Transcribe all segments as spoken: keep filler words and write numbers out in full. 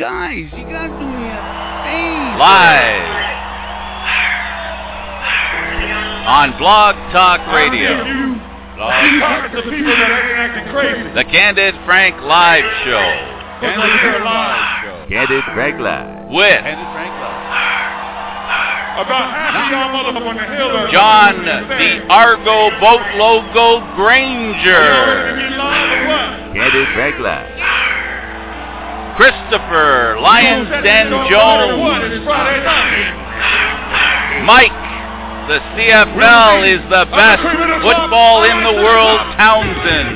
guys, you got to do me a favor. Live on Blog Talk Radio. Blog Talk. The people that ain't acting crazy. The Candid Frank Live Show. Candid Frank Live Show. Candid Frank Live. With Candid Frank Live. About half of y'all motherfuckers on the hill are John the Argo Boat Logo Granger. Candid Frank Live. Christopher Lions Den Jones. Mike, the C F L is the best football in the world, Townsend.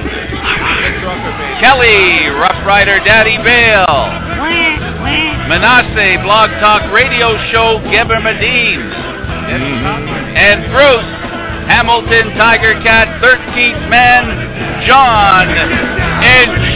Kelly, Rough Rider Daddy Bale. Manasseh, Blog Talk Radio Show, Geber Medin. And Bruce, Hamilton Tiger Cat, thirteenth Man, John Inch.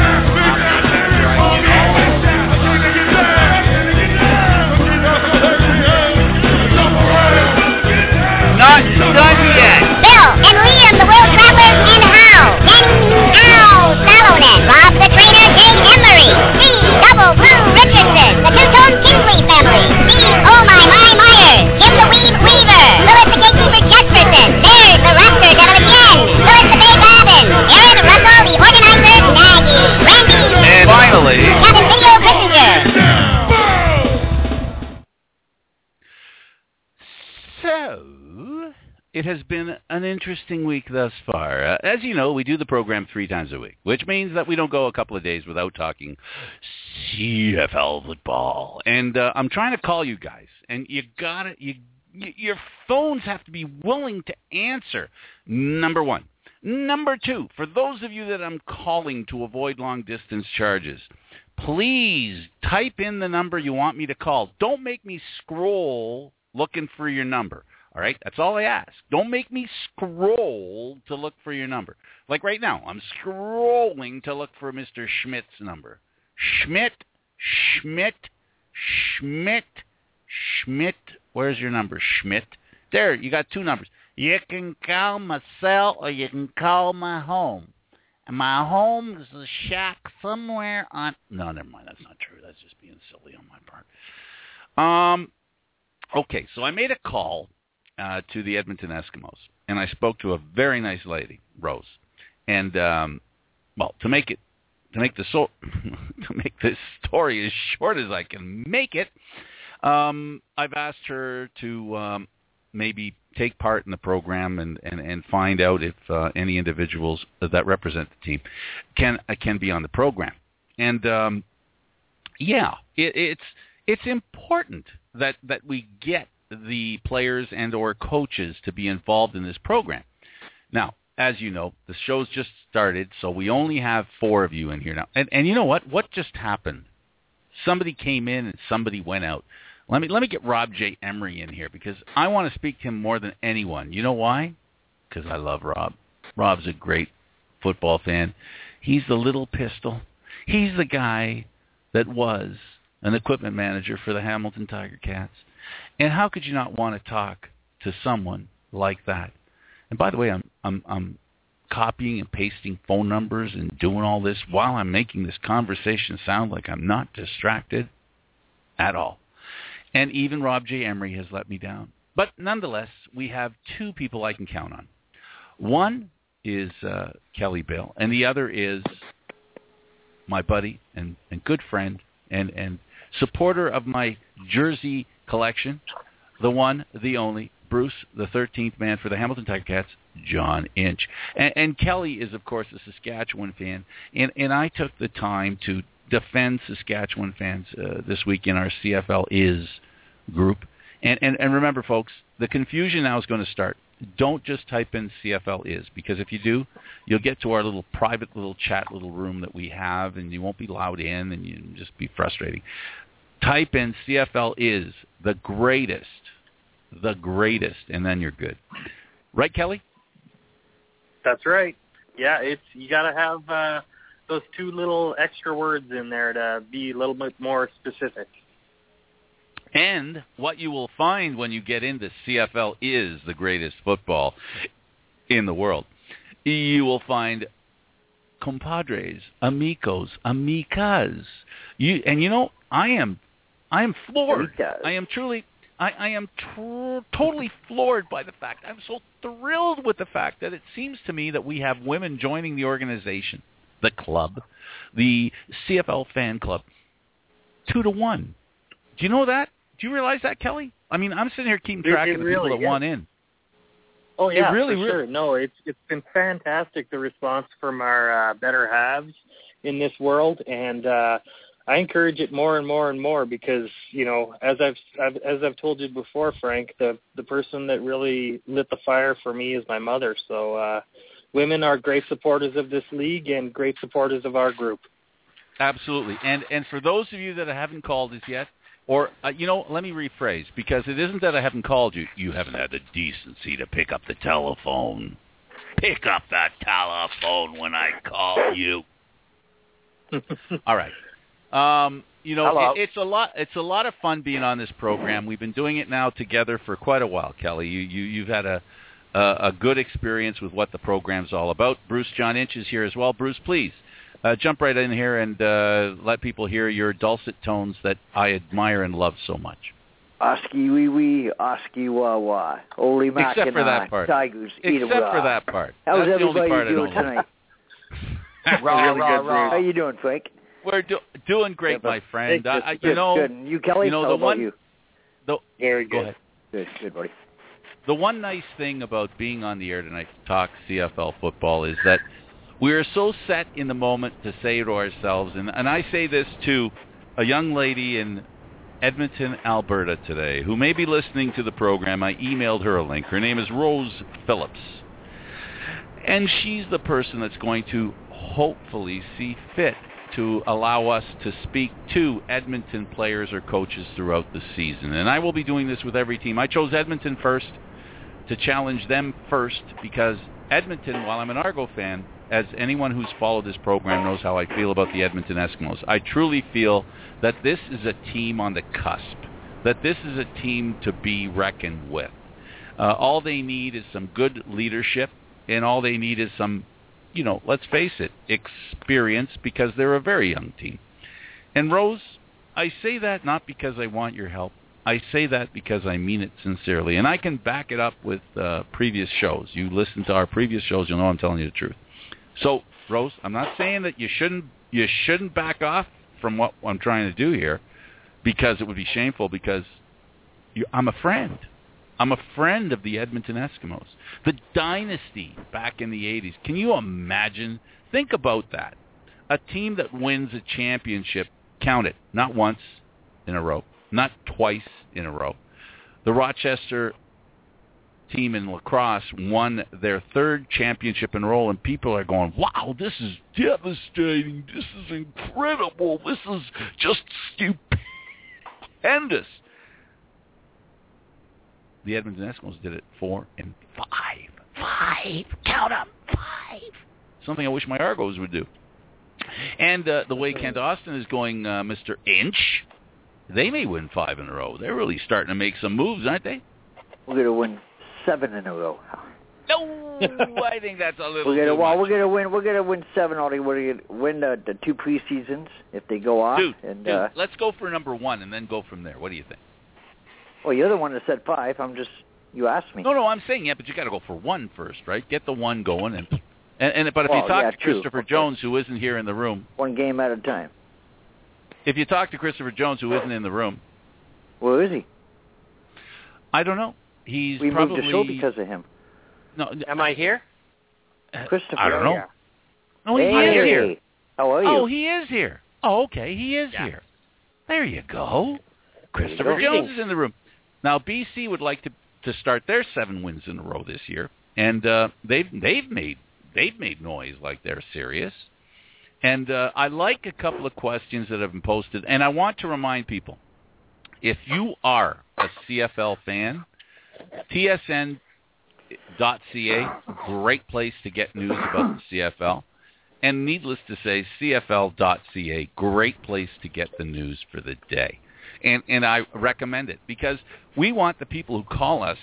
Not done yet. Bill and Liam, the World Travelers, and Hal. Danny, Al, Salonen, Rob the Trainer, Jake Emery, Steve, Double Blue Richardson, the Two-Tone Kinsley family, Steve, Oh My My Myers, Jim the Weave Weaver, Louis the Gatekeeper Jesperson, there's the Raptor Devil again, Louis the Bay Babin, Aaron Russell, the Organizer, Nagy, Randy, and finally, Captain Video Kissinger. So, it has been an interesting week thus far. Uh, as you know, we do the program three times a week, which means that we don't go a couple of days without talking C F L football. And uh, I'm trying to call you guys, and you gotta, you, y- your phones have to be willing to answer. Number one. Number two, for those of you that I'm calling to avoid long-distance charges, please type in the number you want me to call. Don't make me scroll looking for your number. All right? That's all I ask. Don't make me scroll to look for your number. Like right now, I'm scrolling to look for Mister Schmidt's number. Schmidt, Schmidt, Schmidt, Schmidt. Where's your number, Schmidt? There, you got two numbers. You can call my cell or you can call my home. And my home is a shack somewhere on... No, never mind. That's not true. That's just being silly on my part. Um... Okay, so I made a call uh, to the Edmonton Eskimos, and I spoke to a very nice lady, Rose. And um, well, to make it, to make the so, to make this story as short as I can make it, um, I've asked her to um, maybe take part in the program and, and, and find out if uh, any individuals that represent the team can uh, can be on the program. And um, yeah, it, it's it's important that that we get the players and or coaches to be involved in this program. Now, as you know, the show's just started, so we only have four of you in here now. And and you know what? What just happened? Somebody came in and somebody went out. Let me let me get Rob J. Emery in here because I want to speak to him more than anyone. You know why? Because I love Rob. Rob's a great football fan. He's the little pistol. He's the guy that was an equipment manager for the Hamilton Tiger Cats. And how could you not want to talk to someone like that? And by the way, I'm I'm I'm copying and pasting phone numbers and doing all this while I'm making this conversation sound like I'm not distracted at all. And even Rob J. Emery has let me down. But nonetheless, we have two people I can count on. One is uh, Kelly Bale, and the other is my buddy and, and good friend and, and supporter of my jersey collection, the one, the only, Bruce, the thirteenth man for the Hamilton Tiger Cats, John Inch. And, and Kelly is, of course, a Saskatchewan fan, and, and I took the time to defend Saskatchewan fans uh, this week in our C F L Is group. And, and, and remember, folks, the confusion now is going to start. Don't just type in C F L Is, because if you do, you'll get to our little private little chat little room that we have, and you won't be allowed in, and you'll just be frustrating. Type in C F L Is, the greatest, the greatest, and then you're good. Right, Kelly? That's right. Yeah, it's you got to have uh, those two little extra words in there to be a little bit more specific. And what you will find when you get into C F L Is the greatest football in the world, you will find compadres, amigos, amicas. You and you know, I am, I am floored. I am truly, I, I am tr- totally floored by the fact. I'm so thrilled with the fact that it seems to me that we have women joining the organization, the club, the C F L fan club, two to one. Do you know that? Do you realize that, Kelly? I mean, I'm sitting here keeping track it, it of the really people that is. want in. Oh yeah, it really, for really, sure. No, it's it's been fantastic, the response from our uh, better halves in this world, and uh, I encourage it more and more and more because you know, as I've, I've as I've told you before, Frank, the the person that really lit the fire for me is my mother. So uh, women are great supporters of this league and great supporters of our group. Absolutely, and and for those of you that haven't called us yet. Or, uh, you know, let me rephrase, because it isn't that I haven't called you. You haven't had the decency to pick up the telephone. Pick up that telephone when I call you. All right. Um, you know, it, it's a lot. It's a lot of fun being on this program. We've been doing it now together for quite a while, Kelly. You, you, you've had a, a, a good experience with what the program's all about. Bruce John Inch is here as well. Bruce, please. Uh, jump right in here and uh, let people hear your dulcet tones that I admire and love so much. Oski wee wee, Oski wah wah. Holy mac Except for that part. Tigers eat Except for that part. How's That's the only everybody part doing I don't tonight? Rah, really rah, good, rah. How you doing, Frank? We're do- doing great, yeah, my friend. Good, uh, you good, know, good. And you, Kelly, you know how the about one. You? The, Very go good. ahead. Good, good, buddy. The one nice thing about being on the air tonight to talk C F L football is that we are so set in the moment to say to ourselves, and, and I say this to a young lady in Edmonton, Alberta today, who may be listening to the program. I emailed her a link. Her name is Rose Phillips. And she's the person that's going to hopefully see fit to allow us to speak to Edmonton players or coaches throughout the season. And I will be doing this with every team. I chose Edmonton first to challenge them first because Edmonton, while I'm an Argo fan, as anyone who's followed this program knows how I feel about the Edmonton Eskimos. I truly feel that this is a team on the cusp, that this is a team to be reckoned with. Uh, all they need is some good leadership, and all they need is some, you know, let's face it, experience, because they're a very young team. And Rose, I say that not because I want your help. I say that because I mean it sincerely. And I can back it up with uh, previous shows. You listen to our previous shows, you'll know I'm telling you the truth. So, Rose, I'm not saying that you shouldn't you shouldn't back off from what I'm trying to do here, because it would be shameful, because you, I'm a friend. I'm a friend of the Edmonton Eskimos. The dynasty back in the eighties. Can you imagine? Think about that. A team that wins a championship, count it, not once in a row, not twice in a row. The Rochester team in lacrosse won their third championship in a row, and people are going, wow, this is devastating. This is incredible. This is just stupendous. The Edmonton Eskimos did it four and five. Five. Count them. Five. Something I wish my Argos would do. And uh, the way Kent Austin is going, uh, Mister Inch, they may win five in a row. They're really starting to make some moves, aren't they? We're going to win seven in a row. No, I think that's a little. We're gonna, too well, much. we're gonna win. We're gonna win seven. Already. We're gonna win the, the two preseasons if they go off. Dude, and, dude uh, let's go for number one and then go from there. What do you think? Well, you're the one that said five. I'm just. You asked me. No, no, I'm saying yeah, but you got to go for one first, right? Get the one going, and and, and but if well, you talk yeah, to true. Christopher Okay. Jones, who isn't here in the room, One game at a time. if you talk to Christopher Jones, who isn't in the room, Where is he? I don't know. He's we probably moved the show because of him. no. Am I here? Christopher. I don't know. Yeah. No, he Hey, is here. How are you? Oh, he is here. Oh, okay, he is Yeah. here. There you go. There you Christopher go. Jones is in the room. Now, B C would like to to start their seven wins in a row this year, and uh, they've they've made they've made noise like they're serious. And uh, I like a couple of questions that have been posted, and I want to remind people: if you are a C F L fan, T S N dot C A, great place to get news about the C F L. And needless to say, C F L dot C A, great place to get the news for the day. And and I recommend it because we want the people who call us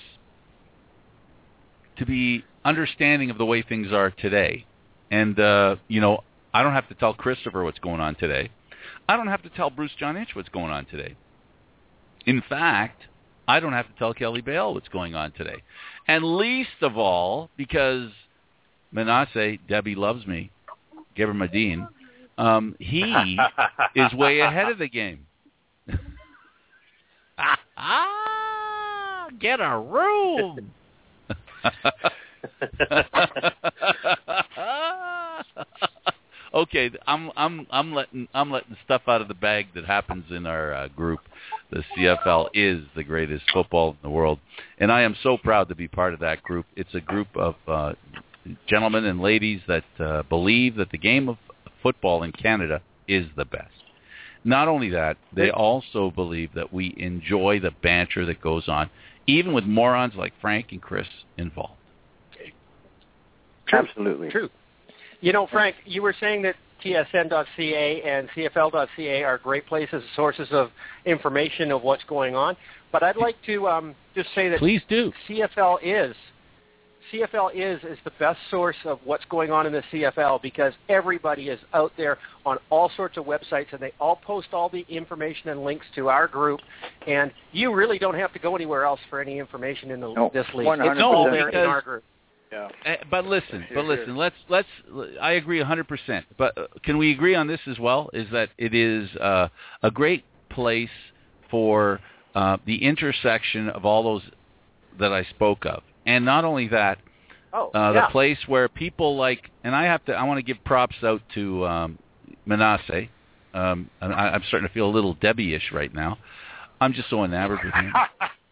to be understanding of the way things are today. And, uh, you know, I don't have to tell Christopher what's going on today. I don't have to tell Bruce John Inch what's going on today. In fact, I don't have to tell Kelly Bale what's going on today. And least of all, because Manasseh, Debbie loves me, Geber Madine, um, he is way ahead of the game. Get a room. Okay, I'm I'm I'm letting I'm letting stuff out of the bag that happens in our uh, group. The C F L is the greatest football in the world, and I am so proud to be part of that group. It's a group of uh, gentlemen and ladies that uh, believe that the game of football in Canada is the best. Not only that, they also believe that we enjoy the banter that goes on, even with morons like Frank and Chris involved. True. Absolutely. True. You know, Frank, you were saying that T S N dot C A and C F L dot C A are great places, sources of information of what's going on. But I'd like to um, just say that Please do. C F L is C F L is is the best source of what's going on in the C F L because everybody is out there on all sorts of websites and they all post all the information and links to our group. And you really don't have to go anywhere else for any information in the, no, this league. one hundred percent. It's all No, there because in our group. Yeah. Uh, but listen, but listen. Let's let's. I agree one hundred percent. But uh, can we agree on this as well? Is that it is uh, a great place for uh, the intersection of all those that I spoke of, and not only that, Oh, uh, yeah. the place where people like, and I have to. I want to give props out to um, Manasseh. Um, and I, I'm starting to feel a little Debbie-ish right now. I'm just so enamored with him.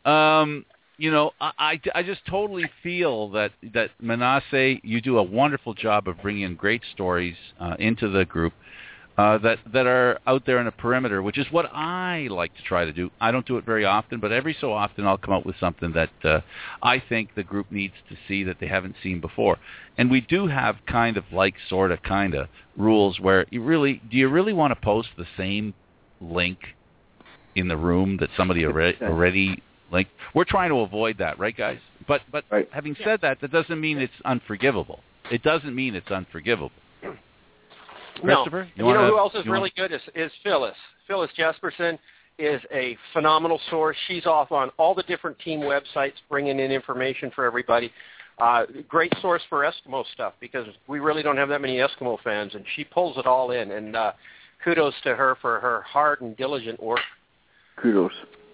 Um, You know, I, I, I just totally feel that, that Manasseh, you do a wonderful job of bringing great stories uh, into the group uh, that that are out there in the perimeter, which is what I like to try to do. I don't do it very often, but every so often I'll come up with something that uh, I think the group needs to see that they haven't seen before. And we do have kind of like, sort of, kind of rules where you really, do you really want to post the same link in the room that somebody already already Like, we're trying to avoid that, right, guys? But but right. having said that, that doesn't mean it's unforgivable. It doesn't mean it's unforgivable. Christopher, no. you, you wanna, know who else is you really wanna... good is, is Phyllis. Phyllis Jesperson is a phenomenal source. She's off on all the different team websites bringing in information for everybody. Uh, great source for Eskimo stuff because we really don't have that many Eskimo fans, and she pulls it all in. And uh, kudos to her for her hard and diligent work. Kudos.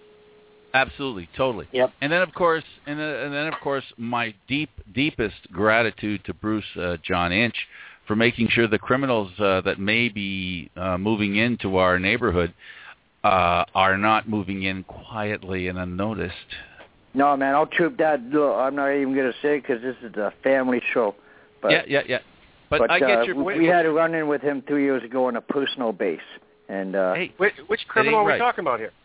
Absolutely, totally. Yep. And then of course, and then, and then of course, my deep, deepest gratitude to Bruce uh, John Inch for making sure the criminals uh, that may be uh, moving into our neighborhood uh, are not moving in quietly and unnoticed. No, man, I'll troop that. I'm not even going to say because this is a family show. But, yeah, yeah, yeah. But, but I get uh, your. We, we had a run-in with him two years ago on a personal base, and uh, hey, Which, which criminal are we right. talking about here?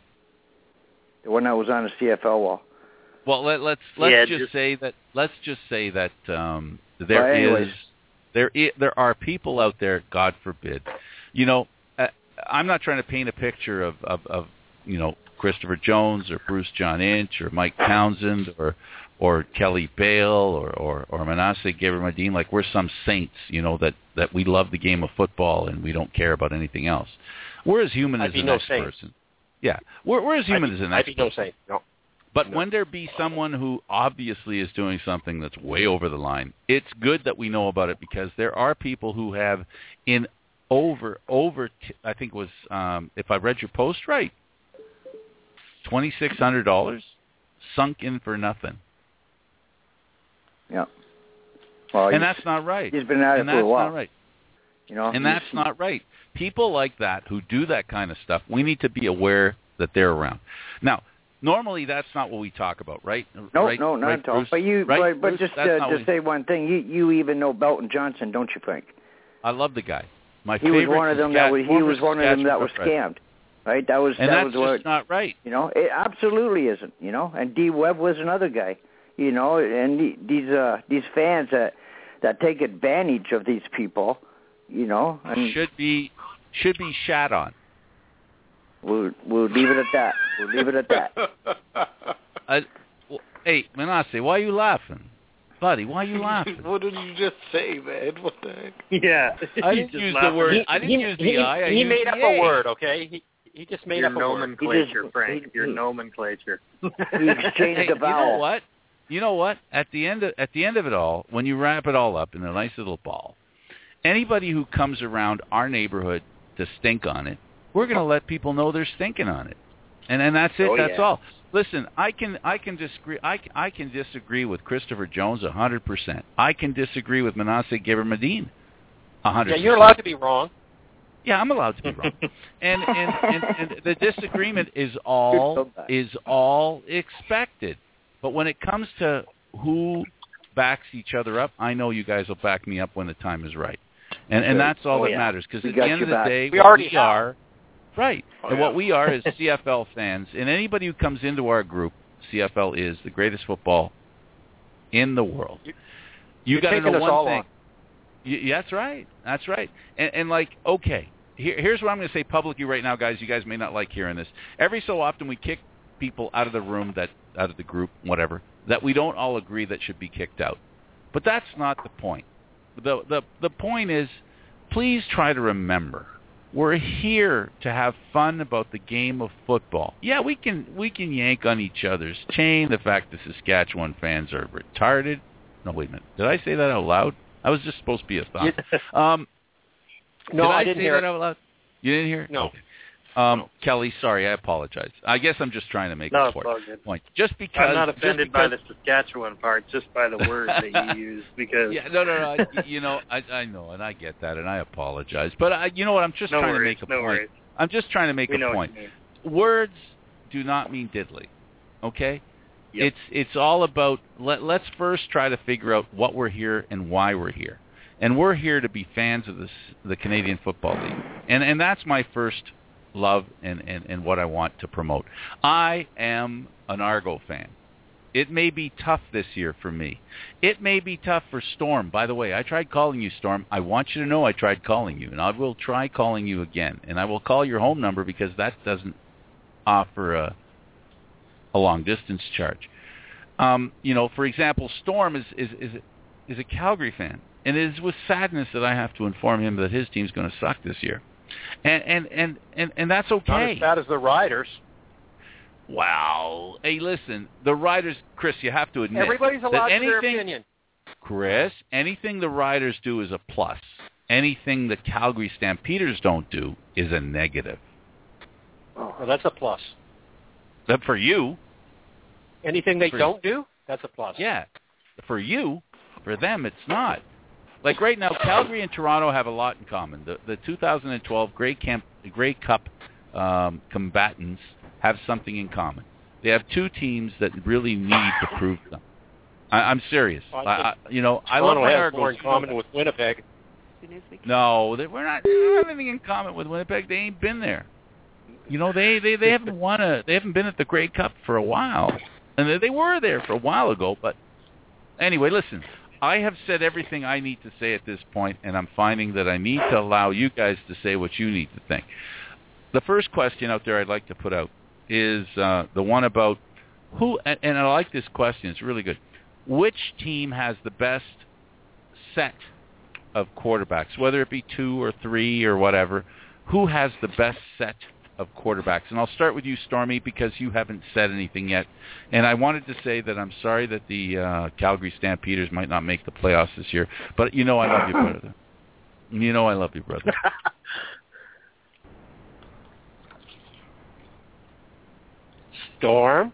the one that was on the C F L wall. Well, let, let's let's Yeah, just, just say that let's just say that um, there well, anyways. is there is, there are people out there. God forbid, you know. Uh, I'm not trying to paint a picture of, of, of you know Christopher Jones or Bruce John Inch or Mike Townsend or or Kelly Bale or or, or Manasseh Geber Madine like we're some saints, you know that, that we love the game of football and we don't care about anything else. We're as human I'd as be the no next saint. person. Yeah, we're we're as human I'd as be, the next I'd be no person. saint. No. But No. when there be someone who obviously is doing something that's way over the line, it's good that we know about it because there are people who have in over, over t- I think it was, um, if I read your post right, twenty-six hundred dollars sunk in for nothing. Yeah. Well, And he's- that's not right. He's been at it And for a that's while. not right. You know, And that's not right. People like that who do that kind of stuff, we need to be aware that they're around. Now, normally that's not what we talk about, right? No, right, no, not right, at all. Bruce? But you, right, but, but Bruce? just That's uh, not to what say one thing, you you even know Belton Johnson, don't you, Frank? I love the guy. My He was favorite one of them that was he was one of them that was Saskatchewan scammed, right? That was And that that's was what just not right. you know. It absolutely isn't, you know. And D. Webb was another guy, you know. And the, these uh these fans that that take advantage of these people, you know, and Should be should be shat on. we'll we'll leave it at that. We'll leave it at that. Uh, well, hey, Manasseh, why are you laughing? Buddy, why are you laughing? What did you just say, man? What the heck? Yeah. I didn't use the word. He, I didn't he, use the he, I. I he used made the up A. a word, okay? He he just made Your up a word. nomenclature, He Frank. just- Your he- nomenclature. He exchanged Hey, the you vowel. know what? You know what? At the end of at the end of it all, when you wrap it all up in a nice little ball, anybody who comes around our neighborhood to stink on it, we're going to let people know they're stinking on it, and and that's it. Oh, that's yeah. all. Listen, I can I can disagree. I, can- I can disagree with Christopher Jones a hundred percent. I can disagree with Manasseh Gibber-Medin a hundred. Yeah, you're allowed to be wrong. Yeah, I'm allowed to be wrong. and, and, and and the disagreement is all is all expected. But when it comes to who backs each other up, I know you guys will back me up when the time is right. And and that's all Oh, that yeah. matters, because We at got the end your of the back. day, We what already we have. are right. Oh, and yeah. what we are is C F L fans, and anybody who comes into our group, C F L is the greatest football in the world. You You're got to taking know us one all thing. on. Yeah, that's right. That's right. And, and like, okay, here, here's what I'm going to say publicly right now, guys. You guys may not like hearing this. Every so often, we kick people out of the room, that out of the group, whatever, that we don't all agree that should be kicked out. But that's not the point. The the the point is, please try to remember, we're here to have fun about the game of football. Yeah, we can we can yank on each other's chain. The fact that Saskatchewan fans are retarded. No, wait a minute. Did I say that out loud? I was just supposed to be a thought. Um, No, did I, I didn't say hear that it. out loud? You didn't hear it? No. Okay. Um, No. Kelly, sorry, I apologize. I guess I'm just trying to make No, a it's all point. good. point. Just because I'm not just offended by because- the Saskatchewan part, just by the words that you use, because Yeah, no, no, no. I, you know, I, I know, and I get that, and I apologize. But I, you know what? I'm just no trying worries, to make a no point. worries. I'm just trying to make We a know point. what you mean. Words do not mean diddly. Okay? Yep. It's it's all about let let's first try to figure out what we're here and why we're here. And we're here to be fans of this, the Canadian Football League. And and that's my first love and, and, and what I want to promote. I am an Argo fan. It may be tough this year for me. It may be tough for Storm. By the way, I tried calling you, Storm. I want you to know I tried calling you, and I will try calling you again. And I will call your home number because that doesn't offer a, a long-distance charge. Um, you know, for example, Storm is, is, is, is a Calgary fan. And it is with sadness that I have to inform him that his team's going to suck this year. And and, and, and, and that's okay. Not as bad as the Riders. Wow. Hey, listen, the Riders, Chris, you have to admit. Everybody's allowed that to anything, their opinion. Chris, anything the Riders do is a plus. Anything the Calgary Stampeders don't do is a negative. Well, that's a plus. But for you, Anything they For- don't do, that's a plus. yeah. For you, for them, it's not. Like right now, Calgary and Toronto have a lot in common. The the two thousand twelve Grey Camp, Grey Cup um, combatants have something in common. They have two teams that really need to prove them. I, I'm serious. Well, I, I I, you know, I love Toronto my has Argos. more in common with Winnipeg. No, they, we're not. They don't have anything in common with Winnipeg. They ain't been there. You know, they they, they haven't won a. They haven't been at the Grey Cup for a while, and they, they were there for a while ago. But anyway, listen. I have said everything I need to say at this point, and I'm finding that I need to allow you guys to say what you need to think. The first question out there I'd like to put out is uh, the one about who, and, and I like this question. It's really good. Which team has the best set of quarterbacks, whether it be two or three or whatever? Who has the best set of quarterbacks? And I'll start with you, Stormy, because you haven't said anything yet. And I wanted to say that I'm sorry that the uh, Calgary Stampeders might not make the playoffs this year, but you know I love you, brother. You know I love you, brother. Storm.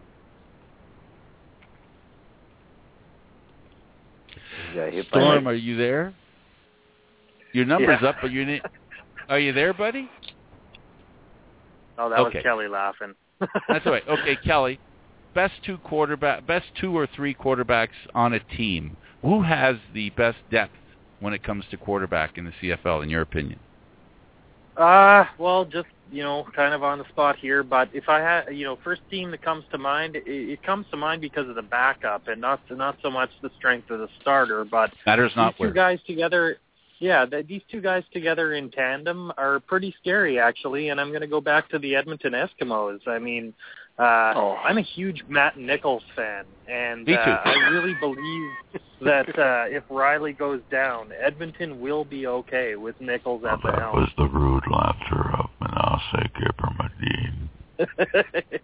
Yeah, hit by Storm, my- are you there? Your number's Yeah. up, but you're na- are you there, buddy? Oh, that Okay. was Kelly laughing. That's all right. Okay, Kelly, best two quarterback, best two or three quarterbacks on a team. Who has the best depth when it comes to quarterback in the C F L, in your opinion? Uh, well, just, you know, kind of on the spot here, but if I had, you know, first team that comes to mind, it, it comes to mind because of the backup and not not so much the strength of the starter, but Matters not these two where. guys together, yeah, the, these two guys together in tandem are pretty scary, actually, and I'm going to go back to the Edmonton Eskimos. I mean, Uh, oh. I'm a huge Matt Nichols fan, and Me too. uh, I really believe that uh, if Riley goes down, Edmonton will be okay with Nichols at well, the that helm. was the rude laughter of Manasseh Gibbermadine.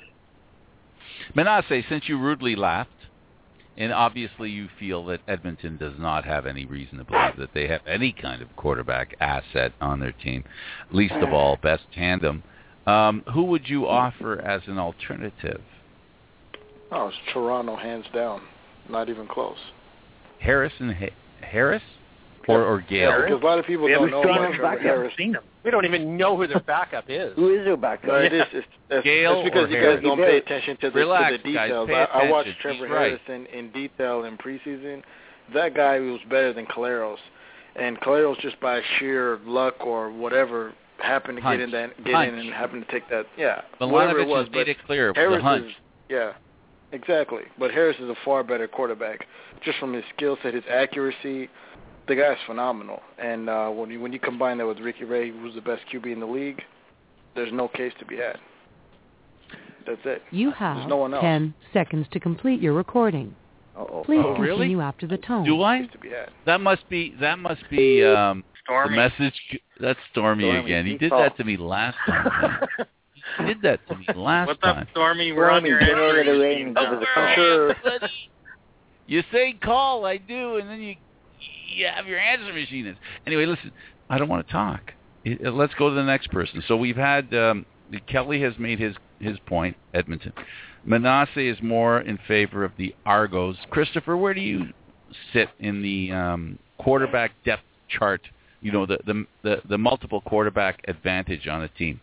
Manasseh, since you rudely laughed, and obviously you feel that Edmonton does not have any reason to believe that they have any kind of quarterback asset on their team, least of all best tandem, um, who would you offer as an alternative? Oh, it's Toronto, hands down. Not even close. Harris and ha- Harris? Or, or Gale? Yeah, because a lot of people We don't haven't know seen much him about back. Harris. Seen him. We don't even know who their backup is. Who is their backup? No, it is. It's, it's, Gale it's because or you Harris? guys don't pay attention to the, Relax, to the guys, details. pay I, I watched attention. Trevor He's right. Harrison in detail in preseason. That guy was better than Caleros. And Caleros, just by sheer luck or whatever, happened to Hunch. get in that, get Hunch. in and happened to take that. Yeah, whatever Milanovic it was. has made But it clear it was Harris a hunch. is, yeah, exactly. But Harris is a far better quarterback, just from his skill set, his accuracy. The guy's phenomenal, and uh, when you when you combine that with Ricky Ray, who's the best Q B in the league, there's no case to be had. That's it. You have There's no one else. ten seconds to complete your recording. Uh-oh. Please Oh, really? continue after the tone. Do I? To be had. That must be that must be um, the Stormy. message. That's Stormy, Stormy, again. He deep did call. that to me last time. He did that to me last What's time. up, Stormy? We're on Stormy, your get over answering the machine. ring. Give us a I'm call. sure. You say call, I do, and then you you have your answer machine in. Anyway, listen, I don't want to talk. It- uh, Let's go to the next person. So we've had um, Kelly has made his his point. Edmonton, Manasseh is more in favor of the Argos. Christopher, where do you sit in the um, quarterback depth chart? You know, the the the, the multiple quarterback advantage on a team.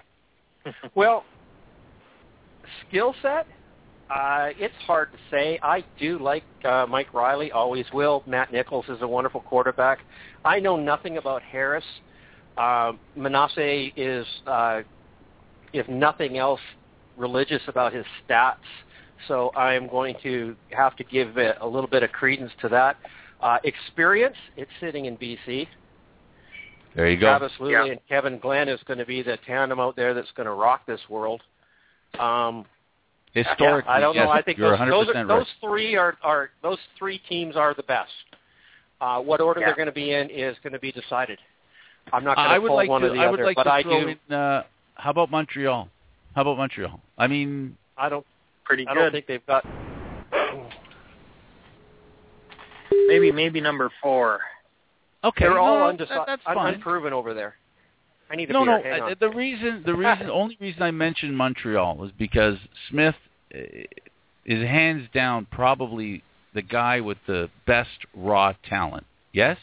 Well, skill set, uh, it's hard to say. I do like uh, Mike Riley, always will. Matt Nichols is a wonderful quarterback. I know nothing about Harris. Uh, Manasseh is, uh, if nothing else, religious about his stats, so I am going to have to give it a little bit of credence to that. Uh, experience, it's sitting in B C. There you go. Travis Luley Yeah. and Kevin Glenn is going to be the tandem out there that's going to rock this world. Um, Historically, yeah, I don't yes, know. I think you're those, one hundred those, percent are, right. those three are, are those three teams are the best. Uh, what order Yeah. they're going to be in is going to be decided. I'm not going I to would pull like one to. or the I would other, like but to I throw do. in. Uh, how about Montreal? How about Montreal? I mean, I don't. Pretty I good. don't think they've got. Maybe maybe number four. okay, They're no, all no, undecided, that- that's un- fine. unproven over there. I need a No, beer. no. Hang uh, on. The reason, the reason, only reason I mentioned Montreal is because Smith uh, is hands down probably the guy with the best raw talent. Yes?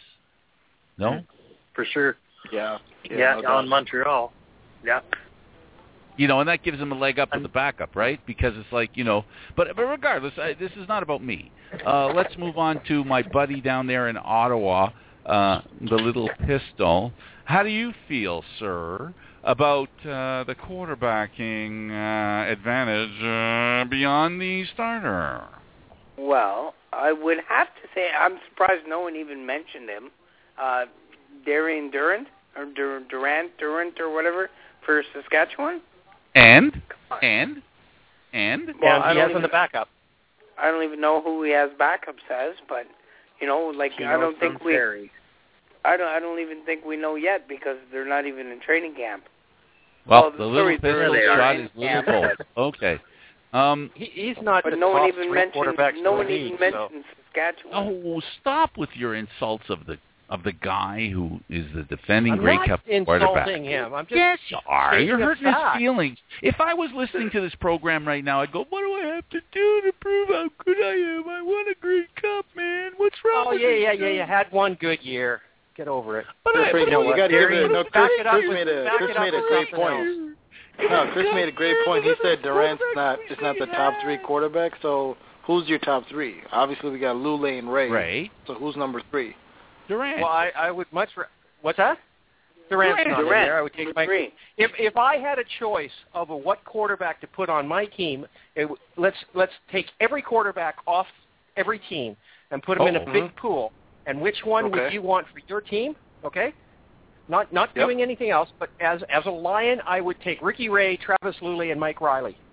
No? For sure. Yeah. Yeah, no doubt. on Montreal. Yeah. You know, and that gives him a leg up with the backup, right? Because it's like, you know, but but regardless, I, this is not about me. Uh, let's move on to my buddy down there in Ottawa, uh, the little pistol. How do you feel, sir, about uh, the quarterbacking uh, advantage uh, beyond the starter? Well, I would have to say I'm surprised no one even mentioned him. Uh, Darian Durant or Dur- Durant Durant or whatever for Saskatchewan. And and and Well, and I he don't has in the even- backup. I don't even know who he has backups as, but you know, like I don't think we. Terry. I don't. I don't even think we know yet because they're not even in training camp. well, Well, the sorry, little pistol they are shot in is little camp, bold. but- Okay. Um, He, he's not But the no one top even three mentioned. quarterbacks No in one the even league, so. mentioned Saskatchewan. oh, stop with your insults of the of the guy who is the defending I'm Grey not Cup insulting quarterback. him. I'm just Yes, you are. stating You're a hurting his fact. feelings. If I was listening to this program right now, I'd go, what do I have to do to prove how good I am? I won a Grey Cup, man. What's wrong Oh with yeah, this yeah, guy? yeah. You had one good year. Get over it. But I, Chris, but you what- got to give Gary, it. No, back Chris, it up Chris with- made a back Chris it up made a with great something point. No, Chris made a great point. He said Durant's not is not the top three quarterback. So who's your top three? Obviously, we got Luley and Ray. Ray. So who's number three? Durant. Well, I, I would much. Ra- What's that? Durant's not in Durant, there. I would take number my. three. If if I had a choice of a, what quarterback to put on my team, it, w- let's let's take every quarterback off every team and put them in a Uh-oh. big pool. And which one would Okay. you want for your team? Okay. Not not Yep. doing anything else, but as as a Lion, I would take Ricky Ray, Travis Luley, and Mike Riley.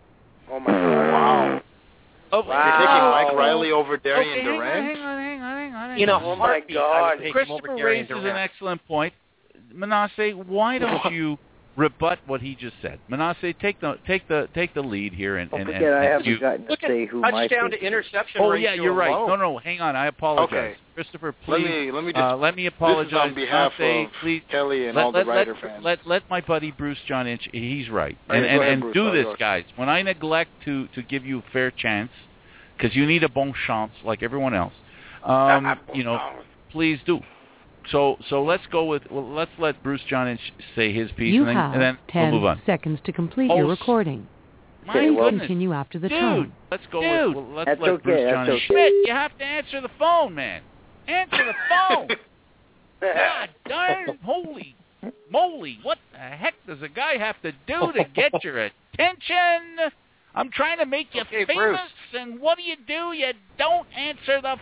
Oh my God! Wow. Oh, wow. You're taking Mike Riley over Darian okay, Durant? Hang on, hang on, hang on, hang on. You know, oh my God! Christopher raises an excellent point. Manasseh, why don't you rebut what he just said? Manasseh, take the take the take the lead here and Don't and, forget, and, I and haven't you, gotten to Look say at who my touchdown to favorite- interception Oh ratio yeah, you're right. alone. No, no, hang on. I apologize, Okay. Christopher. Let Please, me let me just uh, let me this apologize. is on behalf Manasseh, of please, Kelly and let, all the let, Rider let, fans. Let let my buddy Bruce John Inch. He's right, All right, and go and, ahead, and Bruce. do All this, yours. guys. When I neglect to to give you a fair chance, because you need a bon chance like everyone else, um, you know, please do. So so let's go with well, let's let Bruce John Inch say his piece, You and then, have and then ten we'll move on. seconds to complete Oh, your s- recording. My Okay, well- goodness. Continue after the Dude, tone. let's go Dude. with well, let's That's let okay, Bruce that's John okay. Schmidt, you have to answer the phone, man. Answer the phone. God darn, holy moly, what the heck does a guy have to do to get your attention? I'm trying to make you Okay, famous, Bruce. and what do you do? You don't answer the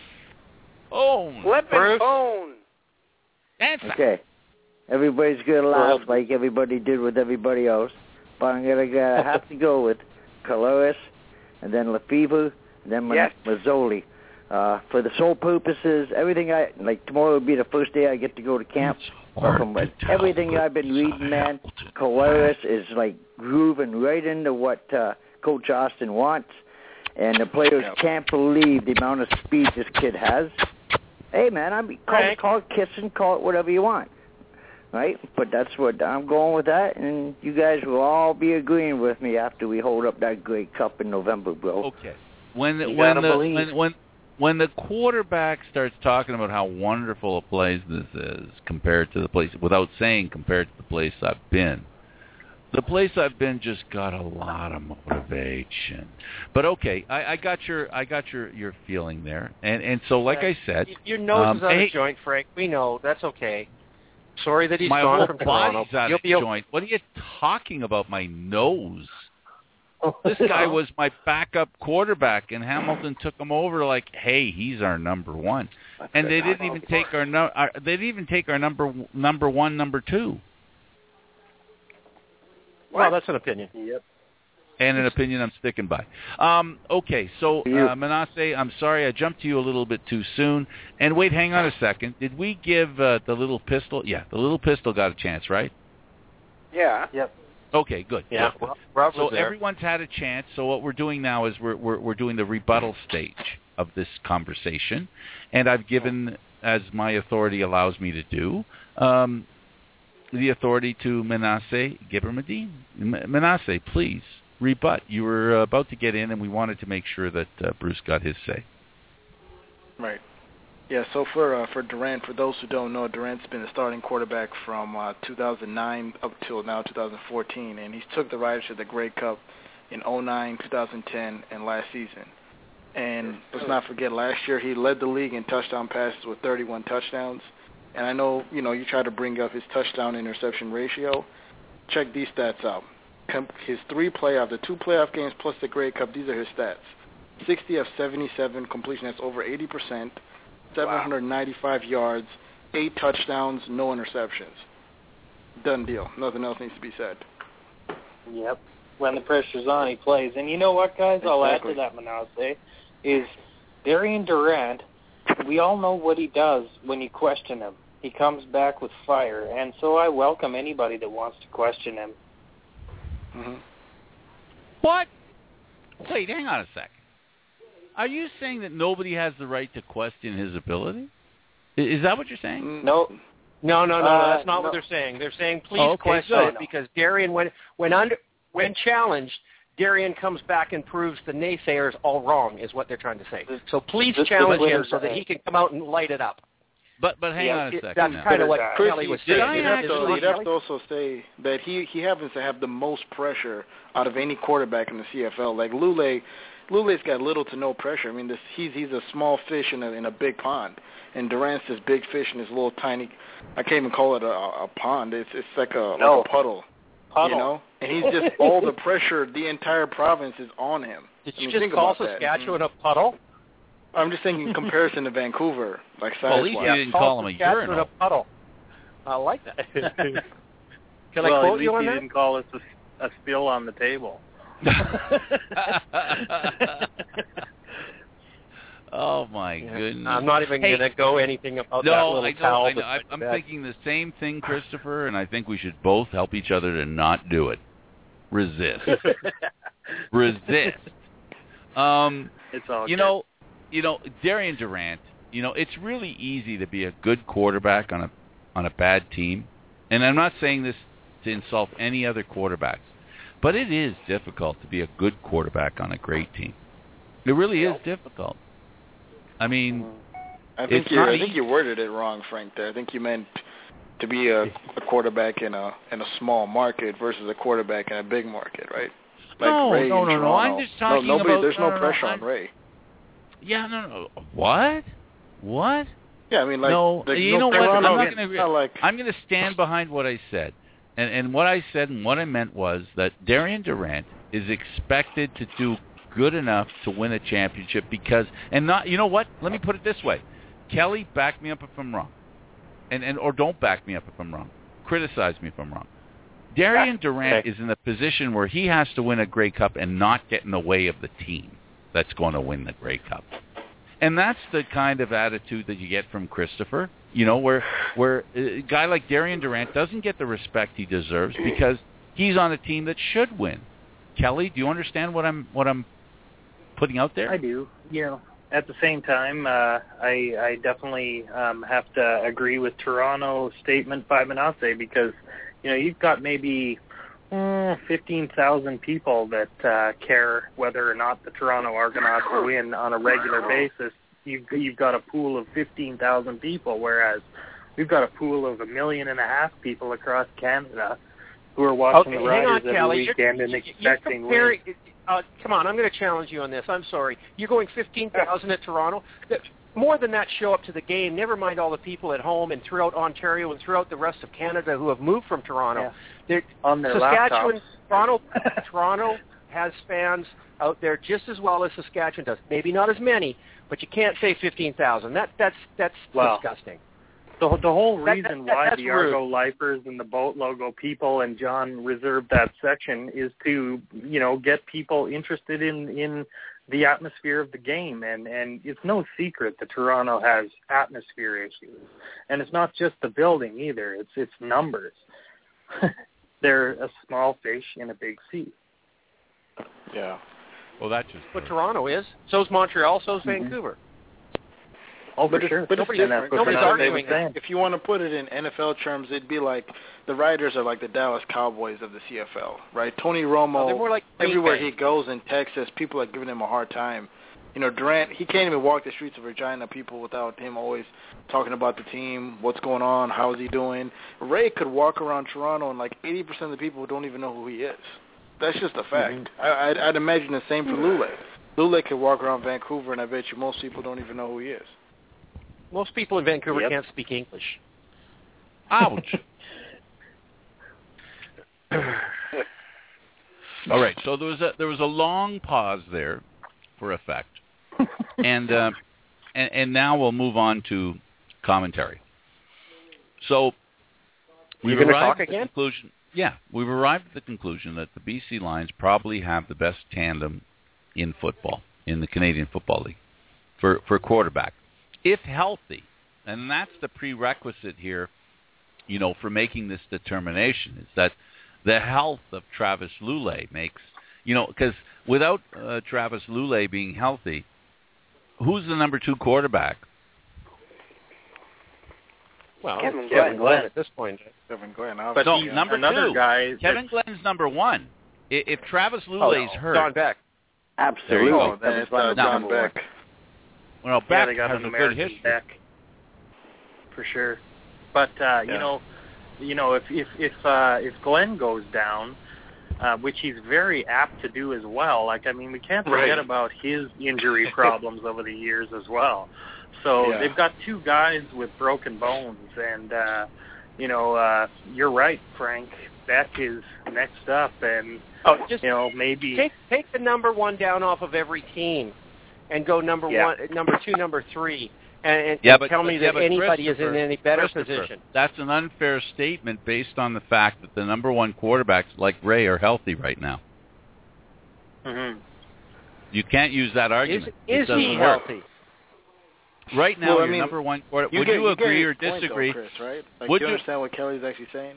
phone. Flip Bruce? phone. Answer. Okay. Everybody's gonna laugh like everybody did with everybody else, but I'm gonna, gonna have to go with Caloris, and then Lefebvre, and then Yes. Mazzoli. Uh, for the sole purposes, everything I like tomorrow would be the first day I get to go to camp. From what, everything I've been reading, man, Caloris is like grooving right into what uh, Coach Austin wants, and the players can't believe the amount of speed this kid has. Hey, man, I mean, call, Right. it, call it kissing, call it whatever you want, right? But that's what I'm going with that, and you guys will all be agreeing with me after we hold up that Grey Cup in November, bro. Okay. When the, You when gotta the believe. when, when when the quarterback starts talking about how wonderful a place this is compared to the place, without saying compared to the place I've been, the place I've been just got a lot of motivation. But okay, I, I got your I got your, your feeling there, and and so like I said, Y- Your nose um, is out hey, of joint, Frank. We know. That's okay. Sorry that he's my gone whole from Toronto. body's out You'll of be o- joint. What are you talking about? My nose. This guy was my backup quarterback, and Hamilton took him over like, hey, he's our number one. And they didn't even take our no, our, they didn't even take our number number one, number two. Well, that's an opinion. Yep. And an opinion I'm sticking by. Um, okay, so uh, Manasseh, I'm sorry I jumped to you a little bit too soon. And wait, hang on a second. Did we give uh, the little pistol? Yeah, the little pistol got a chance, right? Yeah. Yep. Okay, good. Yeah, good. Rob So was there. everyone's had a chance. So what we're doing now is we're, we're we're doing the rebuttal stage of this conversation, and I've given, as my authority allows me to do, um, the authority to Manasseh Gibbermadine. M- Manasseh, please rebut. You were uh, about to get in, and we wanted to make sure that uh, Bruce got his say. Right. Yeah, so for uh, for Durant, for those who don't know, Durant's been a starting quarterback from uh, two thousand nine up till now two thousand fourteen, and he's took the Riders to the Grey Cup in oh nine, two thousand ten, and last season. And let's not forget, last year he led the league in touchdown passes with thirty-one touchdowns. And I know, you know, you try to bring up his touchdown-interception ratio. Check these stats out. Com- his three playoff, the two playoff games plus the Grey Cup, these are his stats. sixty of seventy-seven completion, that's over eighty percent. seven hundred ninety-five yards, eight touchdowns, no interceptions. Done deal. Nothing else needs to be said. Yep. When the pressure's on, he plays. And you know what, guys? I'll add Exactly. to that, Manasseh, is Darian Durant, we all know what he does when you question him. He comes back with fire. And so I welcome anybody that wants to question him. Mm-hmm. What? Wait, hang on a second. Are you saying that nobody has the right to question his ability? I- Is that what you're saying? No. No, no, no, Uh, that's not no. what they're saying. They're saying please Oh, okay, question good. it because Darian, when when under when challenged, Darian comes back and proves the naysayers all wrong, is what they're trying to say. So please This is challenge what him it's so that saying. he can come out and light it up. But but hang Yeah, on a It- second. that's now. kind of what Chris, Kelly was Did saying. I Isn't it? have, Isn't to, it, you'd have Kelly? to also say that he, he happens to have the most pressure out of any quarterback in the C F L. Like Lule, Lule's got little to no pressure. I mean, this, he's he's a small fish in a in a big pond, and Durant's this big fish in this little tiny. I can't even call it a, a pond. It's it's like a No. like a puddle, Puddle. you know. And he's just all the pressure. The entire province is on him. Did I you mean, just think call about that. Saskatchewan a puddle? I'm just thinking in comparison to Vancouver, like Well, at least size-wise. you didn't call him a Saskatchewan urinal. a puddle. I like that. Can well, I at quote least you on he that? didn't call us a, a spill on the table. Oh my Yeah. goodness! I'm not even hey, going to go anything about no, that little I know, towel. I know. I, I'm thinking the same thing, Christopher, and I think we should both help each other to not do it. Resist. Resist. Um, it's all you good. know, you know, Darian Durant. You know, it's really easy to be a good quarterback on a on a bad team, and I'm not saying this to insult any other quarterbacks, but it is difficult to be a good quarterback on a great team. It really is difficult. I mean, I think it's you not I think easy. you worded it wrong, Frank. There, I think you meant to be a, a quarterback in a in a small market versus a quarterback in a big market, right? Like no, Ray no, in no, no. Toronto. I'm just talking no, nobody, about. There's no, no, no, pressure no, on Ray. Yeah, no, no. What? What? Yeah, I mean, like no. the, You no know what? Toronto, I'm not going to. like, I'm going to stand behind what I said, and and what I said and what I meant was that Darian Durant is expected to do good enough to win a championship because, and not. You know what? Let me put it this way. Kelly, back me up if I'm wrong, and and or don't back me up if I'm wrong. Criticize me if I'm wrong. Darian Durant okay. is in a position where he has to win a Grey Cup and not get in the way of the team that's going to win the Grey Cup. And that's the kind of attitude that you get from Christopher, you know, where where a guy like Darian Durant doesn't get the respect he deserves because he's on a team that should win. Kelly, do you understand what I'm what I'm putting out there? I do. You know, at the same time, uh, I I definitely um, have to agree with Toronto's statement by Manasseh because, you know, you've got maybe mm, fifteen thousand people that uh, care whether or not the Toronto Argonauts win on a regular basis. You've, you've got a pool of fifteen thousand people, whereas we've got a pool of a million and a half people across Canada who are watching okay, the hang Riders on, every Kelly. weekend you're, and you're expecting comparing, wins. uh, Come on, I'm going to challenge you on this. I'm sorry. You're going fifteen thousand at Toronto? More than that show up to the game, never mind all the people at home and throughout Ontario and throughout the rest of Canada who have moved from Toronto. Yeah. They're, on their Saskatchewan, laptops. Toronto, Toronto has fans out there just as well as Saskatchewan does. Maybe not as many, but you can't say fifteen thousand. That, that's that's Wow. disgusting. The, the whole That- reason that- that- why that's the rude. Argo Lifers and the boat logo people and John reserved that section is to, you know, get people interested in, in the atmosphere of the game. And, and it's no secret that Toronto has atmosphere issues. And it's not just the building either. It's it's numbers. They're a small fish in a big sea. yeah. Well, that's just But Toronto is. So's Montreal, so's Mhm. Vancouver. Oh, for But it's, sure. but it's Nobody's different. nobody's If- arguing if, if you want to put it in N F L terms, it'd be like the Riders are like the Dallas Cowboys of the C F L, right? Tony Romo, Oh, they're more like Green everywhere Bay. he goes in Texas, people are giving him a hard time. You know, Durant, he can't even walk the streets of Regina, people without him always talking about the team, what's going on, how's he doing. Ray could walk around Toronto and like eighty percent of the people don't even know who he is. That's just a fact. Mm-hmm. I, I'd, I'd imagine the same for Lule. Lule could walk around Vancouver, and I bet you most people don't even know who he is. Most people in Vancouver Yep. can't speak English. ouch. All right, so there was a there was a long pause there for effect, and uh, and and now we'll move on to commentary. So we've You're gonna arrived talk at the again? conclusion. Yeah, we've arrived at the conclusion that the B C Lions probably have the best tandem in football in the Canadian Football League for for quarterback, if healthy, and that's the prerequisite here. You know, for making this determination is that the health of Travis Lule makes, you know, because without uh, Travis Lule being healthy, who's the number two quarterback? Well, Kevin it's Glenn. Kevin Glenn at this point. Kevin Glenn, But obviously. No, he's number another two. guy. Kevin Glenn's number one. I- If Travis Lule's Oh, no. hurt, Don Beck. There you Absolutely. go. Oh, then it's uh, No. John Beck. well, Yeah, Beck they got has an a good American history. Beck, for sure. But uh, Yeah. you know, you know, if if if uh, if Glenn goes down, uh, which he's very apt to do as well. Like, I mean, we can't forget Right. about his injury problems over the years as well. So Yeah. they've got two guys with broken bones, and uh, you know, uh, you're right, Frank. Beck is next up, and Oh, just you know, maybe take take the number one down off of every team, and go number Yeah. one, number two, number three, and, and, Yeah, and but tell me yeah, that but anybody is in Christopher- any better Christopher, position. That's an unfair statement based on the fact that the number one quarterbacks like Ray are healthy right now. Mm-hmm. You can't use that argument. Is, is it he work. healthy? Right now, well, I your mean, number one quarterback. You Would get, you you agree get or his point, disagree? Though, Chris, right? Like, Would do you you understand what Kelly's actually saying?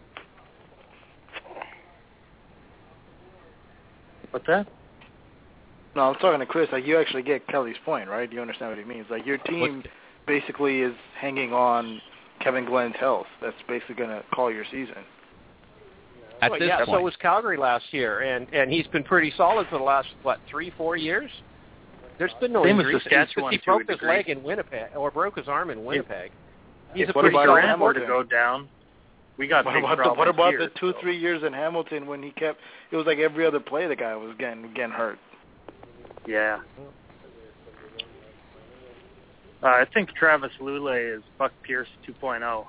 What's that? No, I'm talking to Chris. Like, you actually get Kelly's point, right? You understand what he means? Like, your team What's, basically is hanging on Kevin Glenn's health. That's basically going to call your season. At well, this yeah, point. so was Calgary last year, and and he's been pretty solid for the last what three, four years. There's been no Same with injuries. Saskatchewan He to broke a his degree. leg in Winnipeg, or broke his arm in Winnipeg. He's If a what pretty about solid Durant were to Hamilton? go down, we got What big about, the, problems what about here, the two, so. three years in Hamilton when he kept? It was like every other play the guy was getting getting hurt. Yeah. Uh, I think Travis Lulay is Buck Pierce two point oh.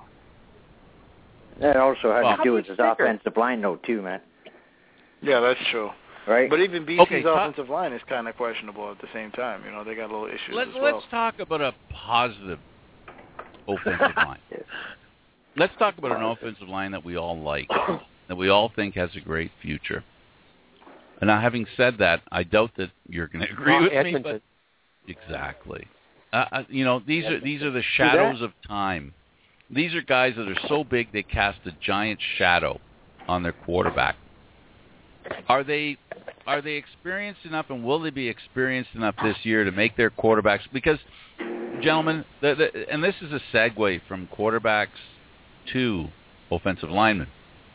That also had Well, to do with his offensive line, though, too, man. Yeah, that's true. Right? But even B C's Okay, offensive line is kind of questionable at the same time. You know, they got little issues Let, as well. let's talk about a positive offensive line. Let's talk about an offensive line that we all like, that we all think has a great future. And now, having said that, I doubt that you're going to agree Well, with Edmonton. me. But exactly. Uh, uh, you know, these are these are the shadows of time. These are guys that are so big they cast a giant shadow on their quarterback. Are they are they experienced enough, and will they be experienced enough this year to make their quarterbacks? Because, gentlemen, the, the, and this is a segue from quarterbacks to offensive linemen.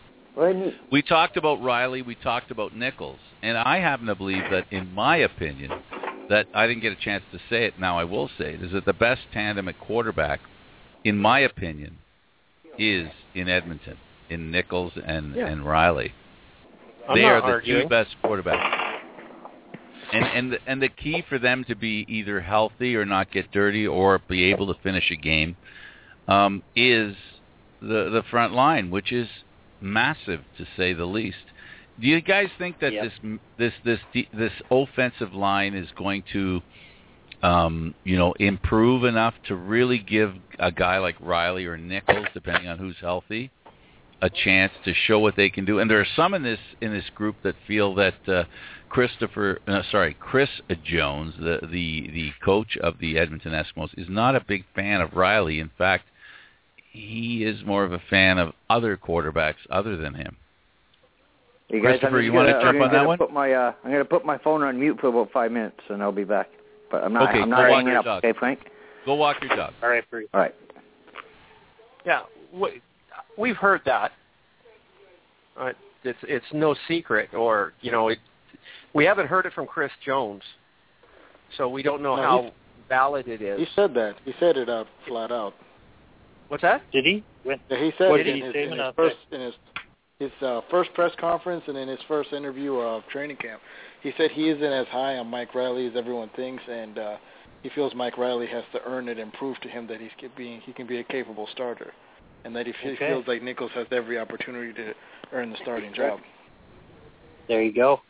We talked about Riley, we talked about Nichols, and I happen to believe that, in my opinion, that I didn't get a chance to say it, now I will say it, is that the best tandem at quarterback, in my opinion, is in Edmonton, in Nichols and, Yeah. and Riley. I'm they not are the arguing. two best quarterbacks. And and the, and the key for them to be either healthy or not get dirty or be able to finish a game um, is the the front line, which is massive to say the least. Do you guys think that Yep. this this this de- this offensive line is going to um, you know improve enough to really give a guy like Riley or Nichols, depending on who's healthy, a chance to show what they can do? And there are some in this in this group that feel that uh, Christopher, uh, sorry, Chris Jones, the, the the coach of the Edmonton Eskimos, is not a big fan of Riley. In fact, he is more of a fan of other quarterbacks other than him. Hey guys, Christopher, I'm you gonna, want to I'm jump gonna on that one? Put my, uh, I'm going to put my phone on mute for about five minutes, and I'll be back. But I'm not, Okay, I'm go not walk hanging your up, dog. okay, Frank? Go walk your dog. All right, Bruce. All right. Yeah, we, we've heard that. Uh, it's it's no secret, or you know, it, we haven't heard it from Chris Jones, so we don't know No, how he's- valid it is. He said that. He said it out flat out. What's that? Did he? When, Yeah, he said what it did in he his, say in when his out first in his his uh, first press conference and in his first interview of training camp. He said he isn't as high on Mike Riley as everyone thinks, and uh, he feels Mike Riley has to earn it and prove to him that he's being he can be a capable starter, and that he f- Okay. feels like Nichols has every opportunity to earn the starting job. There you go.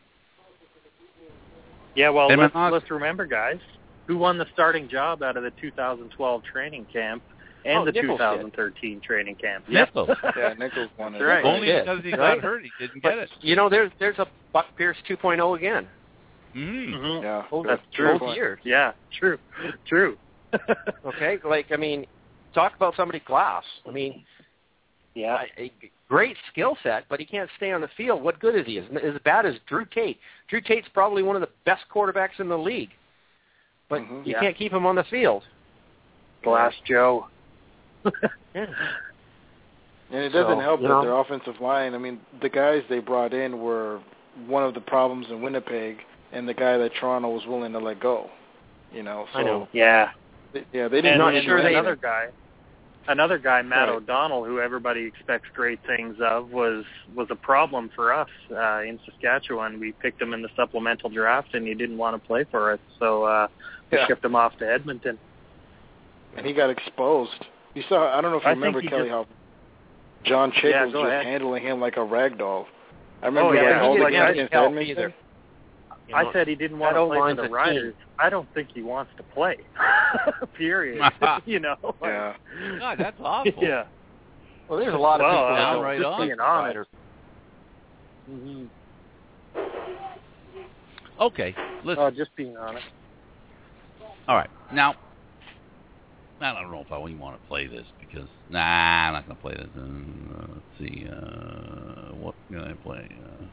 Yeah, well, And let's, Mahog- let's remember, guys, who won the starting job out of the two thousand twelve training camp and Oh, the Nichols two thousand thirteen did. training camp. Nichols. Yeah, Nichols won it. That's right. Only Yeah. because he Right. got hurt, he didn't But, get it. you know, there's there's a Buck Pierce two point oh again. Mm. Mhm. Yeah, Both, That's true. both years. Yeah, true, true. Okay, like I mean, talk about somebody glass. I mean, Yeah, a, a great skill set, but he can't stay on the field. What good is he? As, as bad as Drew Tate. Drew Tate's probably one of the best quarterbacks in the league, but Mhm. you Yeah. can't keep him on the field. Glass Joe. Yeah. And it doesn't So, help you that know. their offensive line, I mean, the guys they brought in were one of the problems in Winnipeg and the guy that Toronto was willing to let go. You know, so I know. Yeah, They, yeah, they didn't and, not and sure they- another guy, another guy, Matt Right. O'Donnell, who everybody expects great things of, was was a problem for us uh, in Saskatchewan. We picked him in the supplemental draft, and he didn't want to play for us, so uh, we Yeah. shipped him off to Edmonton. and he got exposed. You saw, I don't know if you I think remember, he Kelly, just- how John Chick Yeah, was go just ahead. handling him like a rag doll. I remember Oh, he yeah, had he all the didn't games get against help Edmonton. either. You I know, said he didn't that want to play for O-line's the a team. Riders. I don't think he wants to play. Period. you know. Yeah. God, that's awful. Yeah. Well, there's a lot of Well, people that uh, don't right just on. play being for honest. Riders. Mm-hmm. Okay, listen. Oh, just being honest. All right, now, I don't know if I even want to play this because, nah, I'm not going to play this. Uh, let's see, uh, what can I play? Uh,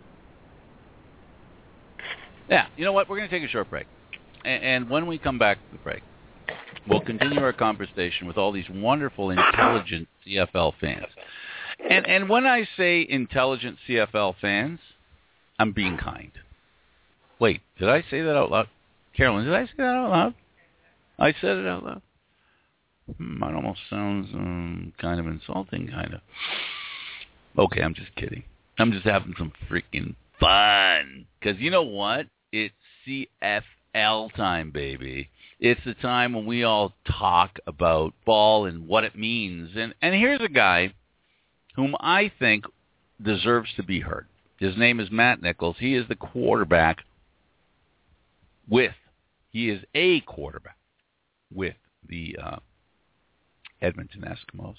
yeah, you know what? We're going to take a short break. And, and when we come back from the break, we'll continue our conversation with all these wonderful, intelligent C F L fans. And and when I say intelligent C F L fans, I'm being kind. Wait, did I say that out loud? Carolyn, did I say that out loud? I said it out loud. Hmm, it almost sounds um, kind of insulting, kind of. Okay, I'm just kidding. I'm just having some freaking fun. Because you know what? It's C F L time, baby. It's the time when we all talk about ball and what it means. And, and here's a guy whom I think deserves to be heard. His name is Matt Nichols. He is the quarterback with, he is a quarterback with the uh, Edmonton Eskimos.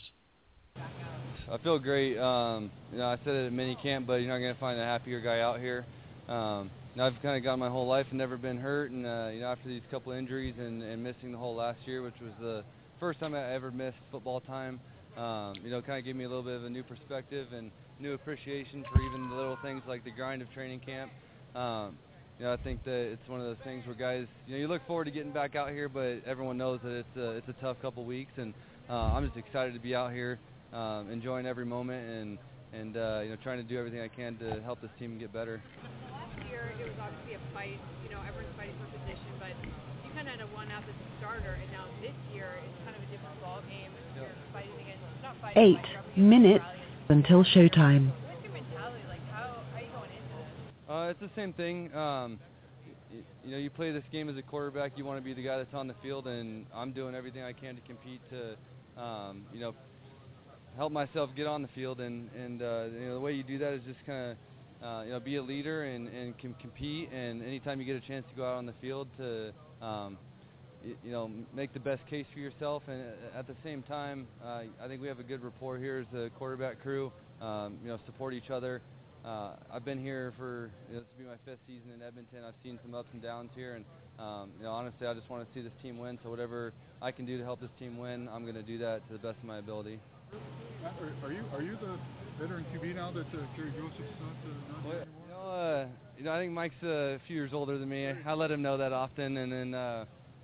I feel great. Um, you know, I said it at minicamp, but you're not going to find a happier guy out here. Um, you know, I've kind of gone my whole life and never been hurt, and uh, you know, after these couple injuries and, and missing the whole last year, which was the first time I ever missed football time, um, you know, kind of gave me a little bit of a new perspective and new appreciation for even the little things like the grind of training camp. Um, you know, I think that it's one of those things where guys, you know, you look forward to getting back out here, but everyone knows that it's a, it's a tough couple weeks, and uh, I'm just excited to be out here, um, enjoying every moment, and and uh, you know, trying to do everything I can to help this team get better. Last year, it was obviously a fight. You know, everyone's fighting for position, but you kind of had won out as a starter, and now this year it's kind of a different ball game. You're fighting against, not fighting, Eight like, minutes until showtime. What's your mentality? Like, how, how are you going into this? Uh, it's the same thing. Um, you, you know, you play this game as a quarterback. You want to be the guy that's on the field, and I'm doing everything I can to compete to, um, you know, help myself get on the field. And and uh, you know, the way you do that is just kind of, uh, you know, be a leader and and can compete. And anytime you get a chance to go out on the field to, um, you, you know, make the best case for yourself. And at the same time, uh, I think we have a good rapport here as a quarterback crew. Um, you know, support each other. Uh, I've been here for, you know, this will be my fifth season in Edmonton. I've seen some ups and downs here, and um, you know, honestly, I just want to see this team win. So whatever I can do to help this team win, I'm going to do that to the best of my ability. Are, are you are you the veteran Q B now that uh, Kerry Joseph's not, uh, not well, anymore? You know, uh, you know, I think Mike's a few years older than me. I let him know that often, and then. Uh,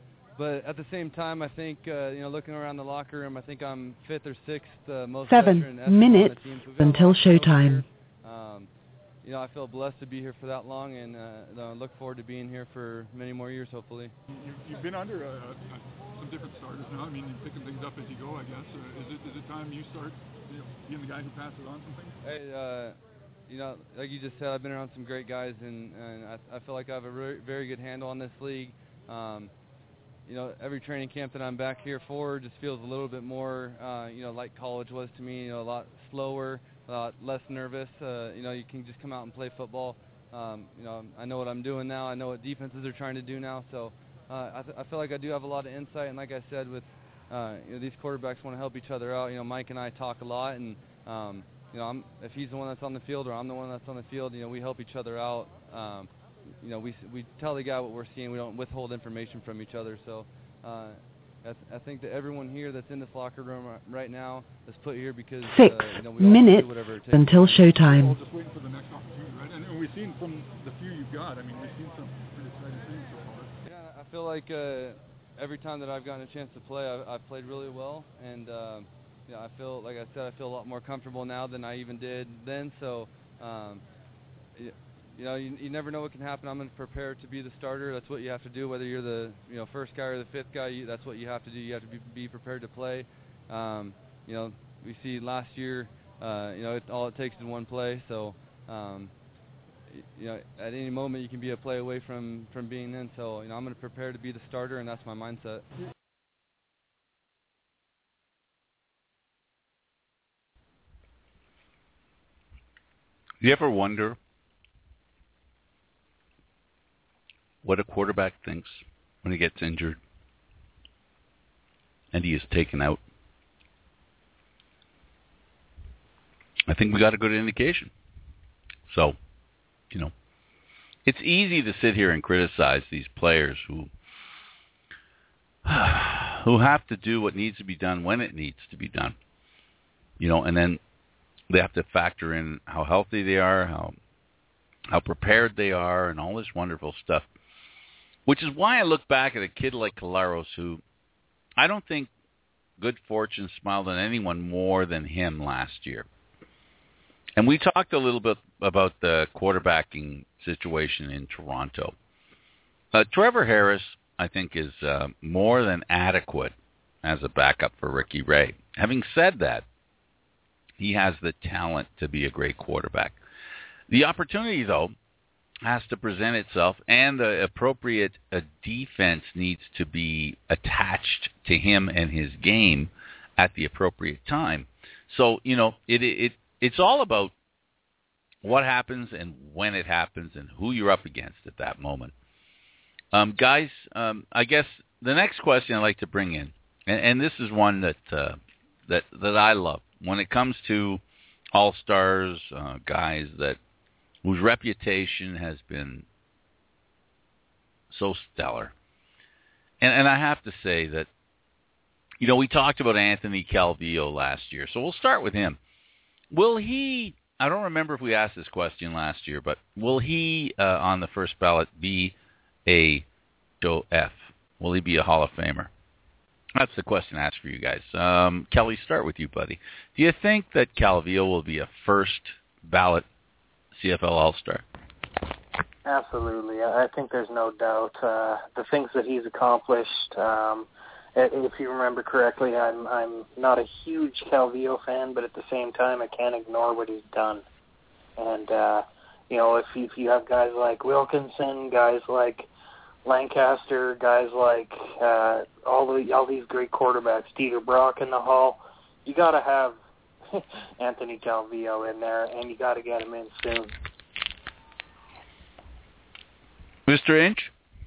But at the same time, I think, uh, you know, looking around the locker room, I think I'm fifth or sixth uh, most Seven veteran Eskimo minutes on the team. So we've got a until lot of skills showtime. here. Um, you know, I feel blessed to be here for that long, and uh, I look forward to being here for many more years, hopefully. You, you've been under uh, uh, some different starters now. I mean, you're picking things up as you go, I guess. Uh, is it is it time you start, you know, being the guy who passes on some things? Hey, uh, you know, like you just said, I've been around some great guys, and, and I, I feel like I have a very, very good handle on this league. Um, You know, every training camp that I'm back here for just feels a little bit more, uh, you know, like college was to me. You know, a lot slower, a lot less nervous. Uh, you know, you can just come out and play football. Um, you know, I know what I'm doing now. I know what defenses are trying to do now. So uh, I, th- I feel like I do have a lot of insight. And like I said, with uh, you know, these quarterbacks want to help each other out. You know, Mike and I talk a lot, and um, you know, I'm, if he's the one that's on the field or I'm the one that's on the field, you know, we help each other out. Um, You know, we we tell the guy what we're seeing. We don't withhold information from each other. So, uh, I, th- I think that everyone here that's in this locker room right now is put here because Six uh, you know, we all minutes do whatever it takes. until showtime. We're all just waiting for the next opportunity, right? And, and we've seen from the few you've got. I mean, we've seen some pretty exciting things so far. Yeah, I feel like uh, every time that I've gotten a chance to play, I've, I've played really well, and uh, you know, I feel like I said, I feel a lot more comfortable now than I even did then. So. Um, yeah, You know, you, you never know what can happen. I'm going to prepare to be the starter. That's what you have to do. Whether you're the you know first guy or the fifth guy, you, that's what you have to do. You have to be, be prepared to play. Um, you know, we see last year, uh, you know, it, all it takes is one play. So, um, you know, at any moment you can be a play away from from being in. So, you know, I'm going to prepare to be the starter, and that's my mindset. Do you ever wonder what a quarterback thinks when he gets injured and he is taken out? I think we got a good indication. So, you know, it's easy to sit here and criticize these players who who have to do what needs to be done when it needs to be done. You know, and then they have to factor in how healthy they are, how how prepared they are, and all this wonderful stuff. Which is why I look back at a kid like Collaros, who I don't think good fortune smiled on anyone more than him last year. And we talked a little bit about the quarterbacking situation in Toronto. Uh, Trevor Harris, I think, is uh, more than adequate as a backup for Ricky Ray. Having said that, he has the talent to be a great quarterback. The opportunity, though, has to present itself, and the appropriate uh, defense needs to be attached to him and his game at the appropriate time. So, you know, it it it's all about what happens and when it happens and who you're up against at that moment. Um, guys, um, I guess the next question I'd like to bring in, and, and this is one that uh, that that I love when it comes to all-stars, uh, guys that whose reputation has been so stellar. And, and I have to say that, you know, we talked about Anthony Calvillo last year, so we'll start with him. Will he, I don't remember if we asked this question last year, but will he, uh, on the first ballot, be a Joe F? Will he be a Hall of Famer? That's the question I asked for you guys. Um, Kelly, start with you, buddy. Do you think that Calvillo will be a first ballot C F L All-Star? Absolutely. I think there's no doubt. Uh, the things that he's accomplished, um, if you remember correctly, I'm I'm not a huge Calvillo fan, but at the same time, I can't ignore what he's done. And, uh, you know, if you, if you have guys like Wilkinson, guys like Lancaster, guys like uh, all the all these great quarterbacks, Dieter Brock in the Hall, you got to have Anthony Calvillo in there, and you got to get him in soon. Mister Inch?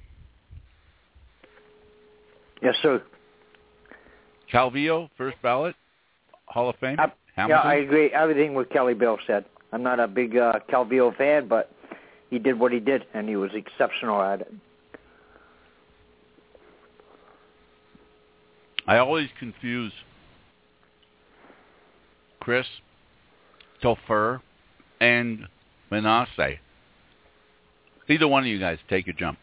Yes, sir. Calvillo, first ballot, Hall of Fame? I, yeah, I agree. Everything what Kelly Bill said. I'm not a big uh, Calvillo fan, but he did what he did, and he was exceptional at it. I always confuse Chris, Topher, and Manasseh. Either one of you guys take a jump.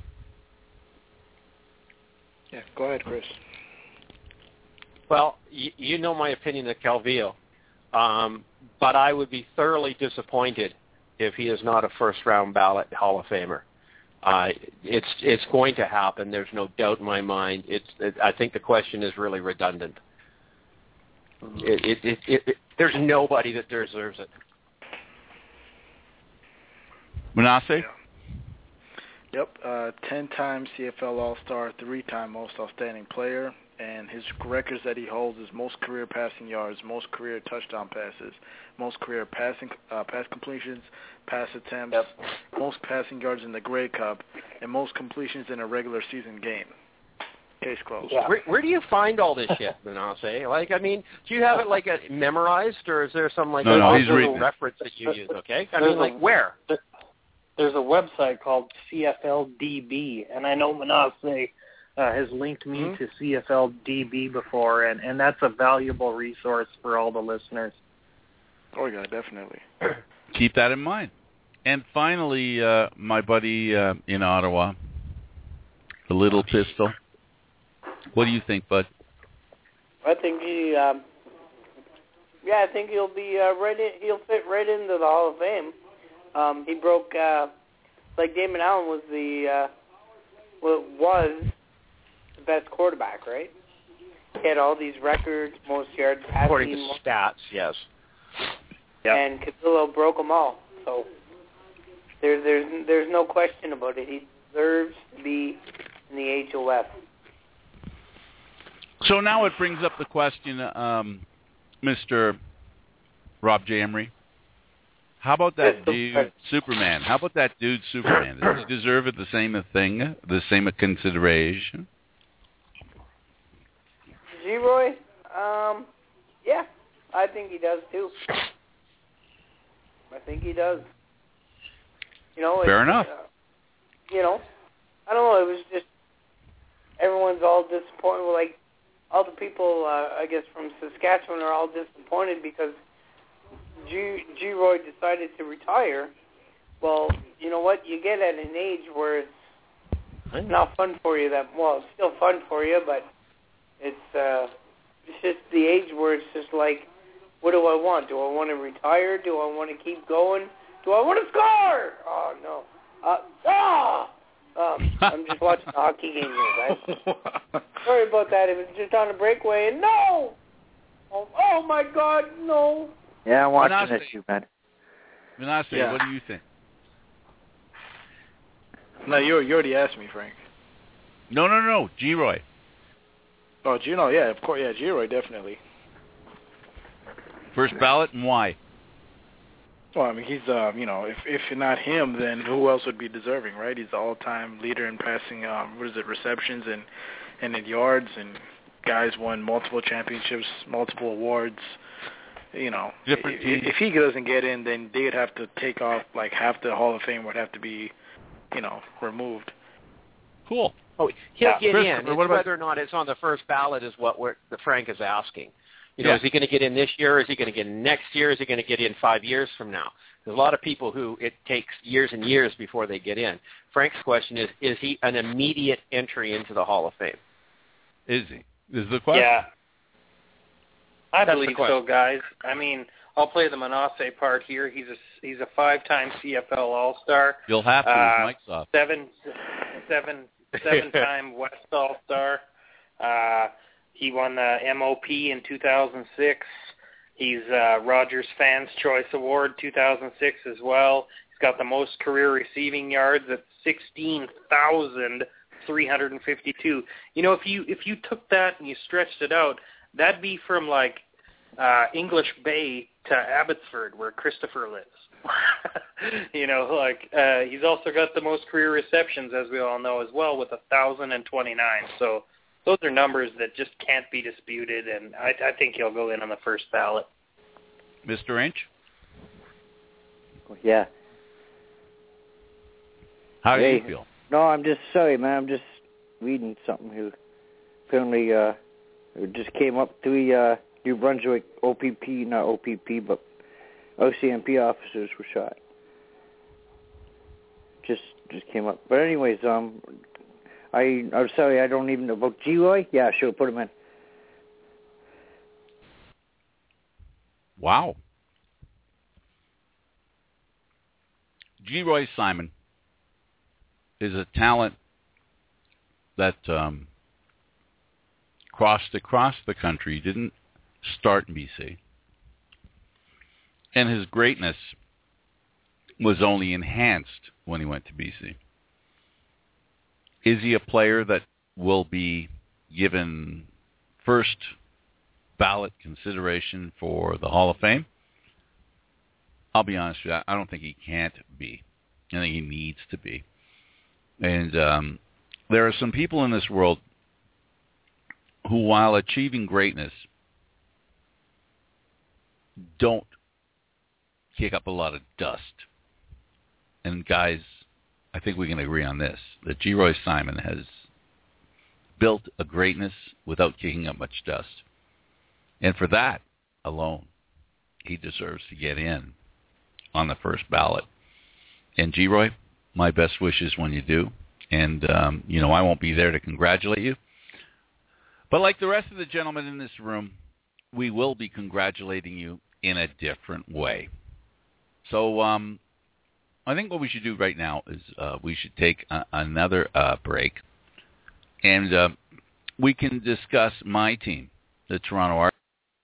Yeah, go ahead, Chris. Well, you, you know my opinion of Calvillo, um, but I would be thoroughly disappointed if he is not a first-round ballot Hall of Famer. Uh, it's it's going to happen. There's no doubt in my mind. It's it, I think the question is really redundant. It, it, it, it, it, there's nobody that deserves it. Manasseh? Yep, uh, ten-time C F L All-Star, three-time Most Outstanding Player, and his records that he holds is most career passing yards, most career touchdown passes, most career passing uh, pass completions, pass attempts, yep. most passing yards in the Grey Cup, and most completions in a regular season game. Case closed. Yeah. Where, where do you find all this shit, Manasseh? Like, I mean, do you have it like a memorized, or is there some like no, no, he's little reference that you use? Okay, I mean, like where? There's a website called C F L D B, and I know Manasseh uh, has linked me mm-hmm. to C F L D B before, and, and that's a valuable resource for all the listeners. Oh, yeah, definitely. Keep that in mind. And finally, uh, my buddy uh, in Ottawa, the Little Pistol. What do you think, bud? I think he, um, yeah, I think he'll be uh, right in. He'll fit right into the Hall of Fame. Um, he broke, uh, like Damon Allen was the, uh, well, was the best quarterback, right? He had all these records, most yards passing. According to stats, yes. Yep. And Calvillo broke them all. So there's there's there's no question about it. He deserves to be in the H O F. So now it brings up the question, um, Mister Rob J. Emery. How about that dude, Superman? How about that dude, Superman? Does he deserve it the same thing, the same consideration? G-Roy? Um, yeah, I think he does too. I think he does. You know, Fair enough. Uh, you know, I don't know. It was just everyone's all disappointed. Like all the people, uh, I guess, from Saskatchewan are all disappointed because G. G. Roy decided to retire. Well, you know what? You get at an age where it's it's not fun for you. That well, it's still fun for you, but it's uh, it's just the age where it's just like, what do I want? Do I want to retire? Do I want to keep going? Do I want to score? Oh no! Uh, ah! Um, I'm just watching the hockey game here, guys. Sorry about that. It was just on a breakaway, and no! Oh, oh my God, no! Yeah, I'm watching Manasseh. this, you man. Manasseh, Yeah. what do you think? No, you you already asked me, Frank. No, no, no, G-Roy. Oh, Gino, yeah, of course, yeah, G-Roy, definitely. First ballot, and why? Well, I mean, he's, uh, you know, if if not him, then who else would be deserving, right? He's the all-time leader in passing, um, what is it, receptions and, and in yards, and guys won multiple championships, multiple awards. You know, Different if, if he doesn't get in, then they'd have to take off, like, half the Hall of Fame would have to be, you know, removed. Cool. Oh, he'll Yeah. get Chris, in. It's what about- whether or not it's on the first ballot is what we're, the Frank is asking. You know, Yeah. is he going to get in this year? Is he going to get in next year? Is he going to get in five years from now? There's a lot of people who it takes years and years before they get in. Frank's question is, is he an immediate entry into the Hall of Fame? Is he? Is the question? Yeah. I That's the believe question. so, guys. I mean, I'll play the Manasseh part here. He's a he's a five-time C F L All-Star. You'll have to. Uh, His mic's off. Seven, seven, seven-time West All-Star. Uh, he won the M O P in two thousand six. He's uh, Rogers Fans Choice Award two thousand six as well. He's got the most career receiving yards at sixteen thousand three hundred fifty-two. You know, if you if you took that and you stretched it out, that'd be from like uh, English Bay to Abbotsford, where Christopher lives. you know, like uh, he's also got the most career receptions, as we all know, as well, with one thousand twenty-nine. So those are numbers that just can't be disputed, and I, I think he'll go in on the first ballot. Mister Inch? Yeah. How do Hey. you feel? No, I'm just sorry, man. I'm just reading something here. Apparently, uh, it just came up three uh, New Brunswick O P P, not O P P, but O C M P officers were shot. Just, just came up. But anyways, um, I, I'm sorry, I don't even know about G-Roy. Yeah, sure, put him in. Wow. G-Roy Simon is a talent that um, crossed across the country, didn't start in B C. And his greatness was only enhanced when he went to B C. Is he a player that will be given first ballot consideration for the Hall of Fame? I'll be honest with you, I don't think he can't be. I think he needs to be. And um, there are some people in this world who, while achieving greatness, don't kick up a lot of dust. And guys, I think we can agree on this, that G-Roy Simon has built a greatness without kicking up much dust. And for that alone, he deserves to get in on the first ballot. And G-Roy, my best wishes when you do. And, um, you know, I won't be there to congratulate you. But like the rest of the gentlemen in this room, we will be congratulating you in a different way. So um, I think what we should do right now is uh, we should take a- another uh, break. And uh, we can discuss my team, the Toronto Argonauts.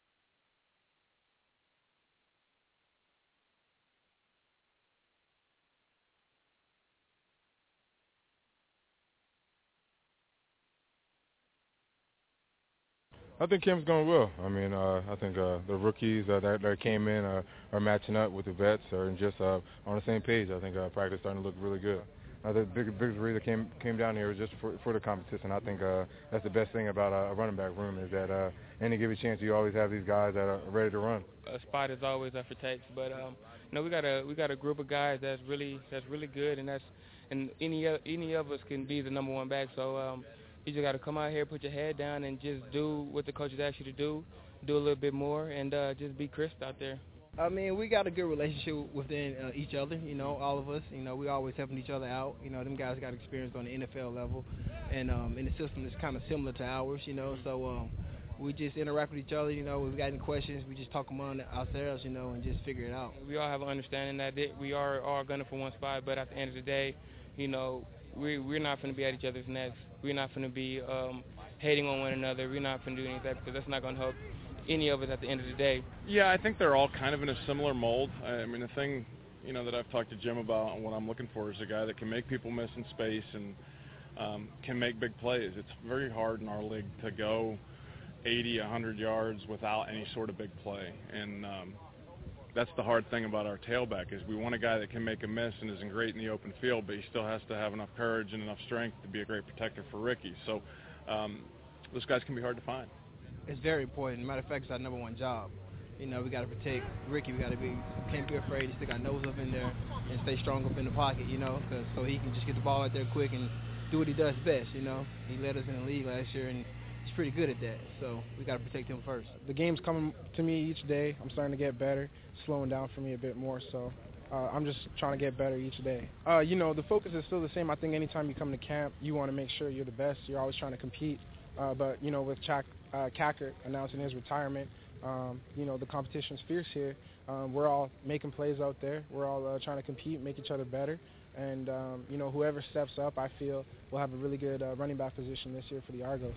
I think camp's going well. I mean, uh, I think uh, the rookies uh, that, that came in uh, are matching up with the vets, are just uh, on the same page. I think uh, practice starting to look really good. I think the big, biggest reason came came down here was just for, for the competition. I think uh, that's the best thing about a running back room is that uh, any given chance you always have these guys that are ready to run. A spot is always up for takes, but um, you know, we got a we got a group of guys that's really that's really good, and that's and any o- any of us can be the number one back. So um, you just got to come out here, put your head down, and just do what the coaches ask you to do, do a little bit more, and uh, just be crisp out there. I mean, we got a good relationship within uh, each other, you know, all of us. You know, we always helping each other out. You know, them guys got experience on the N F L level, and um, and the system is kind of similar to ours, you know. So um, we just interact with each other, you know. If we got any questions, we just talk them on ourselves, you know, and just figure it out. We all have an understanding that it, we are all gunning for one spot, but at the end of the day, you know, we, we're not going to be at each other's necks. We're not going to be um, hating on one another. We're not going to do anything because that's not going to help any of us at the end of the day. Yeah, I think they're all kind of in a similar mold. I mean, the thing, you know, that I've talked to Jim about and what I'm looking for is a guy that can make people miss in space and um, can make big plays. It's very hard in our league to go eighty, one hundred yards without any sort of big play. And um, that's the hard thing about our tailback is we want a guy that can make a miss and isn't great in the open field, but he still has to have enough courage and enough strength to be a great protector for Ricky. So um, those guys can be hard to find. It's very important. Matter of fact, it's our number one job. You know, we got to protect Ricky. We got to be, can't be afraid to stick our nose up in there and stay strong up in the pocket, you know, cause, so he can just get the ball out there quick and do what he does best, you know. He led us in the league last year, and he's pretty good at that, so we got to protect him first. The game's coming to me each day. I'm starting to get better, slowing down for me a bit more, so uh, I'm just trying to get better each day. Uh, you know, the focus is still the same. I think anytime you come to camp, you want to make sure you're the best. You're always trying to compete, uh, but, you know, with Chuck uh, Cackert announcing his retirement, um, you know, the competition's fierce here. Um, we're all making plays out there. We're all uh, trying to compete, make each other better. And, um, you know, whoever steps up, I feel, will have a really good uh, running back position this year for the Argos.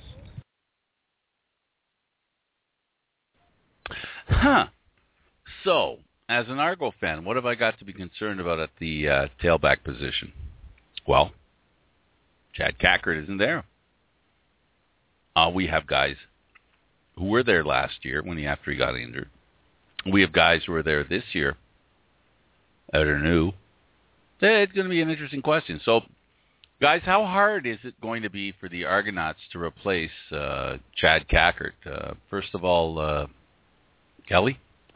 Huh. So, as an Argo fan, what have I got to be concerned about at the uh, tailback position? Well, Chad Cackert isn't there. Uh, we have guys who were there last year when he after he got injured. We have guys who are there this year that are new. It's going to be an interesting question. So, guys, how hard is it going to be for the Argonauts to replace uh, Chad Cackert? Uh, first of all, uh, Kelly?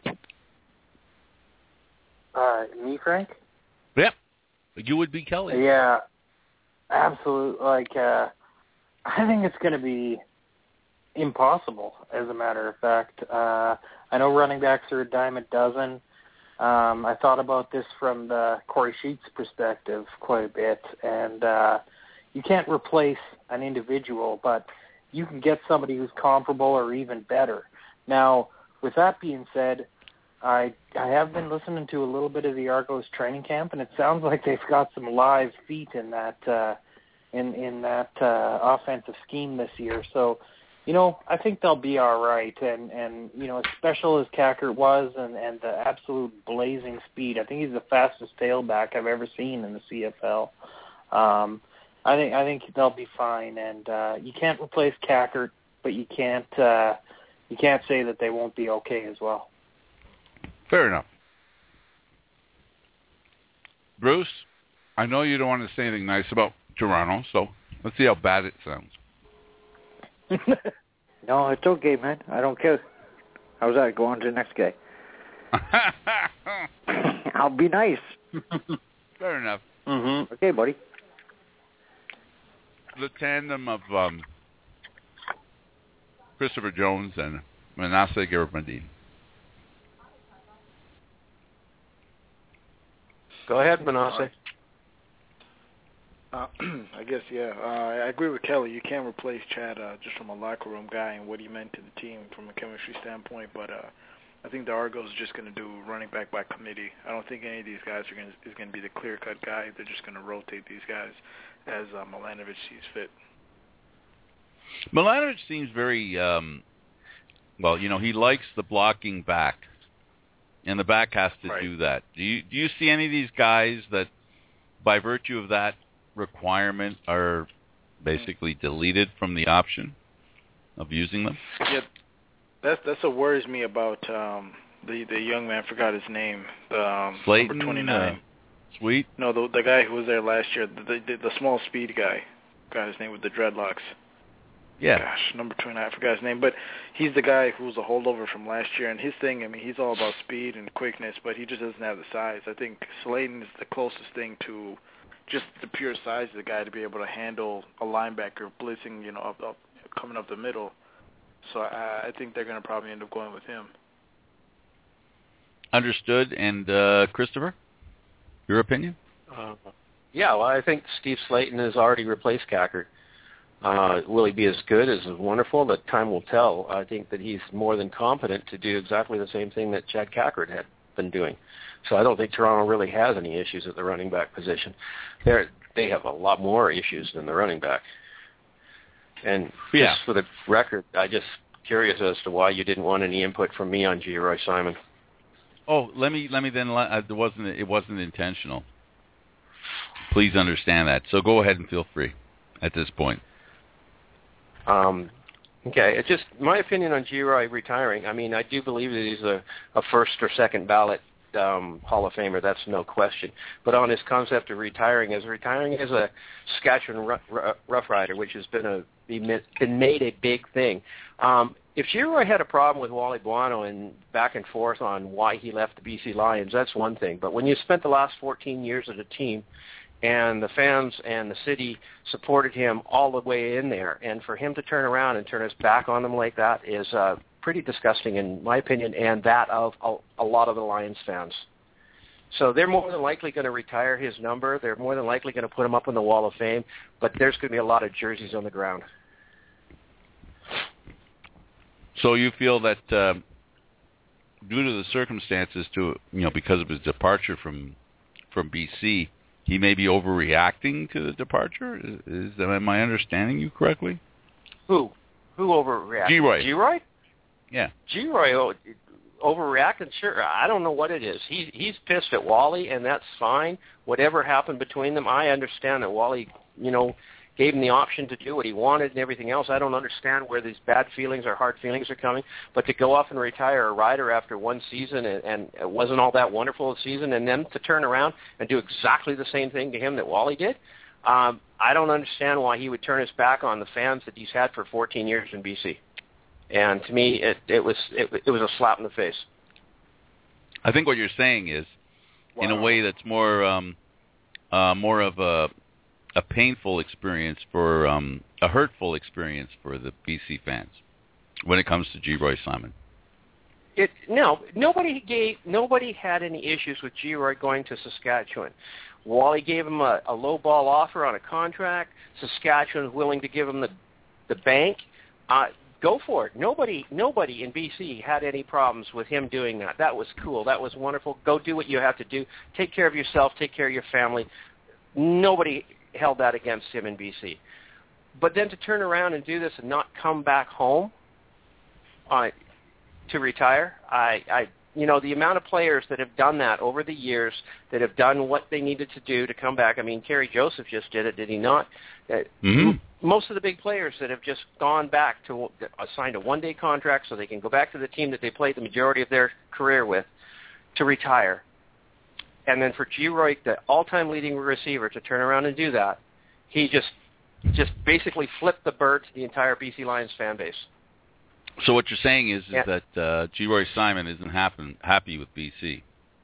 Uh, me, Frank? Yep. You would be Kelly. Yeah, absolutely. Like, uh, I think it's going to be impossible, as a matter of fact. Uh, I know running backs are a dime a dozen. Um, I thought about this from the Corey Sheets perspective quite a bit, and uh, you can't replace an individual, but you can get somebody who's comparable or even better. Now, with that being said, I I have been listening to a little bit of the Argos training camp, and it sounds like they've got some live feet in that uh, in in that uh, offensive scheme this year. So, you know, I think they'll be all right. And, and you know, as special as Cackert was and, and the absolute blazing speed, I think he's the fastest tailback I've ever seen in the C F L. Um, I think I think they'll be fine. And uh, you can't replace Cackert, but you can't uh, you can't say that they won't be okay as well. Fair enough. Bruce, I know you don't want to say anything nice about Toronto, so let's see how bad it sounds. No, it's okay, man. I don't care. How's that? Go on to the next guy. I'll be nice. Fair enough. Mm-hmm. Okay, buddy. The tandem of um, Christopher Jones and Manasseh Garbadine. Go ahead, Manasseh. Uh, I guess, yeah. Uh, I agree with Kelly. You can't replace Chad uh, just from a locker room guy and what he meant to the team from a chemistry standpoint. But uh, I think the Argos are just going to do running back by committee. I don't think any of these guys are going is going to be the clear-cut guy. They're just going to rotate these guys as uh, Milanovic sees fit. Milanovic seems very, um, well, you know, he likes the blocking back. And the back has to right. do that. Do you do you see any of these guys that, by virtue of that requirement, are basically deleted from the option of using them? Yeah, that's that's what worries me about um, the the young man. I forgot his name. The um, Slayton, number twenty-nine. Uh, Sweet. No, the the guy who was there last year, the the, the small speed guy. Got his name with the dreadlocks. Yeah. Gosh, number twenty-nine, I forgot his name, but he's the guy who was a holdover from last year, and his thing, I mean, he's all about speed and quickness, but he just doesn't have the size. I think Slayton is the closest thing to just the pure size of the guy to be able to handle a linebacker blitzing, you know, up, up, coming up the middle. So I, I think they're going to probably end up going with him. Understood. And uh, Christopher, your opinion? Uh, yeah, well, I think Steve Slayton has already replaced Cackert. Uh, will he be as good, as wonderful? But time will tell. I think that he's more than competent to do exactly the same thing that Chad Cackert had been doing. So I don't think Toronto really has any issues at the running back position. They're, they have a lot more issues than the running back. And yeah. just for the record, I just curious as to why you didn't want any input from me on Geroy Simon. Oh, let me let me then. Uh, it wasn't it wasn't intentional. Please understand that. So go ahead and feel free at this point. Um, okay, it's just my opinion on Geroy retiring. I mean, I do believe that he's a, a first or second ballot um, Hall of Famer. That's no question. But on his concept of retiring, as retiring as a Saskatchewan rough, rough Rider, which has been a been made a big thing. Um, if Geroy had a problem with Wally Buono and back and forth on why he left the B C Lions, that's one thing. But when you spent the last fourteen years as a team, and the fans and the city supported him all the way in there, and for him to turn around and turn his back on them like that is uh, pretty disgusting in my opinion, and that of a, a lot of the Lions fans. So they're more than likely going to retire his number. They're more than likely going to put him up in the Wall of Fame, but there's going to be a lot of jerseys on the ground. So you feel that uh, due to the circumstances, to you know, because of his departure from from B C, he may be overreacting to the departure? Is, is am I understanding you correctly? Who? Who overreacted? Geroy. Geroy? Yeah. Geroy overreacting? Sure. I don't know what it is. He's he's pissed at Wally, and that's fine. Whatever happened between them, I understand that Wally, you know, gave him the option to do what he wanted and everything else. I don't understand where these bad feelings or hard feelings are coming. But to go off and retire a rider after one season and, and it wasn't all that wonderful a season, and then to turn around and do exactly the same thing to him that Wally did, um, I don't understand why he would turn his back on the fans that he's had for fourteen years in B C. And to me, it, it was it, it was a slap in the face. I think what you're saying is, wow. in a way that's more um, uh, more of a a painful experience for um, a hurtful experience for the B C fans when it comes to Geroy Simon. It no nobody gave nobody had any issues with Geroy going to Saskatchewan. Wally gave him a, a low ball offer on a contract. Saskatchewan was willing to give him the the bank. Uh, go for it. Nobody nobody in B C had any problems with him doing that. That was cool. That was wonderful. Go do what you have to do. Take care of yourself. Take care of your family. Nobody held that against him in B C. But then to turn around and do this and not come back home uh, to retire, I, I, you know, the amount of players that have done that over the years, that have done what they needed to do to come back. I mean, Kerry Joseph just did it, did he not? Uh, mm-hmm. Most of the big players that have just gone back to uh, signed a one-day contract so they can go back to the team that they played the majority of their career with to retire. And then for Geroy, the all-time leading receiver, to turn around and do that, he just just basically flipped the bird to the entire B C Lions fan base. So what you're saying is, is yeah. that uh, Geroy Simon isn't happen, happy with B C.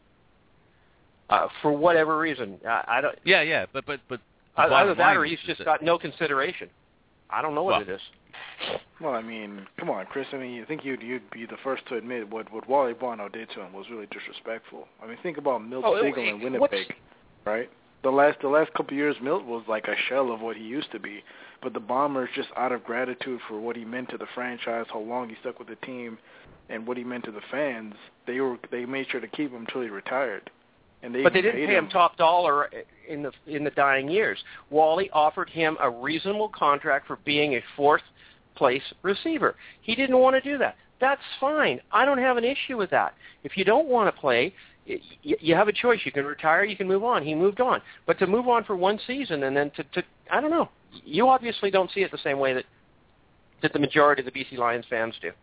Uh, for whatever reason, I, I don't. Yeah, yeah, but but but either that or he's just that, got no consideration. I don't know what well, it is. Well, I mean, come on, Chris. I mean, I think you'd you'd be the first to admit what what Wally Buono did to him was really disrespectful. I mean, think about Milt oh, Stegall in Winnipeg, right? The last the last couple of years, Milt was like a shell of what he used to be. But the Bombers, just out of gratitude for what he meant to the franchise, how long he stuck with the team, and what he meant to the fans, they were they made sure to keep him until he retired. And they but they didn't paid pay him him top dollar in the in the dying years. Wally offered him a reasonable contract for being a fourth place receiver. He didn't want to do that. That's fine. I don't have an issue with that. If you don't want to play, you have a choice. You can retire, you can move on. He moved on. But to move on for one season and then to, to I don't know. You obviously don't see it the same way that that the majority of the B C Lions fans do.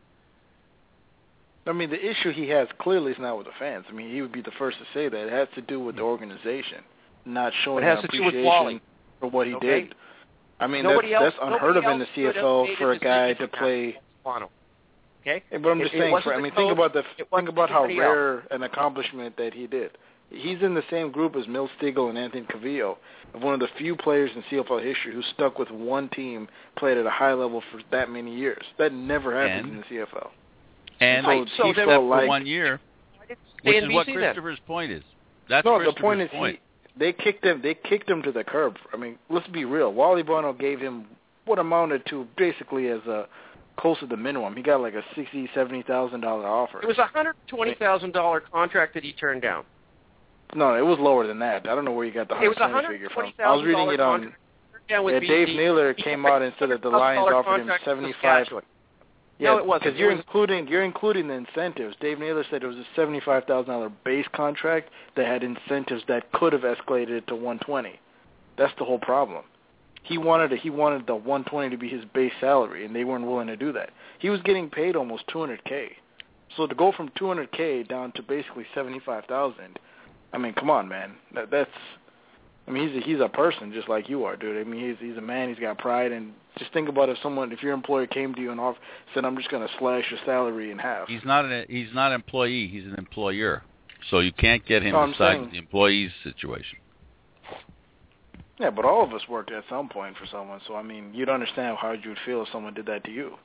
I mean, the issue he has clearly is not with the fans. I mean, he would be the first to say that. It has to do with the organization, not showing it has to do with Wally. for what he okay. did. I mean, nobody that's, else, that's unheard of in the C F L for a guy to play. Okay, yeah, but I'm just it, saying. it For, I mean, coach, think about the think about how rare else. an accomplishment that he did. He's in the same group as Milt Stegall and Anthony Cavillo, of one of the few players in C F L history who stuck with one team, played at a high level for that many years. That never happens and, in the C F L. And so, so he except felt for like, one year, which is what Christopher's then. point is. That's no, Christopher's the point is point. He, they kicked him. They kicked him to the curb. I mean, let's be real. Wally Buono gave him what amounted to basically as a close to the minimum. He got like a sixty, seventy thousand dollar offer. It was a hundred twenty thousand dollar contract that he turned down. No, it was lower than that. I don't know where you got the it was hundred twenty figure from. I was reading it on. Yeah, Dave Naylor came out and said that the Lions offered him seventy-five. Yeah, no, it wasn't. Because you're including you're including the incentives. Dave Naylor said it was a seventy-five thousand dollar base contract that had incentives that could have escalated to one twenty. That's the whole problem. He wanted a, he wanted the one twenty to be his base salary, and they weren't willing to do that. He was getting paid almost two hundred K. So to go from two hundred K down to basically seventy-five thousand, I mean, come on, man. That, that's, I mean, he's a, he's a person just like you are, dude. I mean, he's he's a man. He's got pride, and just think about if someone, if your employer came to you and off, said, "I'm just going to slash your salary in half." He's not an he's not an employee. He's an employer. So you can't get him no, to side saying, with the employee's situation. Yeah, but all of us worked at some point for someone. So I mean, you'd understand how you would feel if someone did that to you.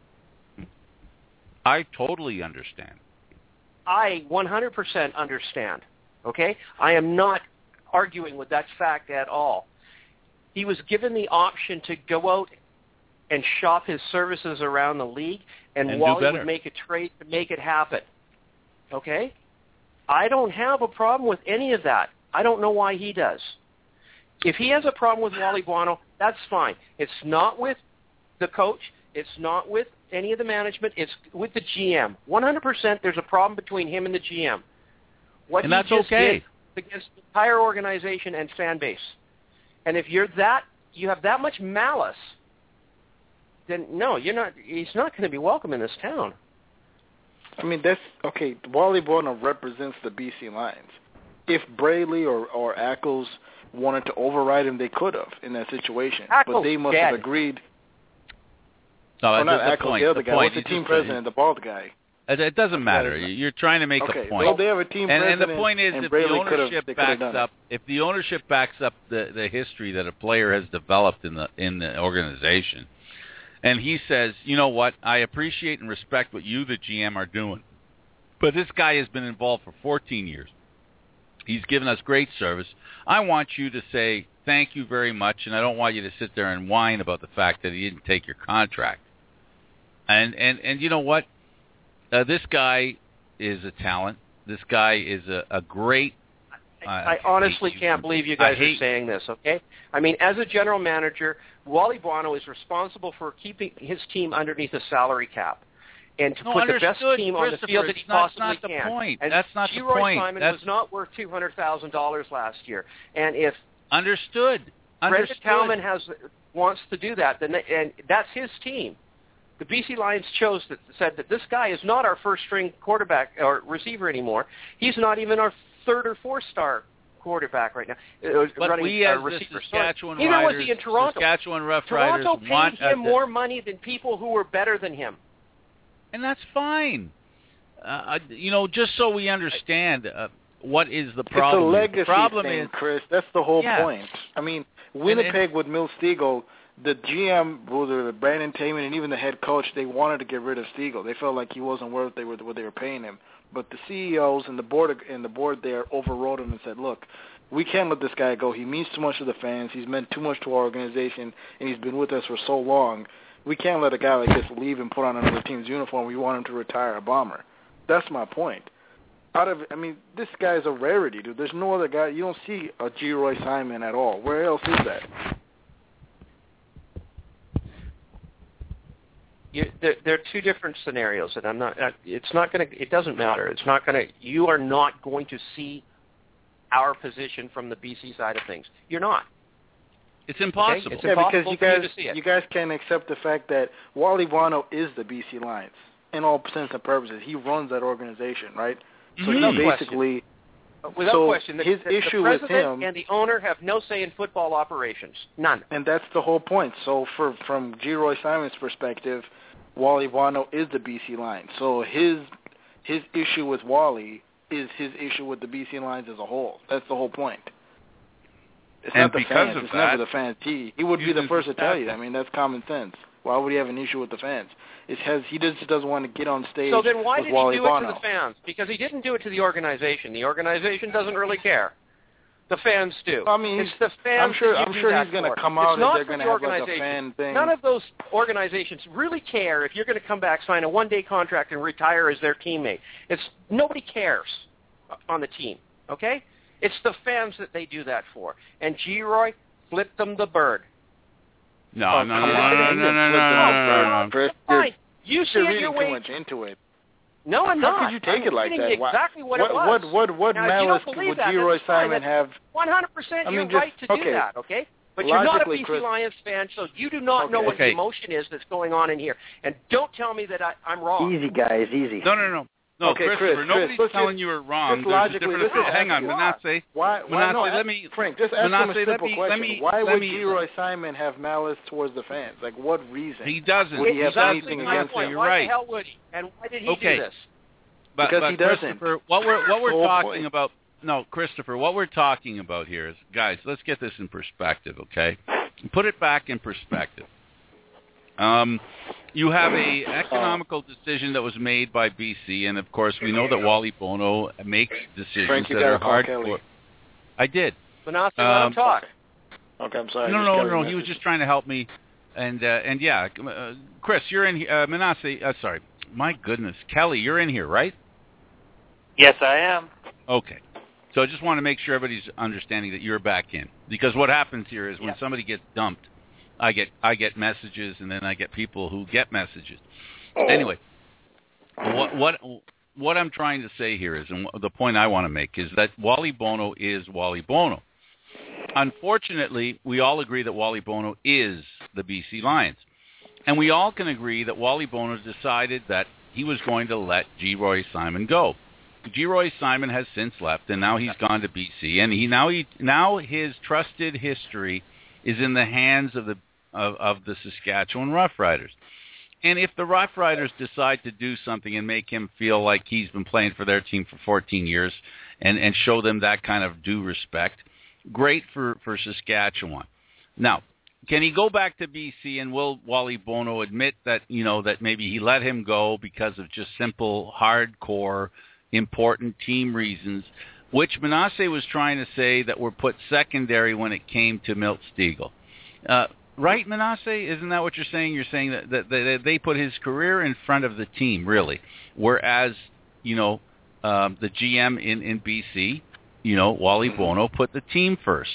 I totally understand. I one hundred percent understand. Okay? I am not arguing with that fact at all. He was given the option to go out and shop his services around the league, and, and Wally would make a trade to make it happen. Okay? I don't have a problem with any of that. I don't know why he does. If he has a problem with Wally Buono, that's fine. It's not with the coach. It's not with any of the management. It's with the G M. one hundred percent there's a problem between him and the G M. What and he that's just okay. did against the entire organization and fan base. And if you're that, you have that much malice, then no, you're not. He's not going to be welcome in this town. I mean, that's okay. Wally Buono represents the B C Lions. If Braley or or Ackles wanted to override him, they could have in that situation. Ackles but they must dead. have agreed. No, oh, not the, the Ackles, point, the other the guy. point. What's the you team just, president, the bald guy? It, it doesn't matter. You're trying to make okay, a point. Well, they have a team and, president, and the point is, and if Braley the ownership backs done up, it. if the ownership backs up the, the history that a player has developed in the in the organization, and he says, you know what, I appreciate and respect what you, the G M, are doing, but this guy has been involved for fourteen years. He's given us great service. I want you to say thank you very much, and I don't want you to sit there and whine about the fact that he didn't take your contract. And and, and you know what? Uh, this guy is a talent. This guy is a, a great... Uh, I, I honestly can't believe you guys are saying this, okay? I mean, as a general manager, Wally Buono is responsible for keeping his team underneath a salary cap and to no, put the best team on the field that he not, possibly not the can. Point. And that's not G. Roy the point. Simon that's... was not worth two hundred thousand dollars last year. And if Understood. Brendan Understood. Talman has, wants to do that, then they, and that's his team. The B C Lions chose that said that this guy is not our first-string quarterback or receiver anymore. He's not even our third or fourth-star quarterback right now. Uh, but running, we uh, as the receiver. Saskatchewan Neither Riders, was he in Toronto. Saskatchewan Rough Toronto Riders paid want him uh, more money than people who were better than him. And that's fine. Uh, you know, just so we understand uh, what is the problem. It's a legacy the problem thing, is, Chris. That's the whole yeah. point. I mean, Winnipeg and, with Milt Stegall, the G M, whether Brandon Taman, and even the head coach, they wanted to get rid of Stegall. They felt like he wasn't worth they were, what they were paying him. But the C E Os and the board and the board there overrode him and said, "Look, we can't let this guy go. He means too much to the fans. He's meant too much to our organization, and he's been with us for so long. We can't let a guy like this leave and put on another team's uniform. We want him to retire a Bomber." That's my point. Out of, I mean, this guy's a rarity, dude. There's no other guy. You don't see a G. Roy Simon at all. Where else is that? You, there, there are two different scenarios, and I'm not. It's not going to. It doesn't matter. It's not going to. You are not going to see our position from the B C side of things. You're not. It's impossible. Okay? It's yeah, impossible because you for guys, you to see it. you guys can't accept the fact that Wally Buono is the B C Lions in all sense and purposes. He runs that organization, right? So Mm-hmm. he basically, Without so question, the, his the, issue the with president him, and the owner have no say in football operations. None. And that's the whole point. So for from G. Roy Simon's perspective, Wally Bono is the B C Lions. So his his issue with Wally is his issue with the B C Lions as a whole. That's the whole point. It's and not the because fans. of It's that, never the fans. He he would be the first to tell you that. I mean, that's common sense. Why would he have an issue with the fans? It has he just doesn't want to get on stage. So then why with did Wally he do Bono. it to the fans? Because he didn't do it to the organization. The organization doesn't really care. The fans do. I mean, it's the fans. I'm sure. that you I'm do sure that he's going to for. come It's out not and they're for going the to have like a organization. fan thing. None of those organizations really care if you're going to come back, sign a one-day contract, and retire as their teammate. It's nobody cares on the team. Okay, it's the fans that they do that for. And G. Roy flipped them the bird. No, Oh, no, come no, on. no, no, no, no, no, no, no. Chris, Fine. You you're see it reading your too way. much into it. No, I'm How not. could you take I'm it like reading that? Why- exactly what, what it was. What what what now, if you malice don't believe would that, G. Roy that's fine. Simon That's have? one hundred percent I your mean, just- right to do okay. that, okay? But you're not a Logically, B C Chris- Lions fan, so you do not know Okay. what Okay. the emotion is that's going on in here. And don't tell me that I, I'm wrong. Easy, guys, easy. No, no, no. No, Okay, Chris, Christopher, Chris, nobody's let's telling just- you you're wrong. just There's a logically, difference. listen, Hang on, you Manasseh. Why? Why Manasseh, no, let ask- me... Frank, just ask Manasseh, him a let simple me- question. let me- Why let would me- G. Roy Simon have malice towards the fans? Like, what reason? He doesn't. Would he have exactly anything my against point. him? You're Why right. the hell would he? And why did he Okay. do this? But, Because but he doesn't. Christopher, what we're what we're The whole talking point. about, no, Christopher, what we're talking about here is, guys, let's get this in perspective, okay? Put it back in perspective. Um, you have a economical decision that was made by B C, and of course we know that Wally Bono makes decisions Frank, you that gotta are call hard Kelly. for. I did. Manasseh, let Um, him talk. Okay, I'm sorry. No, just no, got no, a no. He was message. just trying to help me, and uh, and yeah, uh, Chris, you're in. he- Uh, Manasseh, uh, sorry, my goodness, Kelly, you're in here, right? Yes, I am. Okay. So I just want to make sure everybody's understanding that you're back in, because what happens here is when Yeah. somebody gets dumped, I get I get messages, and then I get people who get messages. Anyway, what what what I'm trying to say here is, and the point I want to make is that Wally Bono is Wally Bono. Unfortunately, we all agree that Wally Bono is the B C Lions, and we all can agree that Wally Bono decided that he was going to let G. Roy Simon go. G. Roy Simon has since left, and now he's gone to B C, and he now he now his trusted history is in the hands of the of, of the Saskatchewan Roughriders. And if the Roughriders decide to do something and make him feel like he's been playing for their team for fourteen years, and and show them that kind of due respect, great for for Saskatchewan. Now, can he go back to B C, and will Wally Bono admit that, you know, that maybe he let him go because of just simple, hardcore, important team reasons, which Manasseh was trying to say that were put secondary when it came to Milt Stegall. Uh, right, Manasseh? Isn't that what you're saying? You're saying that, that, that they put his career in front of the team, really, whereas, you know, um, the G M in, in B C, you know, Wally Bono, put the team first.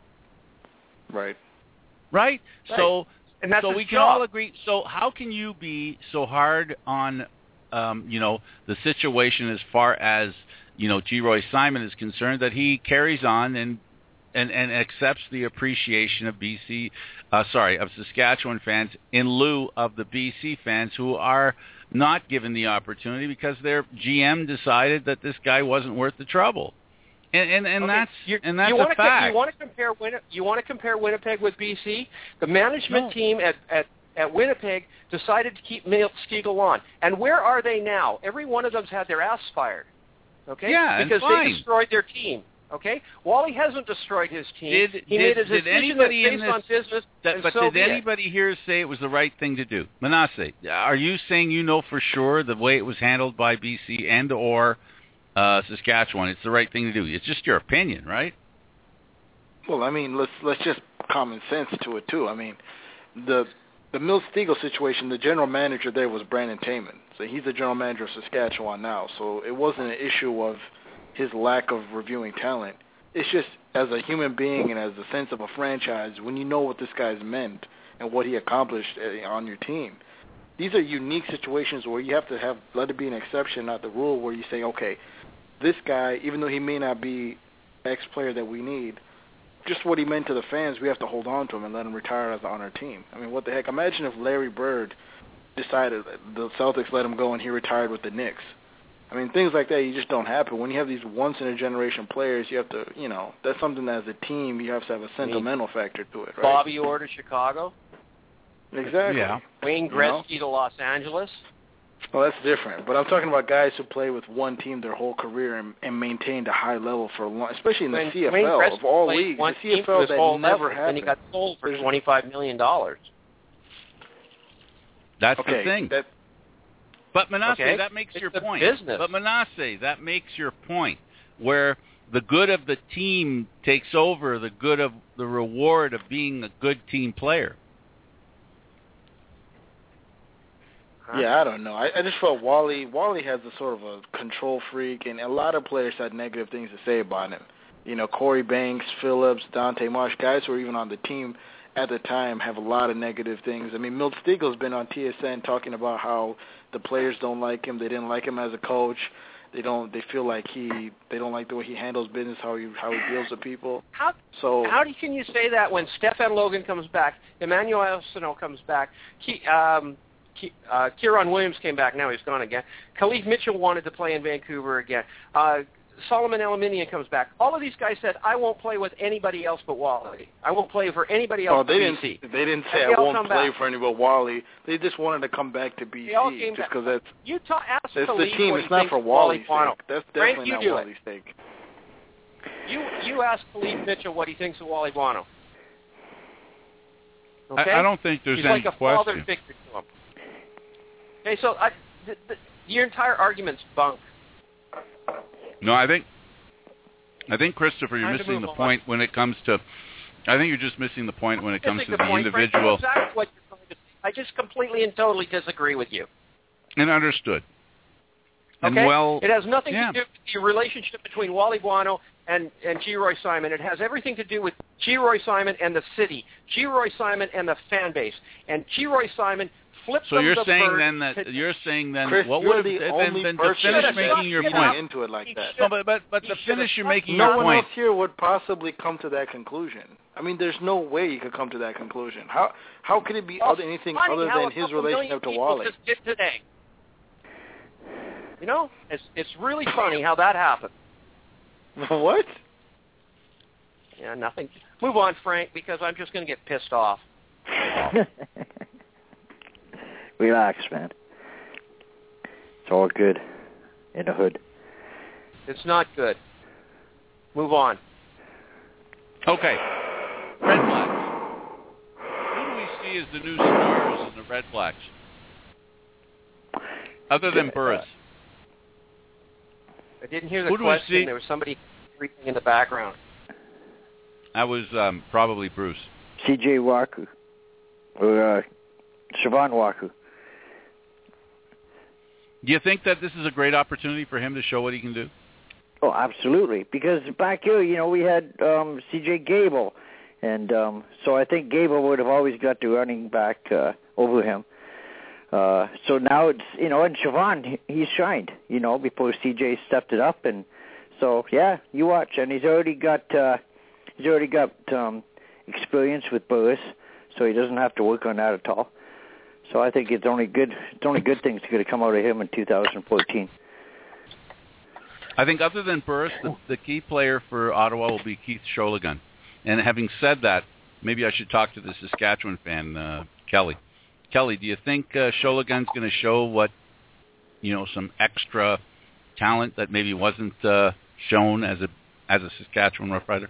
Right. Right? Right. So, And that's so his we can job. all agree. So how can you be so hard on, um, you know, the situation as far as, you know, G. Roy Simon is concerned, that he carries on and and, and accepts the appreciation of B C, uh, sorry, of Saskatchewan fans in lieu of the B C fans who are not given the opportunity because their G M decided that this guy wasn't worth the trouble. And and, and Okay, that's you, and that's you a want to fact. you want to compare Winni- you want to compare Winnipeg with B C? The management No. team at, at at Winnipeg decided to keep Milt Stegall on, and where are they now? Every one of them's had their ass fired. Okay, Yeah, and because fine. they destroyed their team. Okay, Wally hasn't destroyed his team. Did, he did, made a did decision anybody that's in based this, on business, that, and but so did be it. anybody here say it was the right thing to do? Manasseh, are you saying you know for sure the way it was handled by B C and or uh, Saskatchewan, it's the right thing to do? It's just your opinion, right? Well, I mean, let's let's just common sense to it too. I mean, the the Milt Stegall situation, the general manager there was Brandon Taman, so he's the general manager of Saskatchewan now. So it wasn't an issue of his lack of reviewing talent. It's just as a human being and as the sense of a franchise, when you know what this guy's meant and what he accomplished uh, on your team, these are unique situations where you have to have let it be an exception, not the rule. Where you say, okay, this guy, even though he may not be X player that we need, just what he meant to the fans, we have to hold on to him and let him retire as on our team. I mean, what the heck? Imagine if Larry Bird decided the Celtics let him go and he retired with the Knicks. I mean, things like that you just don't happen. When you have these once-in-a-generation players, you have to, you know, that's something that as a team you have to have a sentimental factor to it, right? Bobby Orr to Chicago. Exactly. Yeah. Wayne Gretzky you know? to Los Angeles. Well, that's different. But I'm talking about guys who play with one team their whole career and, and maintained a high level for a long, especially in the when C F L Wayne Gretzky of all played leagues. One the C F L team that whole never level, happened. And he got sold for twenty-five million dollars. That's okay, the thing. That, but Manasseh, okay. that makes it's your the point. Business. But Manasseh, that makes your point, where the good of the team takes over the good of the reward of being a good team player. Huh? Yeah, I don't know. I, I just felt Wally Wally has a sort of a control freak, and a lot of players had negative things to say about him. You know, Corey Banks, Phillips, Dante Marsh, guys who were even on the team at the time have a lot of negative things. I mean, Milt Stiegel's been on T S N talking about how the players don't like him. They didn't like him as a coach. They don't. They feel like he. They don't like the way he handles business, how he how he deals with people. How so how do you, can you say that when Stefan Logan comes back, Emmanuel Sano comes back, he, um, Ke, uh, Kieran Williams came back. Now he's gone again. Khalif Mitchell wanted to play in Vancouver again. Uh, Solomon Eliminian comes back. All of these guys said, "I won't play with anybody else but Wally. I won't play for anybody else." Oh, they but didn't. B C. They didn't say And I won't play back. for anybody but Wally. They just wanted to come back to B C They all came just back. because that's. You ta- ask It's Khalif the team. what It's he not thinks for of Wally's Wally sake. That's Frank, definitely you not do Wally's it. sake. You you ask Khalif Mitchell what he thinks of Wally Buono. Okay? I, I don't think there's He's any like a question. father figure to him. Okay, so I, the, the, your entire argument's bunk. No, I think, I think Christopher, you're Time to missing move the on. point when it comes to. I think you're just missing the point when it comes Missing to the, the point, Frank. individual. That's exactly what you're trying to say. I just completely and totally disagree with you. And understood. And Okay? well, it has nothing yeah. to do with the relationship between Wally Buono and, and G. Roy Simon. It has everything to do with G. Roy Simon and the city, G. Roy Simon and the fan base. And G. Roy Simon flipped So them you're the saying bird then that to, you're saying then Chris, what you're would the have only been, been to person finish that's making your getting point? into it like that. No, but but but to finish you making no your one point. else here would possibly come to that conclusion. I mean, there's no way you could come to that conclusion. How how could it be Well, other, anything funny other how than a his couple relationship to million Wally? people just did today. You know, it's it's really funny how that happened. What? Yeah, nothing. Move on, Frank, because I'm just going to get pissed off. Relax, man. It's all good in the hood. It's not good. Move on. Okay. Red Blacks. Who do we see as the new stars in the Red Blacks? Other than Burris. I didn't hear the Who do we question. see? There was somebody breathing in the background. That was um, probably Bruce. C J Waku. Or uh, Siobhan Waku. Do you think that this is a great opportunity for him to show what he can do? Oh, absolutely. Because back here, you know, we had um, C J Gable. And um, so I think Gable would have always got the running back uh, over him. Uh, so now it's, you know, and Siobhan, he's shined, you know, before C J stepped it up. And so, yeah, you watch. And he's already got, uh, he's already got um, experience with Burris, so he doesn't have to work on that at all. So I think it's only good, it's only good things going to come out of him in two thousand fourteen. I think other than Burris, the, the key player for Ottawa will be Keith Shologun. And having said that, maybe I should talk to the Saskatchewan fan, uh, Kelly. Kelly, do you think uh, Shologun's going to show what, you know, some extra talent that maybe wasn't uh, shown as a as a Saskatchewan Rough Rider?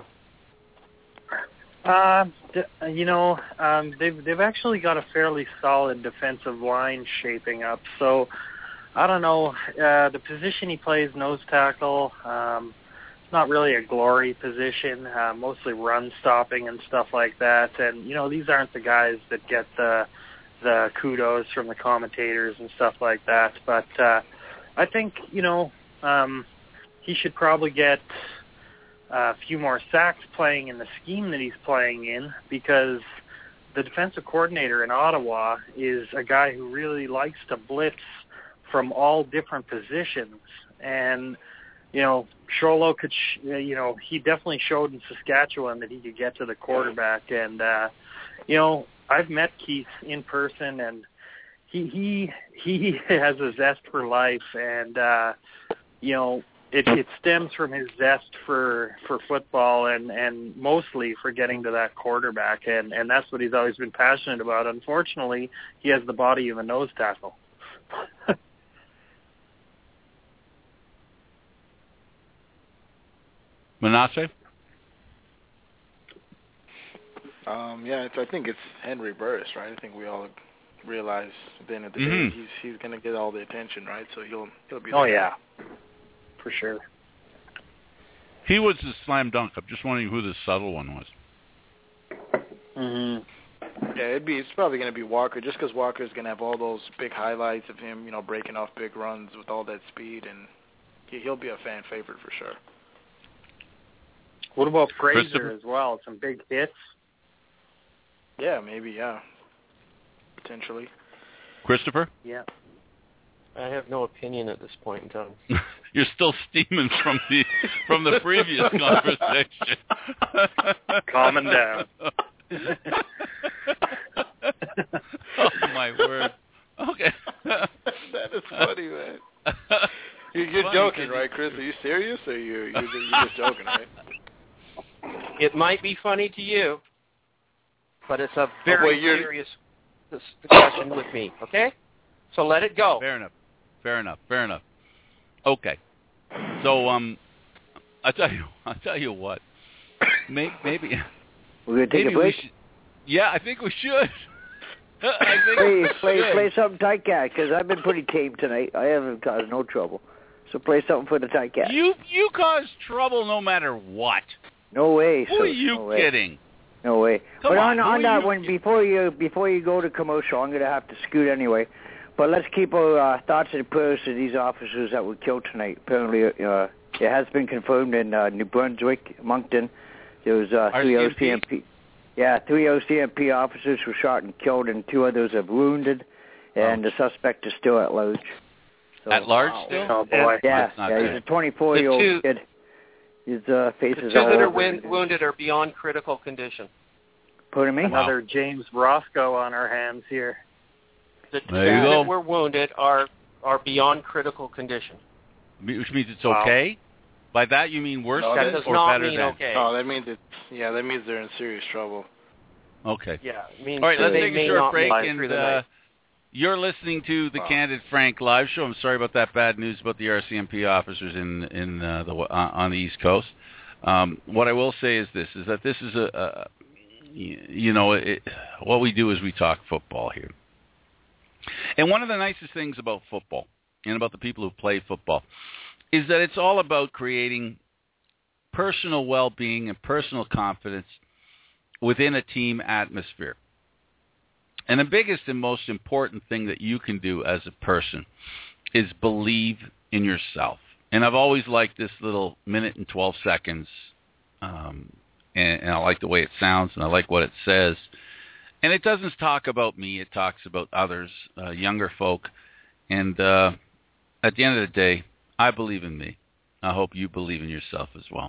Uh, d- you know, um, they've they've actually got a fairly solid defensive line shaping up. So I don't know. Uh, the position he plays, nose tackle, um, it's not really a glory position. Uh, mostly run stopping and stuff like that. And you know, these aren't the guys that get the the kudos from the commentators and stuff like that. But uh, I think, you know, um, he should probably get a few more sacks playing in the scheme that he's playing in, because the defensive coordinator in Ottawa is a guy who really likes to blitz from all different positions. And, you know, Sholo could, sh- you know, he definitely showed in Saskatchewan that he could get to the quarterback. And, uh, you know, I've met Keith in person, and he he he has a zest for life, and uh, you know, it it stems from his zest for for football, and and mostly for getting to that quarterback, and and that's what he's always been passionate about. Unfortunately, he has the body of a nose tackle. Manasseh? Um, yeah, it's, I think it's Henry Burris, right? I think we all realize at the end of the Mm-hmm. day he's he's going to get all the attention, right? So he'll he'll be. Oh there. yeah, for sure. He was the slam dunk. I'm just wondering who the subtle one was. Mm-hmm. Yeah, it'd be it's probably going to be Walker, just because Walker's going to have all those big highlights of him, you know, breaking off big runs with all that speed, and he, he'll be a fan favorite for sure. What about Fraser as well? Some big hits. Yeah, maybe, yeah. Potentially. Christopher? Yeah. I have no opinion at this point in time. You're still steaming from the from the previous conversation. Calming down. Oh, my word. Okay. That is funny, man. You're, you're Funny, joking, right, Chris? Are you serious, or you're, you're, you're just joking, right? It might be funny to you, but it's a Oh, very boy, you're- serious discussion with me, okay? So let it go. Fair enough. Fair enough. Fair enough. Okay. So, um, I tell you, I tell you what. Maybe, maybe We're gonna take maybe a break. we should, yeah, I think we should. I think Play, we play, should. play something tight cat, because I've been pretty tame tonight. I haven't caused no trouble. So play something for the tight cat. You you cause trouble no matter what. No way. Who so, are you no way. kidding? No way. Come but on, on, who on are that you one, kidding? before you before you go to commercial, I'm gonna have to scoot anyway. But let's keep our uh, thoughts and prayers to these officers that were killed tonight. Apparently, uh, it has been confirmed in uh, New Brunswick, Moncton. There was uh, three O C M P. Yeah, three O C M P officers were shot and killed, and two others are wounded. And Oh. the suspect is still at large. So, At large wow. still? Oh boy. Yeah, That's not yeah, good. he's a twenty-four-year-old The two- kid. His uh, face The is two all that are over. win- wounded are beyond critical condition. Pardon me? Another James Roscoe on our hands here. The two There you that go. were wounded are are beyond critical condition. Which means it's Wow. okay? By that you mean worse No, That than does or not better mean than? okay. Oh, that means it's yeah, that means they're in serious trouble. Okay. Yeah, it means All right, that let's they take a may short not break. make it And through the uh, night. you're listening to the Wow. Candid Frank live show. I'm sorry about that bad news about the R C M P officers in in uh, the uh, on the East Coast. Um, what I will say is this: is that this is a, a you know, it, what we do is we talk football here. And one of the nicest things about football and about the people who play football is that it's all about creating personal well-being and personal confidence within a team atmosphere. And the biggest and most important thing that you can do as a person is believe in yourself. And I've always liked this little minute and twelve seconds, um, and, and I like the way it sounds, and I like what it says. And it doesn't talk about me. It talks about others, uh, younger folk. And uh, at the end of the day, I believe in me. I hope you believe in yourself as well.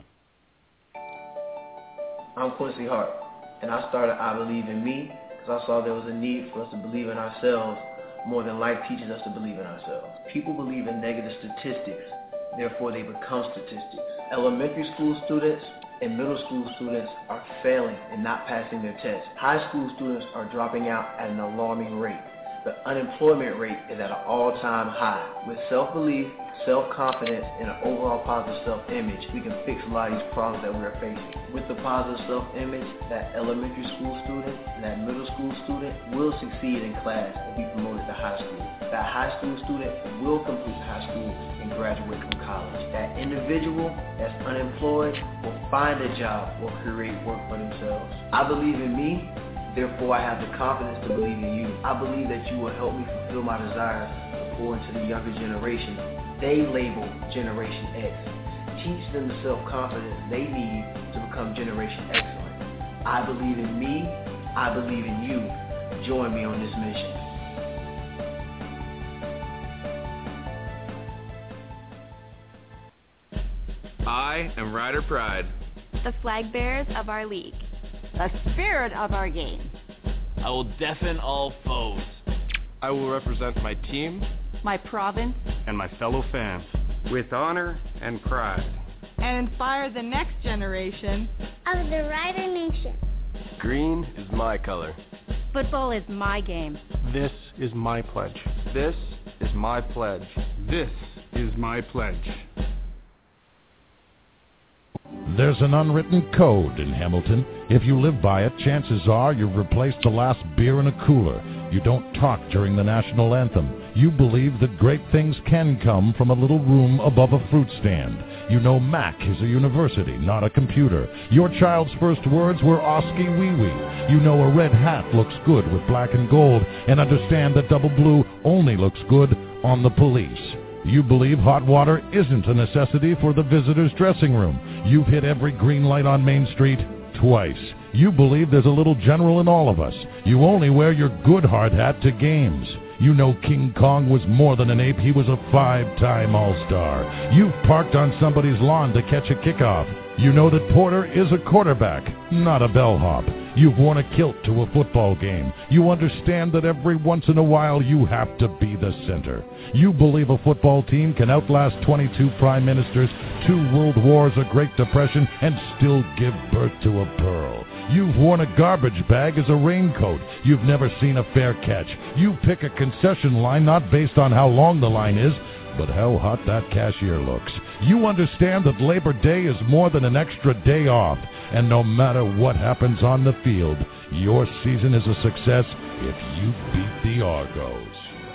I'm Quincy Hart, and I started I Believe in Me because I saw there was a need for us to believe in ourselves more than life teaches us to believe in ourselves. People believe in negative statistics, therefore they become statistics. Elementary school students and middle school students are failing and not passing their tests. High school students are dropping out at an alarming rate. The unemployment rate is at an all-time high. With self-belief, self-confidence, and an overall positive self-image, we can fix a lot of these problems that we are facing. With the positive self-image, that elementary school student and that middle school student will succeed in class and be promoted to high school. That high school student will complete high school and graduate from college. That individual that's unemployed will find a job or create work for themselves. I believe in me. Therefore, I have the confidence to believe in you. I believe that you will help me fulfill my desires to pour into the younger generation. They label Generation X. Teach them the self-confidence they need to become Generation Excellent. I believe in me. I believe in you. Join me on this mission. I am Rider Pride. The flag bearers of our league. The spirit of our game. I will deafen all foes. I will represent my team, my province, and my fellow fans with honor and pride. And inspire the next generation of the Rider Nation. Green is my color. Football is my game. This is my pledge. This is my pledge. This is my pledge. There's an unwritten code in Hamilton. If you live by it, chances are you've replaced the last beer in a cooler. You don't talk during the national anthem. You believe that great things can come from a little room above a fruit stand. You know Mac is a university, not a computer. Your child's first words were Oski Wee Wee. You know a red hat looks good with black and gold, and understand that double blue only looks good on the police. You believe hot water isn't a necessity for the visitor's dressing room. You've hit every green light on Main Street twice. You believe there's a little general in all of us. You only wear your good hard hat to games. You know King Kong was more than an ape. He was a five-time All-Star. You've parked on somebody's lawn to catch a kickoff. You know that Porter is a quarterback, not a bellhop. You've worn a kilt to a football game. You understand that every once in a while you have to be the center. You believe a football team can outlast twenty-two prime ministers, two world wars, a Great Depression, and still give birth to a pearl. You've worn a garbage bag as a raincoat. You've never seen a fair catch. You pick a concession line not based on how long the line is, but how hot that cashier looks. You understand that Labor Day is more than an extra day off, and no matter what happens on the field, your season is a success if you beat the Argos.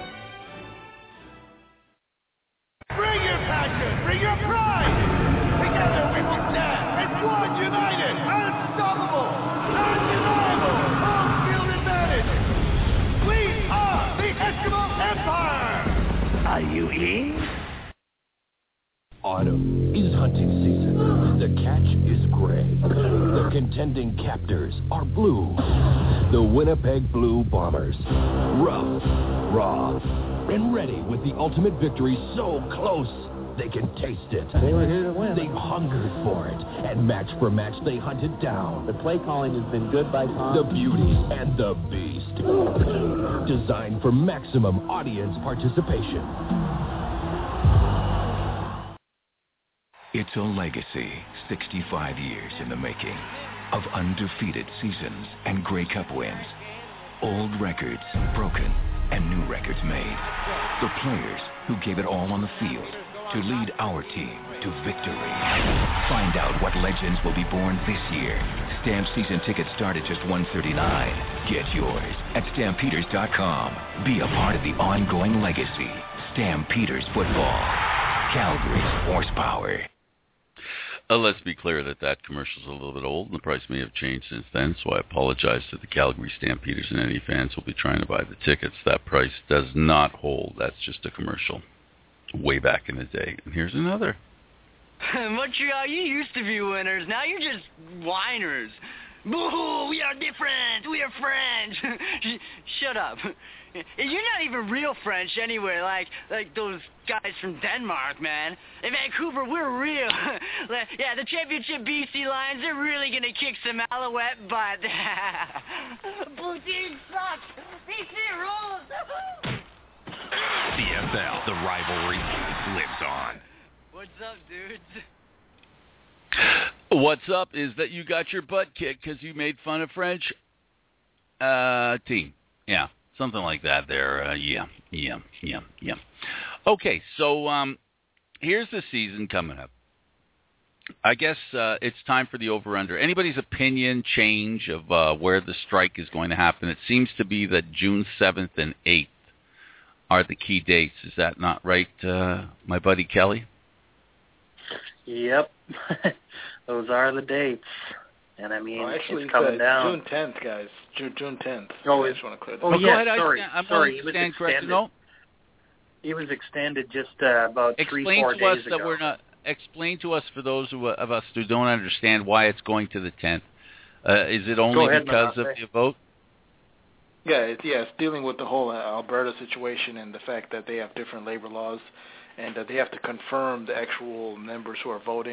Bring your passion, bring your pride. Together we will stand as one united, unstoppable, undeniable, home field advantage. We are the Eskimo Empire. Are you in? Autumn is hunting season. The catch is gray. The contending captors are blue. The Winnipeg Blue Bombers. Rough, raw, and ready with the ultimate victory so close they can taste it. They were here to win. They've hungered for it, and match for match they hunted down. The play calling has been good by Tom. The Beauty and the Beast. Designed for maximum audience participation. It's a legacy, sixty-five years in the making, of undefeated seasons and Grey Cup wins. Old records broken and new records made. The players who gave it all on the field to lead our team to victory. Find out what legends will be born this year. Stamp season tickets start at just one thirty-nine. Get yours at stampeders dot com. Be a part of the ongoing legacy. Stampeders Football. Calgary's horsepower. Uh, let's be clear that that commercial is a little bit old, and the price may have changed since then, so I apologize to the Calgary Stampeders and any fans who will be trying to buy the tickets. That price does not hold. That's just a commercial way back in the day. And here's another. Montreal, you used to be winners. Now you're just whiners. Boo-hoo, we are different. We are French. Shut up. You're not even real French anyway, like like those guys from Denmark, man. In Vancouver, we're real. Yeah, the championship B C Lions, they're really going to kick some Alouette butt. Poutine sucks. B C rules. C F L, the rivalry lives on. What's up, dudes? What's up is that you got your butt kicked because you made fun of French uh, team. Yeah. Something like that there. Uh, yeah, yeah, yeah, yeah. Okay, so um, here's the season coming up. I guess uh, it's time for the over-under. Anybody's opinion change of uh, where the strike is going to happen? It seems to be that June seventh and eighth are the key dates. Is that not right, uh, my buddy Kelly? Yep. Those are the dates. And I mean, oh, actually, it's coming uh, down. June tenth, guys. June, June tenth. Oh, I just want to clear that. Oh, oh yeah, go ahead. sorry. I stand, I'm sorry. going It to was stand corrected. extended. No. It was extended just uh, about explain three, four to days us ago. that we're not. Explain to us, for those who, of us who don't understand, why it's going to the tenth. Uh, is it only ahead, because of Manase. the vote? Yeah, it's, yeah, it's dealing with the whole Alberta situation and the fact that they have different labor laws, and that they have to confirm the actual members who are voting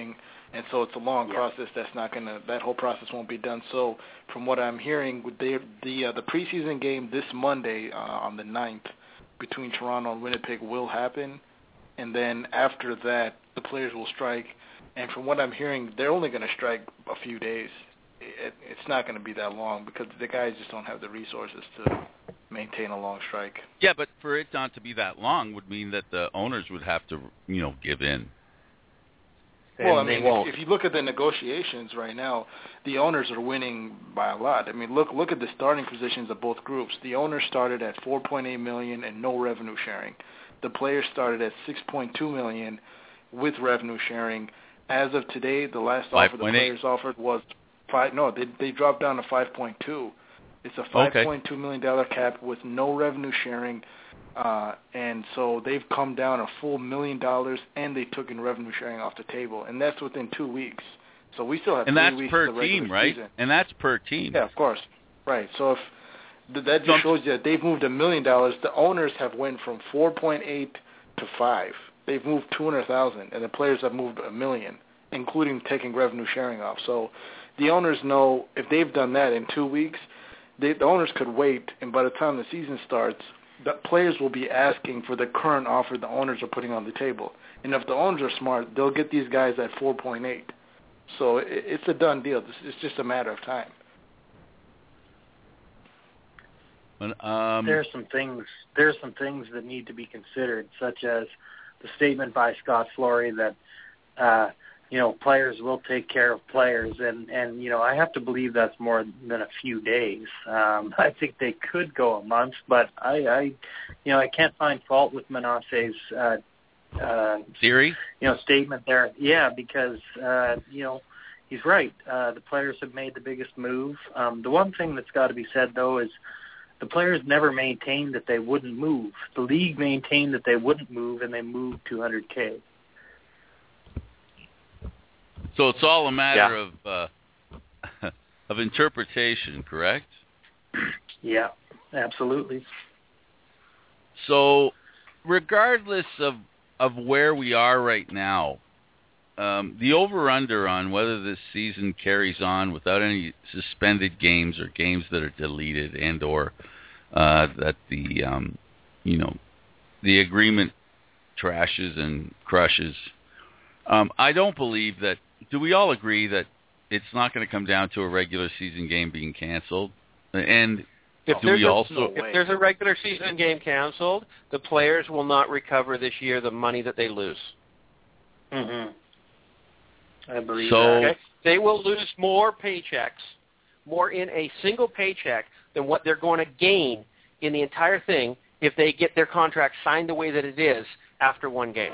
And so it's a long yeah. process. That's not gonna. That whole process won't be done. So from what I'm hearing, with the the uh, the preseason game this Monday uh, on the ninth between Toronto and Winnipeg will happen, and then after that the players will strike. And from what I'm hearing, they're only going to strike a few days. It, it's not going to be that long because the guys just don't have the resources to maintain a long strike. Yeah, but for it not to be that long would mean that the owners would have to, you know, give in. Well, I mean, if, if you look at the negotiations right now, the owners are winning by a lot. I mean, look look at the starting positions of both groups. The owners started at four point eight million dollars and no revenue sharing. The players started at six point two million dollars with revenue sharing. As of today, the last offer the players offered was five. No, they they dropped down to five point two. It's a five point two million dollar cap with no revenue sharing. Uh, and so they've come down a full million dollars, and they took in revenue sharing off the table, and that's within two weeks. So we still have and three that's weeks per of the regular team, right? season. And that's per team. Yeah, of course. Right. So if th- that just shows you that they've moved a million dollars. The owners have went from four point eight to five. They've moved two hundred thousand, and the players have moved a million, including taking revenue sharing off. So the owners know if they've done that in two weeks, they, the owners could wait, and by the time the season starts, the players will be asking for the current offer the owners are putting on the table. And if the owners are smart, they'll get these guys at four point eight. So it, it's a done deal. It's just a matter of time. Um, there are some things. There are some things that need to be considered, such as the statement by Scott Flory that uh, you know players will take care of players, and and you know I have to believe that's more than a few days. Um, I think they could go a month, but I, I you know I can't find fault with Manasse's uh, uh, theory, you know, statement there. Yeah, because uh, you know he's right. Uh, the players have made the biggest move. Um, the one thing that's got to be said though is the players never maintained that they wouldn't move. The league maintained that they wouldn't move, and they moved two hundred K. So it's all a matter yeah. of uh, of interpretation, correct? Yeah, absolutely. So regardless of, of where we are right now, um, the over-under on whether this season carries on without any suspended games or games that are deleted and or uh, that the um, you know the agreement trashes and crushes, um, I don't believe that. Do we all agree that it's not going to come down to a regular season game being canceled? And if do we a, also... No if there's a regular season game canceled, the players will not recover this year the money that they lose. Mm-hmm. I believe so, that. Okay? They will lose more paychecks, more in a single paycheck than what they're going to gain in the entire thing if they get their contract signed the way that it is after one game.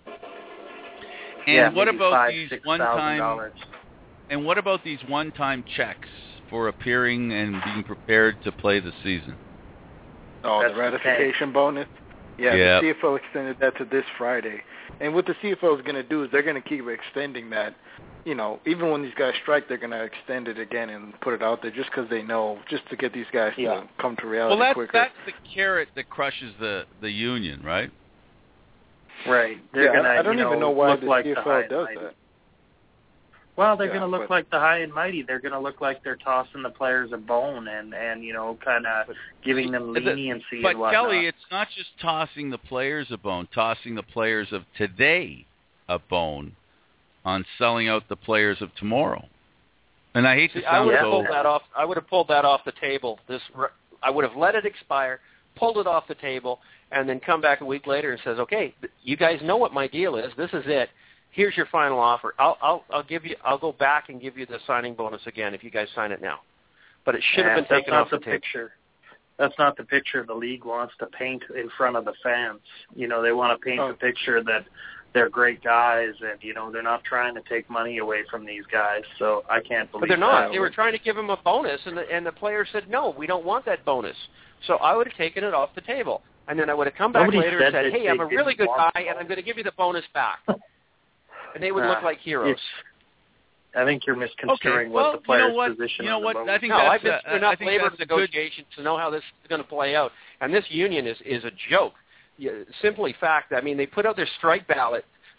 And yeah, what about five, these six one-time? And what about these one-time checks for appearing and being prepared to play the season? Oh, That's the ratification bonus. Yeah, yep. The C F L extended that to this Friday. And what the C F L is going to do is they're going to keep extending that. You know, even when these guys strike, they're going to extend it again and put it out there just because they know, just to get these guys yeah. to come to reality well, that's, quicker. that's the carrot that crushes the, the union, right? Right. They're yeah, gonna, I don't you know, even know why look the like C F L the high does and that. Well, they're yeah, going to look but, like the high and mighty. They're going to look like they're tossing the players a bone and, and you know, kind of giving them leniency but and whatnot. Kelly, it's not just tossing the players a bone, tossing the players of today a bone on selling out the players of tomorrow. And I hate to See, sound I would have so... pulled that off. I would have pulled that off the table. This, I would have let it expire, pulled it off the table, and then come back a week later and says, "Okay, you guys know what my deal is. This is it. Here's your final offer. I'll, I'll, I'll give you. I'll go back and give you the signing bonus again if you guys sign it now." But it should have yeah, been taken that's off not the, the table. picture. That's not the picture the league wants to paint in front of the fans. You know, they want to paint oh. the picture that they're great guys, and you know they're not trying to take money away from these guys. So I can't believe. But they're not. That. They were trying to give him a bonus, and the, and the players said, "No, we don't want that bonus." So I would have taken it off the table, and then I would have come back Nobody later and said said, that "Hey, I'm a they really didn't good want guy, the and I'm going to give you the bonus back." And they would uh, look like heroes. I think you're misconstruing okay. well, what the players' you know what? position You know on what? the I think no, that's, I've been uh, through enough I think labor that's negotiations to know how this is going to play out. And this union is, is a joke. You, simply fact, I mean, they put out their strike ballot.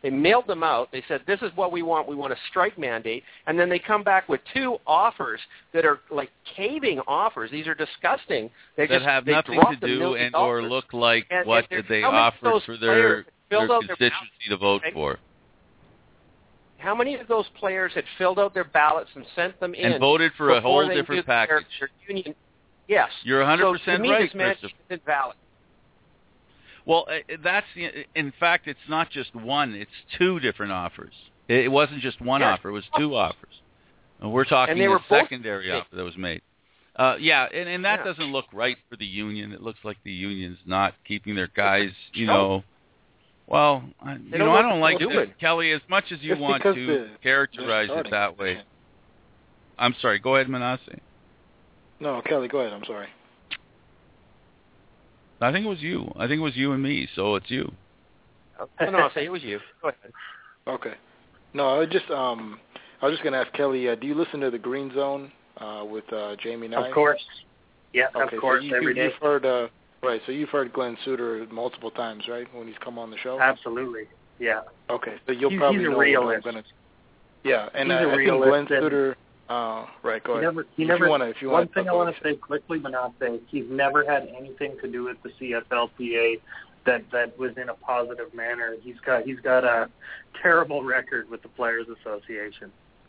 They mailed them out. They said, this is what we want. We want a strike mandate. And then they come back with two offers that are like caving offers. These are disgusting. They that just, have they nothing to do and or look like and, what and they how many offered of those for their, their out their constituency to vote right? for. How many of those players had filled out their ballots and sent them in and voted for a whole they different knew their, package? their union? Yes. You're one hundred percent so to me, right, this mandate Christopher. is invalid. Well, that's the, in fact, it's not just one; it's two different offers. It wasn't just one yes. offer; it was two offers. And we're talking and they a were both secondary offer that was made. Uh, yeah, and, and that yeah. doesn't look right for the union. It looks like the union's not keeping their guys, you know. Well, I, you they know, don't I don't like do this, it. Kelly, as much as you Just want because to the, characterize it that way. I'm sorry. Go ahead, Manasseh. No, Kelly, go ahead. I'm sorry. I think it was you. I think it was you and me, so it's you. No, no, I'll say it was you. Go ahead. Okay. No, I just um, I was just gonna ask Kelly. Uh, do you listen to the Green Zone uh, with uh, Jamie Nye? Of course. Yeah, okay, of course. So you, every you, day. You've heard uh, right. So you've heard Glenn Suter multiple times, right? When he's come on the show. Absolutely. Yeah. Okay, so you'll he's, probably he's a know realist. what I'm gonna. Yeah, and he's uh, a I think realist Glenn and Suter. Uh, right. Go he ahead. never, he if never, you wanna, if you one wanna thing I want to say quickly, Manasseh, he's never had anything to do with the C F L P A that that was in a positive manner. He's got he's got a terrible record with the Players Association.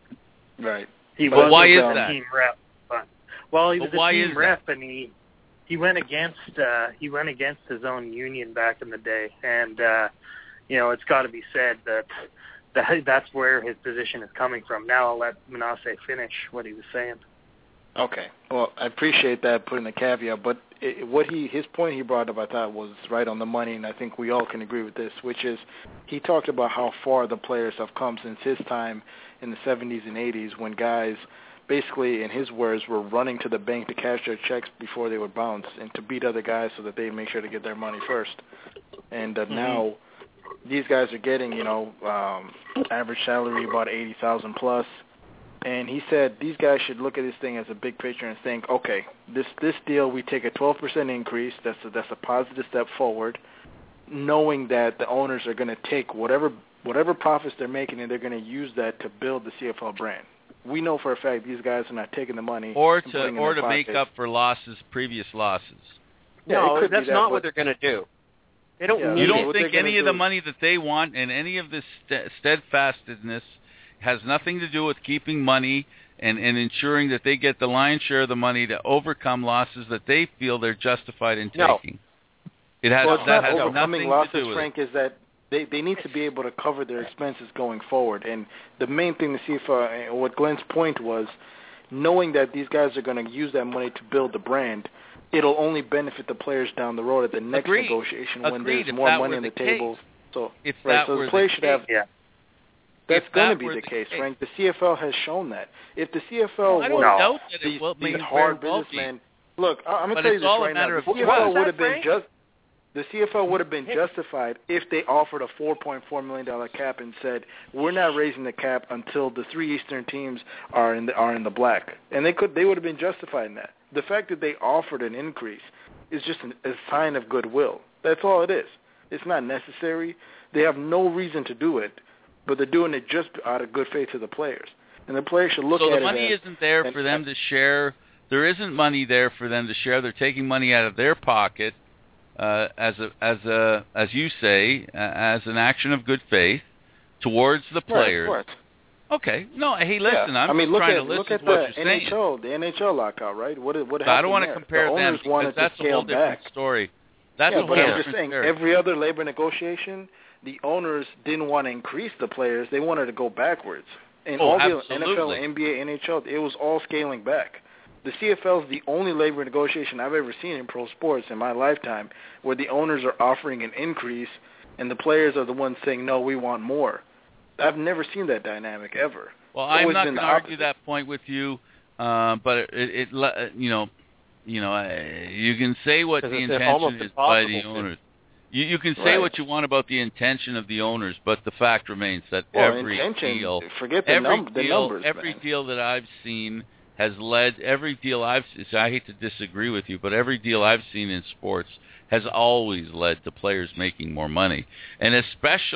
Right. He but was why is a that? team rep, but well, he was but why a team is rep, that? and he he went against uh, he went against his own union back in the day, and uh, you know it's got to be said that. That, that's where his position is coming from. Now I'll let Manasseh finish what he was saying. Okay. Well, I appreciate that, putting a caveat, but it, what he his point he brought up, I thought, was right on the money, and I think we all can agree with this, which is he talked about how far the players have come since his time in the seventies and eighties when guys basically, in his words, were running to the bank to cash their checks before they would bounce and to beat other guys so that they make sure to get their money first. And uh, mm-hmm. now these guys are getting, you know, um, average salary about eighty thousand plus, and he said these guys should look at this thing as a big picture and think, okay, this this deal we take a twelve percent increase. That's a, that's a positive step forward, knowing that the owners are going to take whatever whatever profits they're making and they're going to use that to build the C F L brand. We know for a fact these guys are not taking the money or and to or to pockets. make up for losses, previous losses. Yeah, no, that, that's not but, what they're going to do. They don't yeah, need you don't it. think any of do. the money that they want and any of this st- steadfastness has nothing to do with keeping money and, and ensuring that they get the lion's share of the money to overcome losses that they feel they're justified in No. taking? It has well, it's that not has overcoming nothing losses, to do with Frank, it. is that they, they need to be able to cover their expenses going forward. And the main thing to see if, uh, what Glenn's point was, knowing that these guys are going to use that money to build the brand, it'll only benefit the players down the road at the next Agreed. negotiation Agreed. when there's if more that money were on the, the table. Case. So, if right, that so were the players the should case. have. Yeah. That's If going that to be were the the case, case. Frank. The C F L has shown that. If the C F L Well, I don't was doubt that it these, will these may hard very well be. businessmen, look, I, I'm going to But tell you it's this all a right matter now. of The C F trust. L would have been Frank? just. The C F L would have been justified if they offered a four point four million dollars cap and said, we're not raising the cap until the three Eastern teams are in the, are in the black. And they could they would have been justified in that. The fact that they offered an increase is just an, a sign of goodwill. That's all it is. It's not necessary. They have no reason to do it, but they're doing it just out of good faith to the players. And the players should look so at it the money as, isn't there and, for them to share. There isn't money there for them to share. They're taking money out of their pocket. Uh, as a as a as you say, uh, as an action of good faith towards the players. Right, okay, no, hey, listen, yeah. I'm I mean, just look trying at to listen look at to what the you're saying. N H L, the N H L lockout, right? What what So happened I don't want there? to compare the them owners because wanted that's to a whole scale different back. story. That's yeah, a whole but I'm different just saying, story. every other labor negotiation, the owners didn't want to increase the players; they wanted to go backwards. And Oh, all the absolutely. N F L, N B A, N H L, it was all scaling back. The C F L is the only labor negotiation I've ever seen in pro sports in my lifetime where the owners are offering an increase and the players are the ones saying, no, we want more. I've never seen that dynamic ever. Well, It's I'm always not been going the to argue opposite. that point with you, uh, but it, it, it, you know, you know, uh, you can say what the Because it's almost intention is by the impossible to- owners. You, you can say Right. what you want about the intention of the owners, but the fact remains that Well, every intention, deal, forget the, every num- the deal, numbers, every man. deal that I've seen has led. Every deal I've, I hate to disagree with you, but every deal I've seen in sports has always led to players making more money, and especially,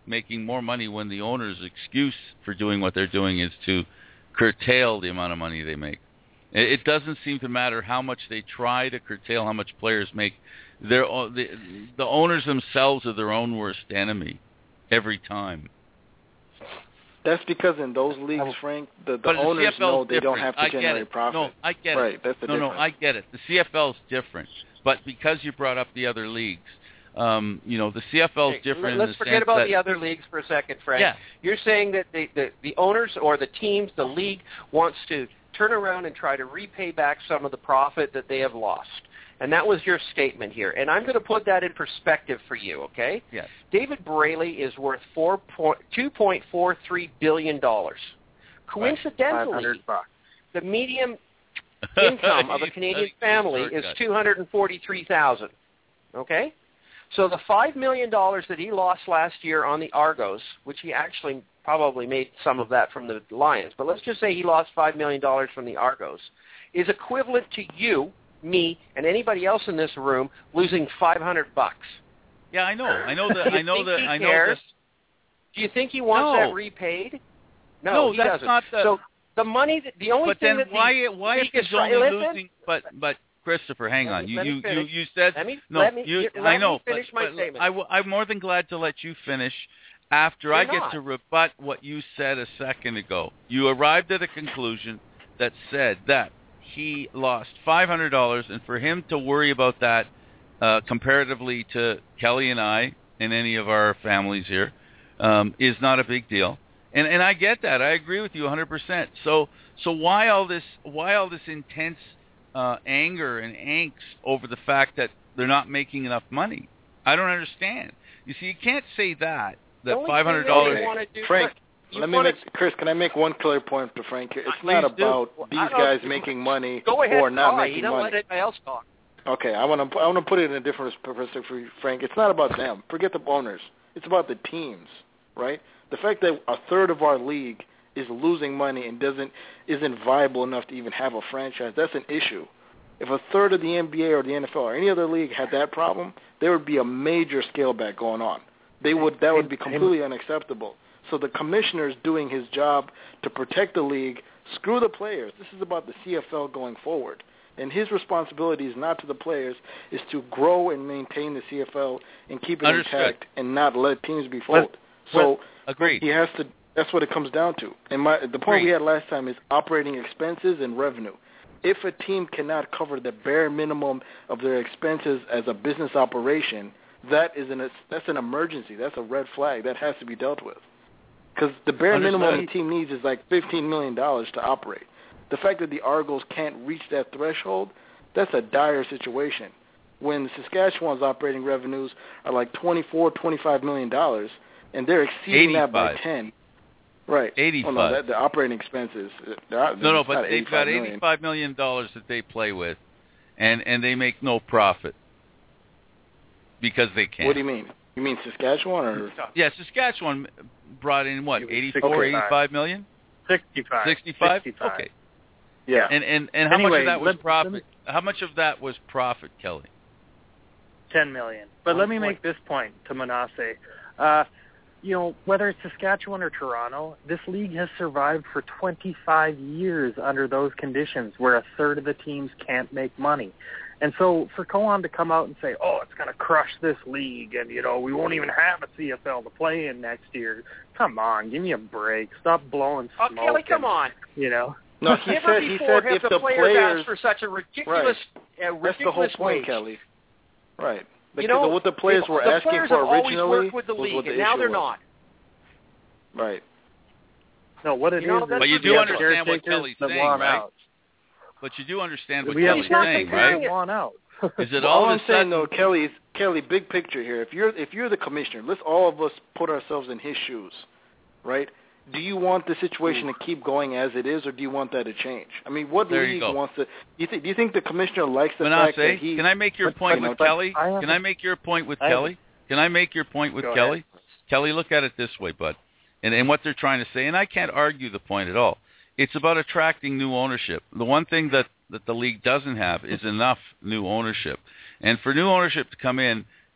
making more money when the owner's excuse for doing what they're doing is to curtail the amount of money they make. It, it doesn't seem to matter how much they try to curtail how much players make. They're, the, the owners themselves are their own worst enemy every time. That's because in those leagues, Frank, the, the but owners the know they different. don't have to I generate profit. No, I get right, it. That's the no, difference. no, I get it. The C F L is different. But because you brought up the other leagues, um, you know, the C F L is Okay, different. Let's in the forget sense about that, the other leagues for a second, Frank. Yeah. You're saying that the, the, the owners or the teams, the league, wants to turn around and try to repay back some of the profit that they have lost. And that was your statement here. And I'm going to put that in perspective for you, okay? Yes. David Braley is worth two point four three billion dollars. Coincidentally, the median income of a Canadian family is two hundred forty-three thousand dollars, okay? So the five million dollars that he lost last year on the Argos, which he actually probably made some of that from the Lions, but let's just say he lost five million dollars from the Argos, is equivalent to you, me, and anybody else in this room losing five hundred bucks. Yeah, I know. I know that. I know that. I know cares? that. Do you think he wants No. that repaid? No, No, he that's doesn't. not the. So the money, that, the only but thing then that why? the Why if league is he's only trying, listen, losing? But but Christopher, hang let on. me- You let me you, you finish. you said Let me- no. let me- you, let I know. me finish but, my but statement. I w- I'm more than glad to let you finish. After You're I get not. to rebut what you said a second ago, you arrived at a conclusion that said that he lost five hundred dollars, and for him to worry about that uh, comparatively to Kelly and I and any of our families here um, is not a big deal. And and I get that. I agree with you one hundred percent. So so why all this why all this intense uh, anger and angst over the fact that they're not making enough money? I don't understand. You see, you can't say that that five hundred dollars. Frank, let me make Chris. Can I make one clear point to Frank here? It's not Please do. about Well, these I don't- guys making money Go ahead, or not try. making You don't money. let anybody else talk. Okay, I want to I want to put it in a different perspective for you, Frank. It's not about them. Forget the owners. It's about the teams, right? The fact that a third of our league is losing money and doesn't isn't viable enough to even have a franchise, that's an issue. If a third of the N B A or the N F L or any other league had that problem, there would be a major scale back going on. They would that would be completely unacceptable. So the commissioner is doing his job to protect the league. Screw the players. This is about the C F L going forward. And his responsibility is not to the players, is to grow and maintain the C F L and keep it Understood. intact and not let teams be fooled. So agreed. He has to. That's what it comes down to. And my the point Agreed. we had last time is operating expenses and revenue. If a team cannot cover the bare minimum of their expenses as a business operation, that is an that's an emergency. That's a red flag that has to be dealt with. Because the bare Understood. minimum a team needs is like fifteen million dollars to operate. The fact that the Argos can't reach that threshold, that's a dire situation. When Saskatchewan's operating revenues are like twenty-four, twenty-five million dollars, and they're exceeding that by ten. Right. eighty-five. Oh, no, that, the operating expenses. They're, No, no, it's but not they've got million. eighty-five million dollars that they play with, and and they make no profit because they can't. What do you mean? You mean Saskatchewan or? Yeah, Saskatchewan brought in what, eighty-four, Okay. eighty-five million? Sixty-five. Sixty-five. sixty-five. Okay. Yeah. And and and how much Anyway, of that was let- let profit? me- How much of that was profit, Kelly? Ten million. But let me make this point to Manasseh. Uh, you know, whether it's Saskatchewan or Toronto, this league has survived for twenty-five years under those conditions where a third of the teams can't make money. And so for Cohen to come out and say, oh, it's going to crush this league and, you know, we won't even have a C F L to play in next year. Come on, give me a break. Stop blowing Oh, smoke. Kelly, come and, on. You know. No, he Never said he before said have if the, the players, players asked for such a ridiculous, uh, ridiculous That's the whole point, wage. Kelly. Right. Because You know, what the players were the asking players for have always originally worked with the was league, what the and now issue they're was. not. Right. No, what it You know, is that's But you is do we have understand what caretakers Kelly's that saying, want right? out. But you do understand what We have Kelly's caretakers saying, that right? want out. Is it Well, all all of I'm a saying sudden? though, Kelly, is Kelly, big picture here. If you're if you're the commissioner, let's all of us put ourselves in his shoes, right? Do you want the situation to keep going as it is, or do you want that to change? I mean, what There you league go. wants to? Do you think? Do you think the commissioner likes the fact Manasseh, that he? can I make your but- point you know, with but Kelly? I have Can a- I make your point with I have a- Kelly? Can I make your point with Go Kelly? ahead. Kelly, look at it this way, bud, and and what they're trying to say, and I can't argue the point at all. It's about attracting new ownership. The one thing that, that the league doesn't have is enough new ownership. And for new ownership to come in,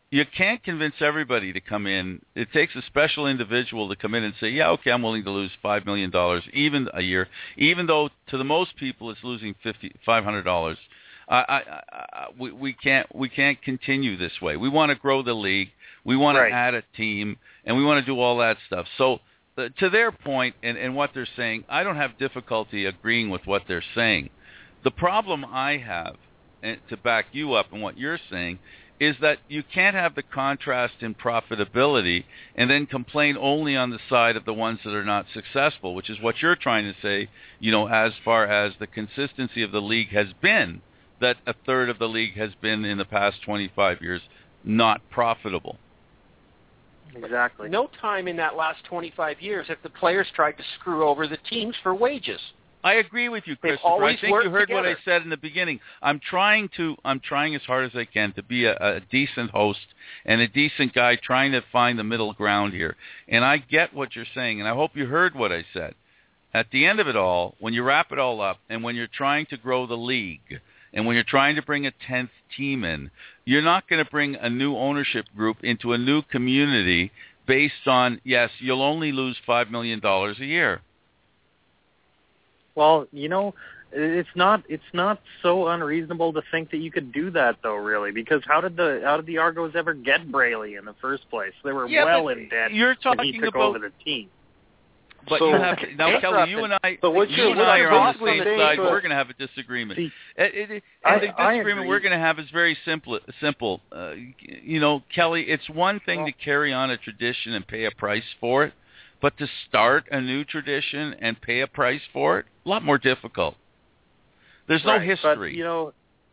you can't convince everybody to come in. It takes a special individual to come in and say, yeah, okay, I'm willing to lose five million dollars even a year, even though to the most people it's losing fifty, five hundred dollars. I, I, I, we, we can't we can't continue this way. We want to grow the league. We want right. to add a team, and we want to do all that stuff. So uh, to their point and, and what they're saying, I don't have difficulty agreeing with what they're saying. The problem I have, and to back you up in what you're saying, is that you can't have the contrast in profitability and then complain only on the side of the ones that are not successful, which is what you're trying to say, you know, as far as the consistency of the league has been, that a third of the league has been in the past twenty-five years not profitable. Exactly. No time in that last twenty-five years have the players tried to screw over the teams for wages. I agree with you, Christopher. I think you heard together. What I said in the beginning. I'm trying to, I'm trying as hard as I can to be a, a decent host and a decent guy trying to find the middle ground here. And I get what you're saying, and I hope you heard what I said. At the end of it all, when you wrap it all up, and when you're trying to grow the league, and when you're trying to bring a tenth team in, you're not going to bring a new ownership group into a new community based on, yes, you'll only lose five million dollars a year. Well, you know, it's not it's not so unreasonable to think that you could do that, though, really, because how did the how did the Argos ever get Braley in the first place? They were yeah, well in debt you're talking when he took about, over the team. But so, you have to, now, Kelly, you and I, but what you, you and I are on the same side. So, we're going to have a disagreement. See, it, it, and I, the disagreement I we're going to have is very simple. Simple, uh, you know, Kelly. It's one thing well, to carry on a tradition and pay a price for it, but to start a new tradition and pay a price for it, a lot more difficult. There's right, no history. But, you know,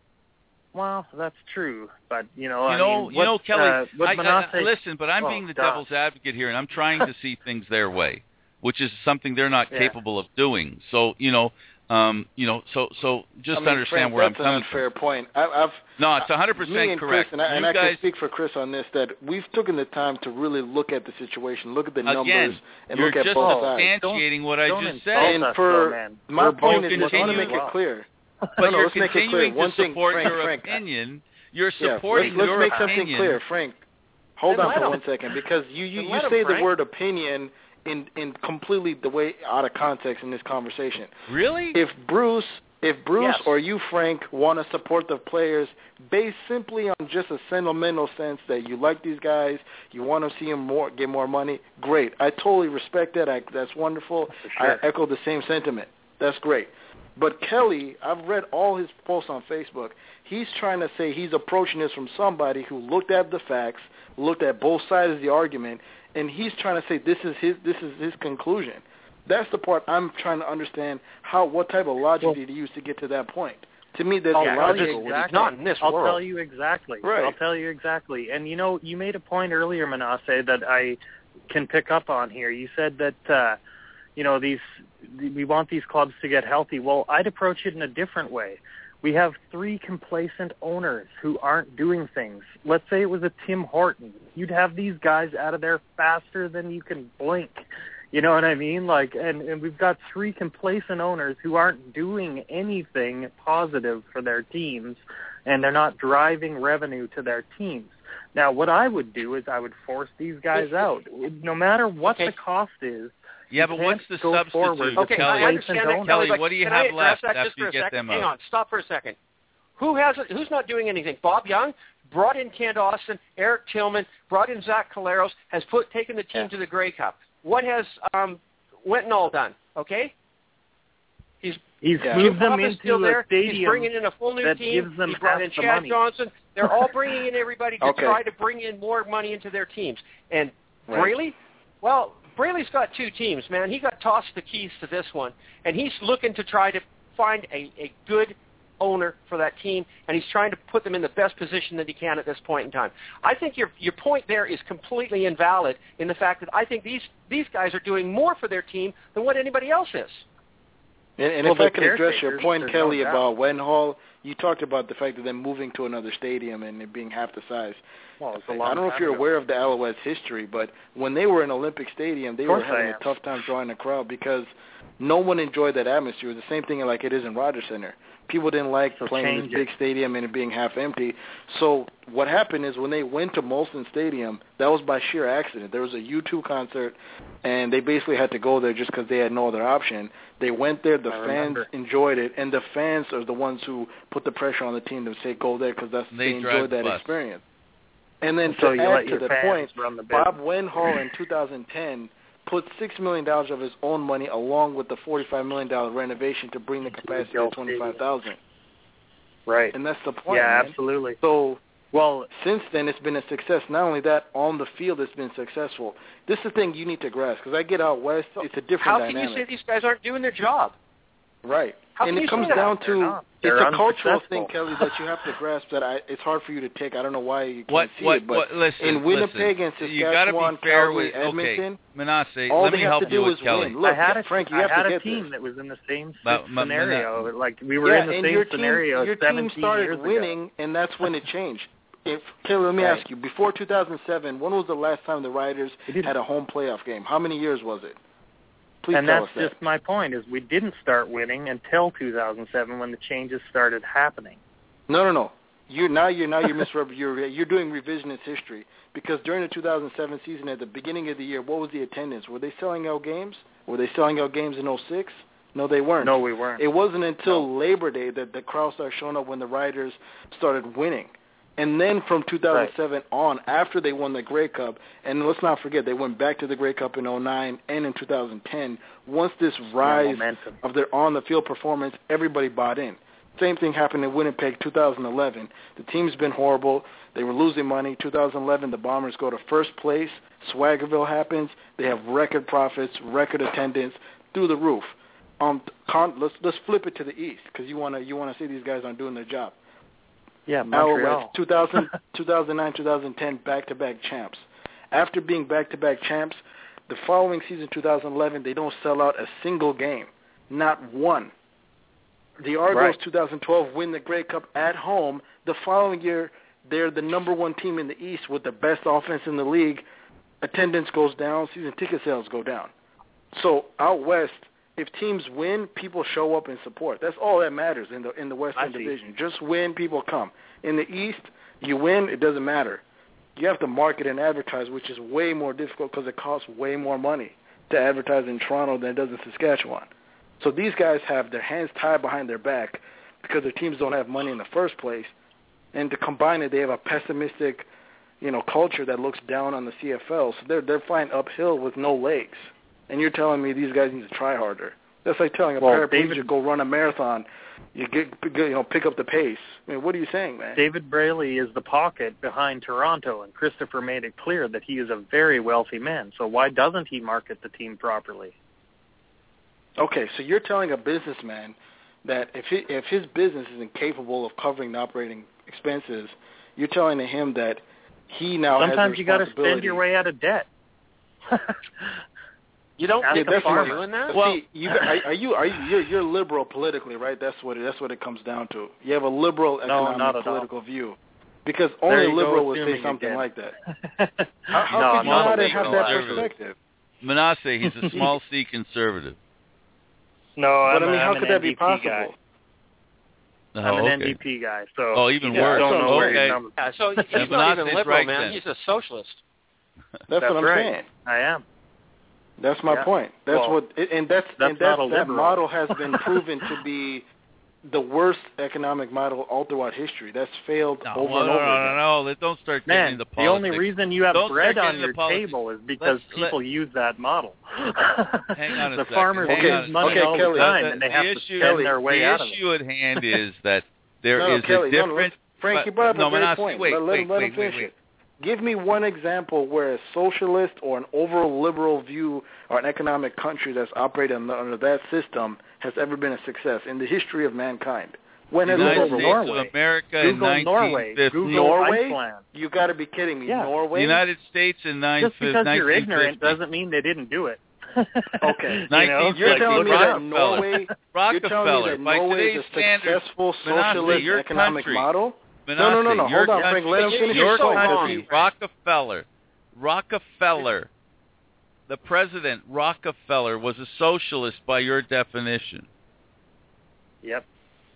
well, that's true. But you know, you I know, mean, you know, what, Kelly. uh, what I, Manasseh, I, listen, but I'm oh, being the God. devil's advocate here, and I'm trying to see things their way, which is something they're not yeah. capable of doing. So, you know, um, you know, so so just I mean, understand Frank, where I'm that's coming an unfair from. point. I, I've no, it's one hundred percent me and correct. Chris, and I, and you I guys, can speak for Chris on this, that we've taken the time to really look at the situation, look at the again, numbers, and you're look at just both sides. substantiating what I don't just said. And for man. my We're point both is, I want to make continuing- it clear. But no, no, you're let's make it clear. continuing One to thing, support Frank, your Frank, opinion. You're yeah, supporting let's, let's your make opinion. something clear, Frank. Hold Then on for let one him. second, because you, you, Then you let him, say the Frank. word opinion in, in completely the way out of context in this conversation. Really? If Bruce, if Bruce Yes. or you, Frank, want to support the players based simply on just a sentimental sense that you like these guys, you want to see them more, get more money, great. I totally respect that. I, that's wonderful. Sure. I echo the same sentiment. That's great. But Kelly, I've read all his posts on Facebook. He's trying to say he's approaching this from somebody who looked at the facts, looked at both sides of the argument, and he's trying to say this is his this is his conclusion. That's the part I'm trying to understand. How what type of logic Well, did he use to get to that point? To me, that's I'll tell illogical. you exactly. Not in this I'll world. tell you exactly. Right. I'll tell you exactly. And you know, you made a point earlier, Manasseh, that I can pick up on here. You said that uh, you know these we want these clubs to get healthy. Well, I'd approach it in a different way. We have three complacent owners who aren't doing things. Let's say it was a Tim Horton. You'd have these guys out of there faster than you can blink. You know what I mean? Like, and, and we've got three complacent owners who aren't doing anything positive for their teams, and they're not driving revenue to their teams. Now, what I would do is I would force these guys out, no matter what Okay. the cost is. Yeah, but what's the go substitute? forward. Okay, Kelly, I understand that, Kelly, Kelly, Kelly, but what do you can have I address left that after just you for a get second? them Hang out? on, stop for a second. Who has it? Who's not doing anything? Bob Young brought in Kent Austin, Eric Tillman, brought in Zach Caleros, has put taken the team Yeah. to the Grey Cup. What has um, Wentenall done? Okay, he's He's Yeah. moved Bob them is into still there. a stadium He's bringing in a full new that team. gives them He brought in half the Chad money. Johnson. They're all bringing in everybody to Okay. try to bring in more money into their teams. And Right. Braley, well, Braley's got two teams, man. He got tossed the keys to this one, and he's looking to try to find a, a good owner for that team, and he's trying to put them in the best position that he can at this point in time. I think your your point there is completely invalid in the fact that I think these these guys are doing more for their team than what anybody else is. And, and Well, if I the can address your caretakers, point, there's Kelly, no doubt. about Wenhall, you talked about the fact that they're moving to another stadium and it being half the size. Well, it's a I long don't know if time you're ago. aware of the Alouettes' history, but when they were in Olympic Stadium, they Of were course I having am. a tough time drawing a crowd because no one enjoyed that atmosphere. It was the same thing like it is in Rogers Center. People didn't like So playing in change this big it. stadium and it being half empty. So what happened is when they went to Molson Stadium, that was by sheer accident. There was a U two concert, and they basically had to go there just because they had no other option. They went there. The I fans remember. enjoyed it, and the fans are the ones who put the pressure on the team to say go there because that's They they drive enjoyed the that bus. experience. And then So to you add let to your the fans point, run the Bob business. Wenhall in two thousand ten put six million dollars of his own money along with the forty-five million dollars renovation to bring the capacity to twenty-five thousand. Right. And that's the point, Yeah, man. absolutely. So Well, since then, it's been a success. Not only that, on the field, it's been successful. This is the thing you need to grasp, because I get out west, it's a different How dynamic. can you say these guys aren't doing their job? Right. How and can it you comes say that? down They're to, not. it's They're a cultural unsuccessful. thing, Kelly, that you have to grasp that I, it's hard for you to take. I don't know why you can't What, see what, it, but what, listen, in Winnipeg listen. and You gotta Saskatchewan, be fair Calgary, with, Edmonton, okay, Manasseh, all let they me have help to you do with is Kelly. win. Look, I had a, Frank, you I have had to a get team this. that was in the same Ma- ma- scenario. Like we were yeah, in the and same your team, scenario your seventeen team started years winning, ago. and that's when it changed. If, Kelly, let me Right. ask you, before two thousand seven, when was the last time the Riders had a home playoff game? How many years was it? Please and tell that's us that. just my point, is we didn't start winning until two thousand seven when the changes started happening. No, no, no. You now you're now you're misrep- you're you're doing revisionist history, because during the two thousand seven season, at the beginning of the year, what was the attendance? Were they selling out games? Were they selling out games in oh six? No, they weren't. No, we weren't. It wasn't until Labor Day that the crowd started showing up when the Riders started winning. And then from two thousand seven right. on, after they won the Grey Cup, and let's not forget, they went back to the Grey Cup in oh nine and in two thousand ten, once this rise yeah, of their on-the-field performance, everybody bought in. Same thing happened in Winnipeg two thousand eleven. The team's been horrible. They were losing money. two thousand eleven, the Bombers go to first place. Swaggerville happens. They have record profits, record attendance, through the roof. Um, con- let's let's flip it to the East, because you want to you want to see these guys aren't doing their job. Yeah, Montreal. two thousand, two thousand nine, two thousand ten, back-to-back champs. After being back-to-back champs, the following season, two thousand eleven, they don't sell out a single game, not one. The Argos, right. two thousand twelve, win the Grey Cup at home. The following year, they're the number one team in the East with the best offense in the league. Attendance goes down. Season ticket sales go down. So out west, if teams win, people show up and support. That's all that matters in the in the Western Division. Just win, people come. In the East, you win, it doesn't matter. You have to market and advertise, which is way more difficult because it costs way more money to advertise in Toronto than it does in Saskatchewan. So these guys have their hands tied behind their back because their teams don't have money in the first place. And to combine it, they have a pessimistic, you know, culture that looks down on the C F L. So they're they're flying uphill with no legs. And you're telling me these guys need to try harder. That's like telling a well, paraplegic David, go run a marathon. You get, you know, pick up the pace. I mean, what are you saying, man? David Braley is the pocket behind Toronto, and Christopher made it clear that he is a very wealthy man. So why doesn't he market the team properly? Okay, so you're telling a businessman that if he, if his business is incapable of covering the operating expenses, you're telling him that he now Sometimes has you got to responsibility. spend your way out of debt. You don't yeah, think that's farmer what, doing that? Well, see, you, are, are you are you you're, you're liberal politically, right? That's what it, that's what it comes down to. You have a liberal economic no, not political view, because only a liberal would say something again. like that. how how no, could you not not have that perspective? Manasseh, he's a small C conservative. No, but I'm, I mean, how I'm could an that be N D P possible? Guy. Oh, I'm an okay. N D P guy, so oh, even yeah, worse. Don't know okay. where your numbers- Yeah, so he's yeah, not even Manasseh's liberal, right man. then. He's a socialist. That's, that's what I'm right. saying. I am. That's my yeah. point. That's well, what, and that's, that's and that's not a that liberal. model has been proven to be the worst economic model all throughout history. That's failed no, over no, and no, over no, again. no, no. Don't start getting Man, into the politics. only reason you have Don't bread start on getting your into politics. table is because Let's, people let, use that model. Hang on a the second. farmers Hang use on. money okay, all Kelly, the time, the, and they the have issue, to spend Kelly, their way the out of it. issue at hand is that there no, is no, Kelly, a no, different... no, Frank, but, you brought up no, a great Manasseh, point. Wait, let, let, wait, him, let wait, him finish wait, wait. it. Give me one example where a socialist or an overall liberal view or an economic country that's operated under, under that system has ever been a success in the history of mankind. When has United it States ever of worked? America Google in Norway. nineteen fifty. Google Norway? Iceland. You got to be kidding me. Yeah. Norway? United States in nineteen fifty. Just because you're ignorant doesn't mean they didn't do it. Okay. you know, you're like, telling me look it that up. Norway, you're telling me that by Norway is today's a standards, successful Manasseh, socialist your economic country. model? Manasseh, no, no, no, no. your Hold on, country, Frank. Let him finish your his point. country, Rockefeller, Rockefeller, the president, Rockefeller, was a socialist by your definition. Yep.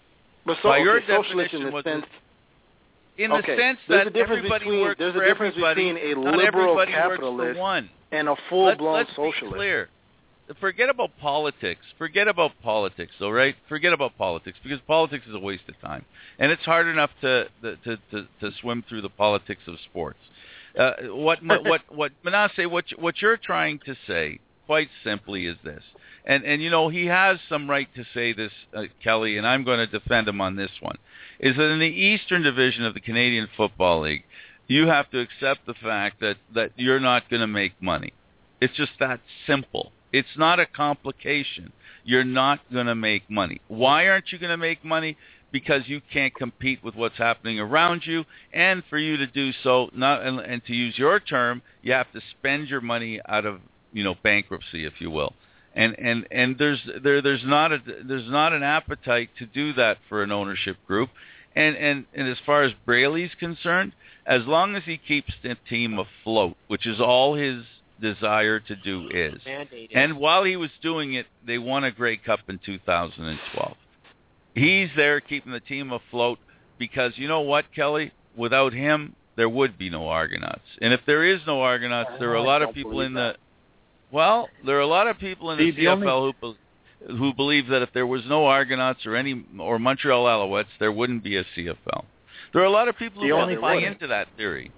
But so, By okay, your socialist definition in the was sense. in okay, the sense there's that a difference everybody between works there's for a difference everybody. between a Not liberal everybody capitalist works for one. and a full-blown Let, let's socialist. Be clear. Forget about politics. Forget about politics, all right? Forget about politics because politics is a waste of time, and it's hard enough to to to, to swim through the politics of sports. Uh, what what what Manasseh, what what you're trying to say, quite simply, is this, and and you know he has some right to say this, uh, Kelly, and I'm going to defend him on this one. Is that in the Eastern Division of the Canadian Football League, you have to accept the fact that that you're not going to make money. It's just that simple. It's not a complication. You're not going to make money. Why aren't you going to make money? Because you can't compete with what's happening around you, and for you to do so, not and, and to use your term, you have to spend your money out of you know bankruptcy, if you will. And and and there's there there's not a there's not an appetite to do that for an ownership group. And and and as far as Braley's concerned, as long as he keeps the team afloat, which is all his desire to do is. Mandated. And while he was doing it, they won a Grey Cup in two thousand twelve. He's there keeping the team afloat because you know what, Kelly? Without him, there would be no Argonauts. And if there is no Argonauts, there are a lot of people in the well, there are a lot of people in the, the C F L who who believe that if there was no Argonauts or any or Montreal Alouettes, there wouldn't be a C F L. There are a lot of people who don't buy into that theory.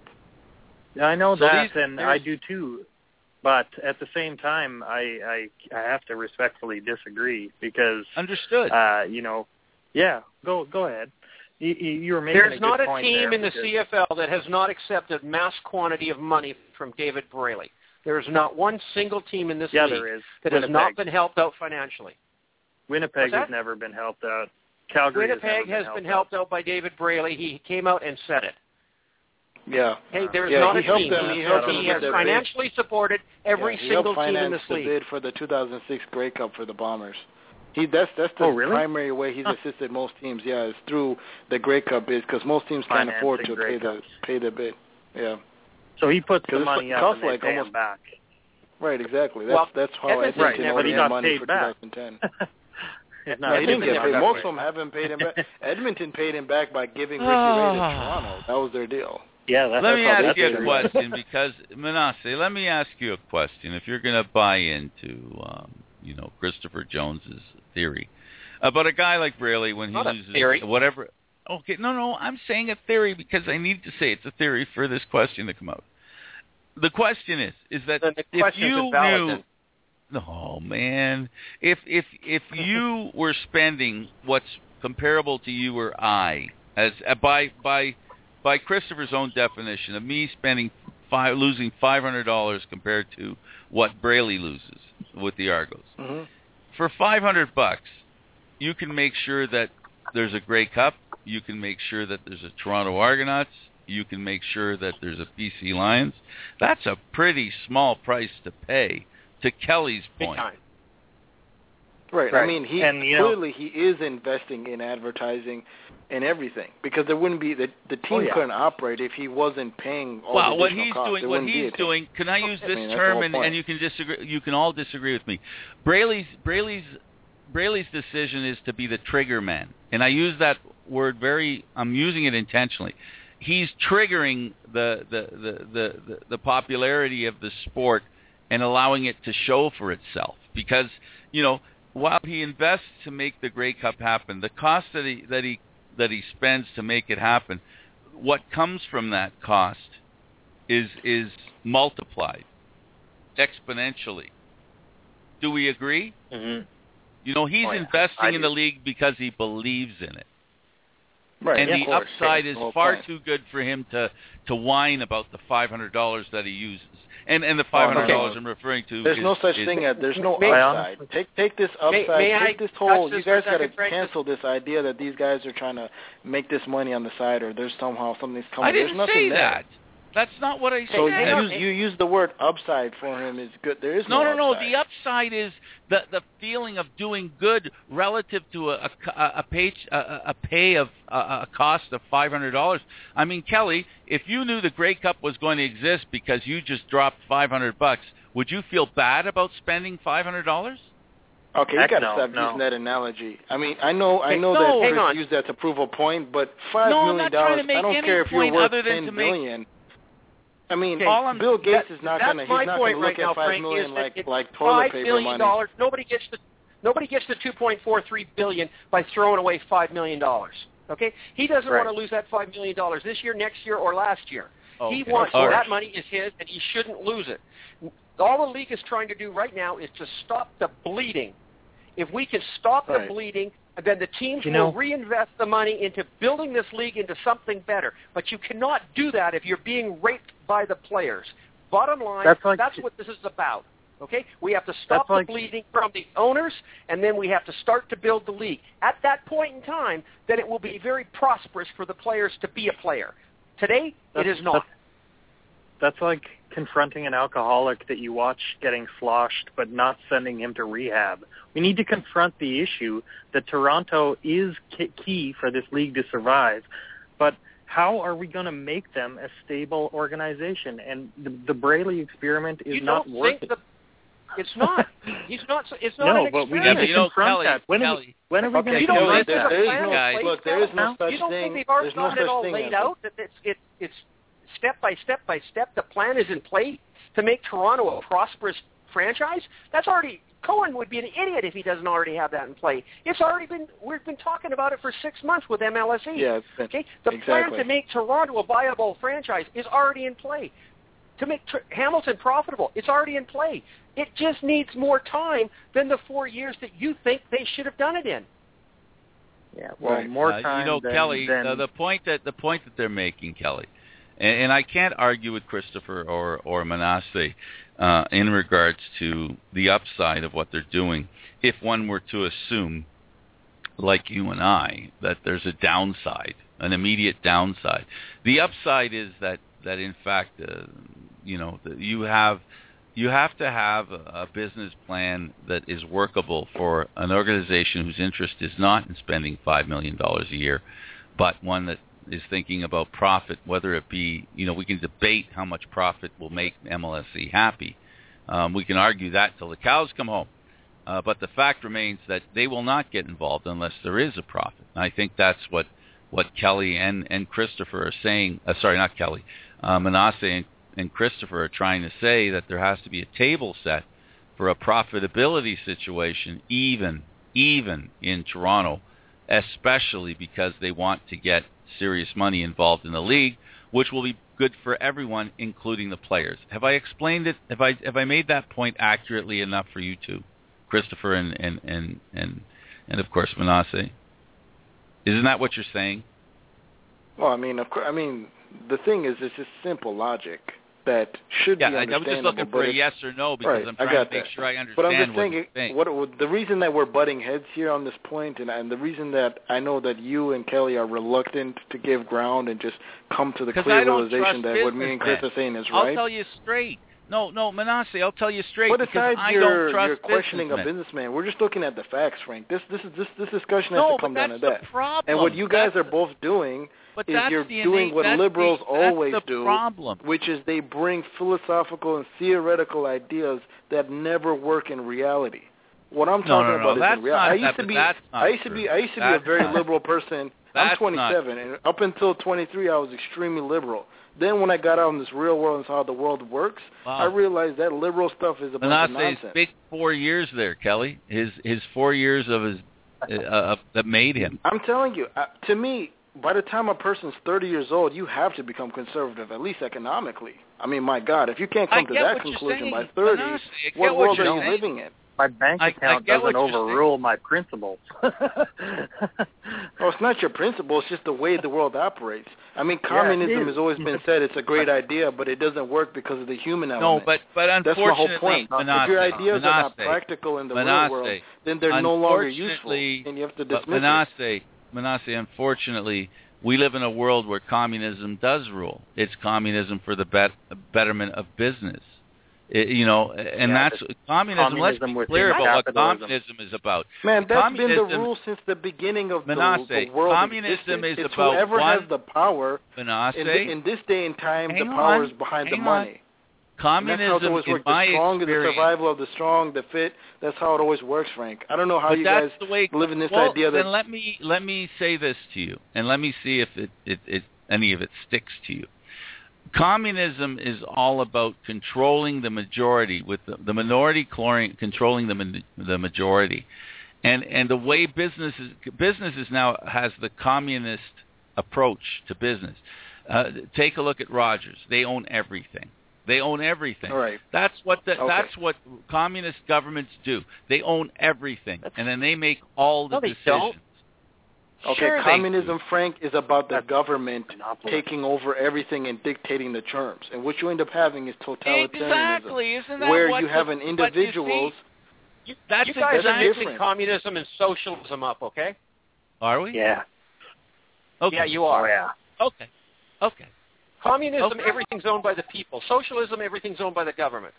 I know so that, these, and I do too. But at the same time, I, I I have to respectfully disagree because understood. Uh, you know, yeah. Go go ahead. You, you were making There's a good not a point team there in the because... C F L that has not accepted mass quantity of money from David Braley. There is not one single team in this yeah, league there is. that Winnipeg. has not been helped out financially. Winnipeg has never been helped out. Calgary Winnipeg has, has been, been helped, helped out by David Braley. He came out and said it. Yeah. Hey, there's yeah, not he a helped team. them, He, he helped he them has with financially bid. supported every yeah, he single helped team in this the league. bid for the two thousand six Grey Cup for the Bombers. He that's that's the oh, really? primary way he's huh. assisted most teams. Yeah, is through the Grey Cup bid because most teams can't Financing afford to Grey pay the Cups. pay the bid. Yeah. So he puts the it's money like, up costs and they like pay almost, him back. Right, exactly. That's well, that's how Edmonton Edmonton right, owed but he him got money paid for back. twenty ten. It's no, not he didn't get paid. Most way. of them haven't paid him back. Edmonton paid him back by giving Ricky Ray to Toronto. That was their deal. Yeah, that's let me that's ask you a true. question because Manasseh, let me ask you a question. If you're going to buy into, um, you know, Christopher Jones's theory about a guy like Braley when he Not loses a theory. whatever. Okay, no, no, I'm saying a theory because I need to say it's a theory for this question to come out. The question is, is that then the if you invalid, knew, then. no man, if if if you were spending what's comparable to you or I, as uh, by by by Christopher's own definition of me spending five, losing five hundred dollars compared to what Braley loses with the Argos, mm-hmm. for five hundred bucks, you can make sure that there's a Grey Cup. You can make sure that there's a Toronto Argonauts. You can make sure that there's a B C Lions. That's a pretty small price to pay, to Kelly's point. Right. right. I mean, he and, clearly know, he is investing in advertising and everything because there wouldn't be the the team oh, yeah. couldn't operate if he wasn't paying all well, the what additional he's costs. doing, there what wouldn't be he's a doing. Can I use this I mean, term, and, point. and you can disagree? You can all disagree with me. Braley's Braley's Braley's decision is to be the trigger man, and I use that word very. I'm using it intentionally. He's triggering the the, the, the, the, the popularity of the sport and allowing it to show for itself. Because, you know, while he invests to make the Grey Cup happen, the cost that he that he that he spends to make it happen, what comes from that cost is is multiplied exponentially. Do we agree? Mm-hmm. You know, he's oh, yeah. investing I in do. the league because he believes in it. Right, and yeah, the of course. upside yeah, is the far point. too good for him to, to whine about the five hundred dollars that he uses. And and the five hundred dollars oh, no, no. I'm referring to There's is, no such is, thing as there's no May, upside. Take take this upside. May, may take I this whole. touch You this guys got to Frank? cancel this idea that these guys are trying to make this money on the side, or there's somehow something's coming. I didn't there's say nothing that. There. That's not what I said. So Hang you on. use, you use the word upside for him is good. There is No, no no, no. upside. The upside is the the feeling of doing good relative to a a, a pay a, a pay of a, a cost of five hundred dollars. I mean, Kelly, if you knew the Grey Cup was going to exist because you just dropped five hundred bucks, would you feel bad about spending five hundred dollars? Okay, Heck you gotta no, stop no. using that analogy. I mean, I know, I know no, that hang Chris on. used that to prove a point, but five No, I'm million not trying dollars. to make I don't any care if you're point worth other than ten to make- billion. I mean, Okay, all I'm- Bill Gates that, is not that's gonna. my He's not point gonna right look now, at five Frank, million is that like it's like toilet five paper million money. dollars. Nobody gets the nobody gets the two point four three billion by throwing away five million dollars. Okay, he doesn't Right. want to lose that five million dollars this year, next year, or last year. Okay. He wants All right. that money is his, and he shouldn't lose it. All the league is trying to do right now is to stop the bleeding. If we can stop Right. the bleeding, then the teams You will know- reinvest the money into building this league into something better. But you cannot do that if you're being raped by the players. Bottom line, That's like- that's what this is about. Okay? We have to stop That's like- the bleeding from the owners, and then we have to start to build the league. At that point in time, then it will be very prosperous for the players to be a player. Today, That's, it is not. That's, that's like confronting an alcoholic that you watch getting sloshed but not sending him to rehab. We need to confront the issue that Toronto is key for this league to survive. But how are we going to make them a stable organization? And the, the Braley experiment is you not don't worth think it. the It's not. He's not. It's not No, an but we experiment. need to you know, confront Kelly, that. When are we, Kelly. when are we Okay, going You to don't Kelly, think there's a there is plan no- in place? look, there is no now? such You don't thing- think they've already there's no got it such all thing laid as- out? That it's, it's it's step by step by step. The plan is in place to make Toronto a prosperous franchise. That's already. Cohen would be an idiot if he doesn't already have that in play. It's already been. We've been talking about it for six months with M L S E. Yeah, it's been, okay. The exactly. plan to make Toronto a viable franchise is already in play. To make tr- Hamilton profitable, it's already in play. It just needs more time than the four years that you think they should have done it in. Yeah, well, Right. more Uh, time you know, than, Kelly, than uh, the point that the point that they're making, Kelly, and, and I can't argue with Christopher or or Manasseh uh, in regards to the upside of what they're doing. If one were to assume, like you and I, that there's a downside, an immediate downside, the upside is that that in fact, uh, you know, you have. You have to have a, a business plan that is workable for an organization whose interest is not in spending five million dollars a year, but one that is thinking about profit, whether it be, you know, we can debate how much profit will make M L S E happy. Um, we can argue that till the cows come home. Uh, but the fact remains that they will not get involved unless there is a profit. And I think that's what, what Kelly and, and Christopher are saying. Uh, sorry, not Kelly. Uh, Manasseh and and Christopher are trying to say that there has to be a table set for a profitability situation, even even in Toronto, especially because they want to get serious money involved in the league, which will be good for everyone, including the players. Have I explained it? Have I have I made that point accurately enough for you two, Christopher and and and and, and of course Manasseh? Isn't that what you're saying? Well, I mean, of course, I mean, the thing is, it's just simple logic that should yeah, be I, understandable. I'm just looking for but a it's- yes or no because right, I'm I trying got to make that. sure I understand But I'm just what saying, you're saying. what, what the reason that we're butting heads here on this point, and, and the reason that I know that you and Kelly are reluctant to give ground and just come to the Because clear I don't realization trust that what me and Chris businessmen. are saying is I'll right. tell you straight. No, no, Manasseh, I'll tell you straight But because aside I your, don't trust your questioning businessmen. a businessman, we're just looking at the facts, Frank. This this is this this discussion has No, to come but down that's to that. the problem. And what you guys That's are both doing But is that's you're the doing innate, what that's liberals the, always that's the do, problem. which is they bring philosophical and theoretical ideas that never work in reality. What I'm No, talking no, no, about that's is in reality. not- I used that- to be that's not I used to true. be I used to That's be a very not- liberal person. That's I'm twenty-seven, and up until twenty-three, I was extremely liberal. Then when I got out in this real world and saw how the world works, Wow. I realized that liberal stuff is a bunch of Manasseh's nonsense. big four years there, Kelly. His his four years of his uh, uh, that made him. I'm telling you, uh, to me, by the time a person's thirty years old, you have to become conservative, at least economically. I mean, my God, if you can't I come to get that what you're conclusion by saying, thirty, Manasseh, I get what what world you're are you saying. living in? My bank I- I account get what doesn't you're overrule my principles. Oh, it's not your principle. It's just the way the world operates. I mean, Yeah, it communism is. has always been said it's a great idea, but it doesn't work because of the human No, element. but but That's my whole unfortunately, point. Manasseh, If your ideas are not Manasseh, practical in the Manasseh, real world, then they're no longer useful, unfortunately, and you have to but dismiss it. Manasseh, Manasseh, unfortunately, we live in a world where communism does rule. It's communism for the bet- betterment of business. It, you know, and Yeah, that's but communism. Let's communism be within clear about what capitalism. communism is about. Man, that's been the Communism- rule since the beginning of the, Manasseh, the world. communism existed. is it's about whoever one- has the power. Manasseh, In, the, in this day and time, hang the power on, is behind hang the on. money. Communism, and that's how it always in works. my The strong is the experience, survival of the strong, the fit. That's how it always works, Frank. I don't know how but you that's guys the way, live in this well, idea that. Then let me let me say this to you, and let me see if it, it, it any of it sticks to you. Communism is all about controlling the majority, with the, the minority controlling the the majority, and and the way businesses businesses now has the communist approach to business. Uh, take a look at Rogers; they own everything. They own everything. All right. That's what the, okay. that's what communist governments do. They own everything, that's, and then they make all the no, they decisions. Don't. Okay, sure communism, Frank, is about the That's government taking over everything and dictating the terms. And what you end up having is totalitarianism, exactly. Isn't that where what you the, have an individuals. You, that's you guys exactly are mixing communism and socialism up, okay? Are we? Yeah. Okay. Yeah, you are. Oh, yeah. Okay. Okay. Communism, okay. everything's owned by the people. Socialism, everything's owned by the government.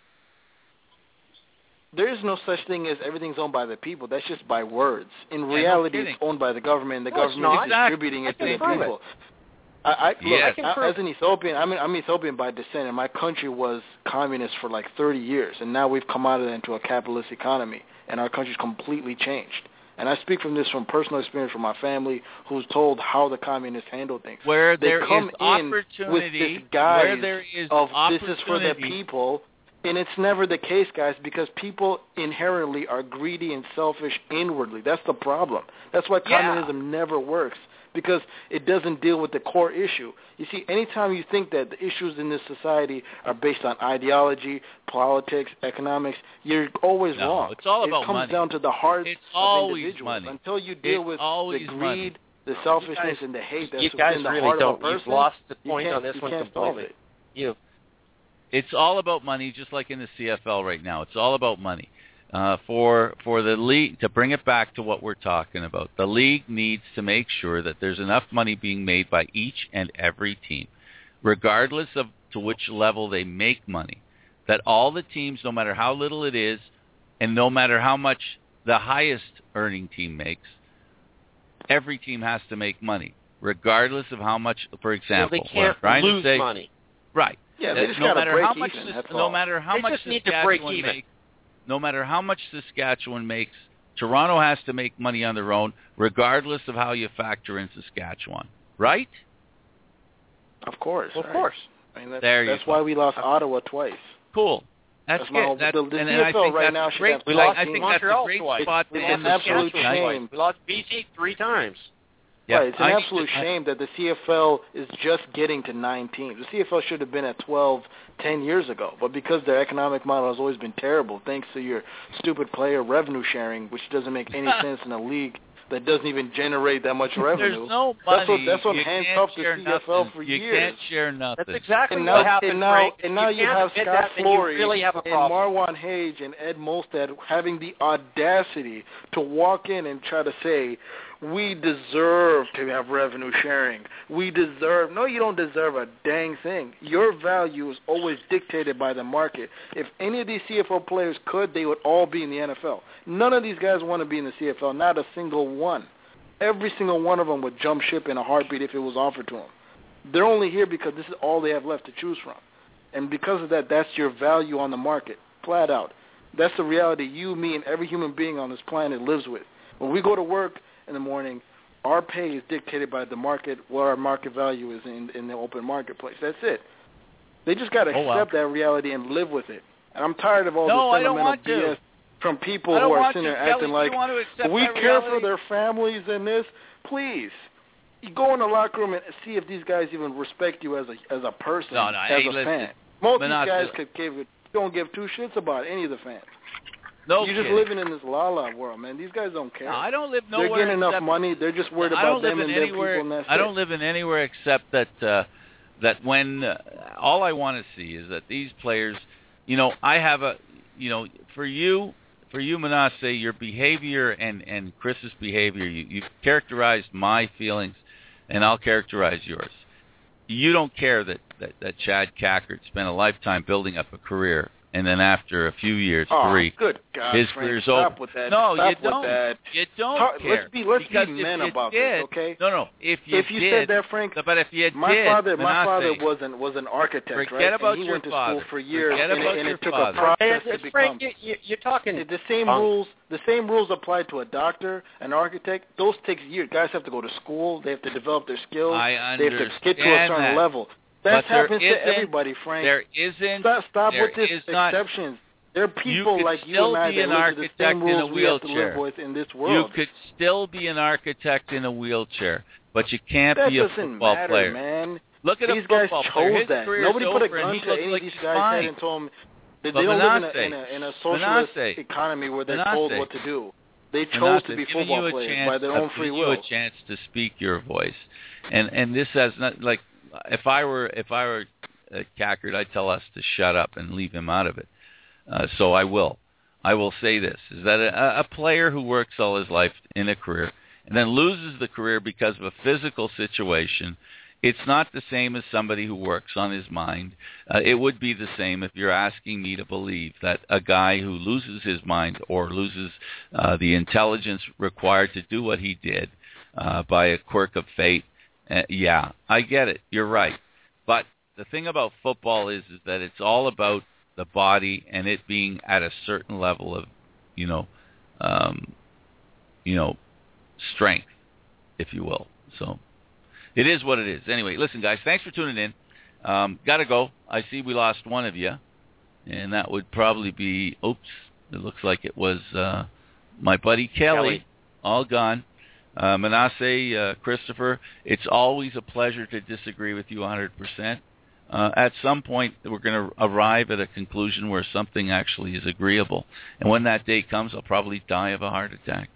There is no such thing as everything's owned by the people. That's just by words. In yeah, reality, no it's owned by the government, and the no, government is exactly. distributing it I to the can people. I, I, look, yes. I, I, as an Ethiopian, I'm, I'm Ethiopian by descent, and my country was communist for like thirty years, and now we've come out of it into a capitalist economy, and our country's completely changed. And I speak from this from personal experience from my family, who's told how the communists handle things. Where they there come is in opportunity, with this guise where there is of this is for the opportunity. people, and it's never the case, guys, because people inherently are greedy and selfish inwardly. That's the problem. That's why Yeah. communism never works, because it doesn't deal with the core issue. You see, anytime you think that the issues in this society are based on ideology, politics, economics, you're always No, wrong. it's all about It comes money. down to the hearts It's of always individuals. money. Until you deal It's with always the greed, money. the selfishness, guys- and the hate that's you guys within the really heart don't. of a person, You've lost the you point can't- on this you one can't solve completely. it. You. It's all about money, just like in the C F L right now. It's all about money. Uh, for for the league, to bring it back to what we're talking about, the league needs to make sure that there's enough money being made by each and every team, regardless of to which level they make money, that all the teams, no matter how little it is, and no matter how much the highest earning team makes, every team has to make money, regardless of how much, for example, well, they can't what I'm trying lose to say, money. Right. Yeah, Uh, they just no gotta matter break how much even, this, that's no all. matter how They much just need to break Saskatchewan even. makes, no matter how much Saskatchewan makes, Toronto has to make money on their own, regardless of how you factor in Saskatchewan. Right? Of course. Well, of right. course. I mean, that's There you that's go. why we lost Ottawa twice. Cool. That's, That's good. my- That, the- the and, C and I F L think right that's now a should great. have We I, lost I think Montreal that's a great twice. spot It's to an end the absolute show tonight. shame. We lost B C three times. Yeah, Right, it's an I- absolute I- shame that the C F L is just getting to nine teams. The C F L should have been at twelve, ten years ago, but because their economic model has always been terrible, thanks to your stupid player revenue sharing, which doesn't make any sense in a league that doesn't even generate that much revenue. There's no money. That's what that's what you handcuffed can't share the C F L nothing. for you years. can't share nothing. That's exactly And what now, happened, and now, Frank. and now you you can't have admit Scott that, then you Flory really have a and problem. Marwan Hage and Ed Molstad having the audacity to walk in and try to say, we deserve to have revenue sharing. We deserve. No, you don't deserve a dang thing. Your value is always dictated by the market. If any of these C F L players could, they would all be in the N F L. None of these guys want to be in the C F L, not a single one. Every single one of them would jump ship in a heartbeat if it was offered to them. They're only here because this is all they have left to choose from. And because of that, that's your value on the market, flat out. That's the reality you, me, and every human being on this planet lives with. When we go to work in the morning, our pay is dictated by the market, what our market value is in, in the open marketplace. That's it. They just got to Oh, accept wow. that reality and live with it. And I'm tired of all No, this I don't sentimental want B to. S from people I who don't are want sitting to. there Kelly, acting do like you want to accept we that care reality? for their families and this. Please, you go in the locker room and see if these guys even respect you as a as a person, No, no, as hey, a listen, fan. Most of these Manasa- guys could give it, don't give two shits about any of the fans. No You're just kidding. living in this la-la world, man. These guys don't care. No, I don't live nowhere. They're getting enough except, money. They're just worried I about don't live them in and their anywhere. people, and that's I it. don't live in anywhere except that uh, that when uh, all I want to see is that these players, you know, I have a, you know, for you, for you, Manasseh, your behavior and and Chris's behavior, you you characterized my feelings, and I'll characterize yours. You don't care that that, that Chad Cackert spent a lifetime building up a career and then after a few years, oh, three, good God, his Frank, career's stop over. With that. No, stop you don't. With that. You don't Talk, care. Let's be let's because be men if you about did, this, okay? No, no. If you if you did, said that, Frank, but if you my did, father, my Manasseh, father wasn't was an architect, forget right? about and he your went to father. school for years, Forget and, about it, and your it took father. a process It's, to become. Frank, you, you, you're talking the same um, rules. The same rules apply to a doctor, an architect. Those takes years. Guys have to go to school. They have to develop their skills. I they have to get to a certain that. level. That but happens to everybody, Frank. There isn't. Stop, stop there with this is not, exceptions. There are people you like you still and I be that an live to the same architect in a rules we have to wheelchair. live with in this world. You could still be an architect in a wheelchair, but you can't that be a doesn't football matter, player. man. Look at These a football guys player. chose His that. career's Nobody put a over and gun he to looks any like of these he's guys' fine. head and told them that But they don't Manasseh, live in a, in a, in a socialist Manasseh, economy where they're Manasseh, told what to do. They chose Manasseh, to be giving football you a players chance, by their I've own free given will. you a chance to speak your voice, and and this has not like if I were if I were uh, Cackard, I'd tell us to shut up and leave him out of it. Uh, so I will. I will say this, is that a, a player who works all his life in a career and then loses the career because of a physical situation, it's not the same as somebody who works on his mind. Uh, it would be the same if you're asking me to believe that a guy who loses his mind or loses uh, the intelligence required to do what he did uh, by a quirk of fate, uh, yeah, I get it. You're right. But the thing about football is, is that it's all about the body and it being at a certain level of, you know, um, you know, strength, if you will. So it is what it is. Anyway, listen, guys, thanks for tuning in. Um, got to go. I see we lost one of you, and that would probably be, oops, it looks like it was uh, my buddy Kelly, Kelly. All gone. Uh, Manasseh, uh, Christopher, it's always a pleasure to disagree with you one hundred percent. Uh, at some point, we're going to arrive at a conclusion where something actually is agreeable. And when that day comes, I'll probably die of a heart attack.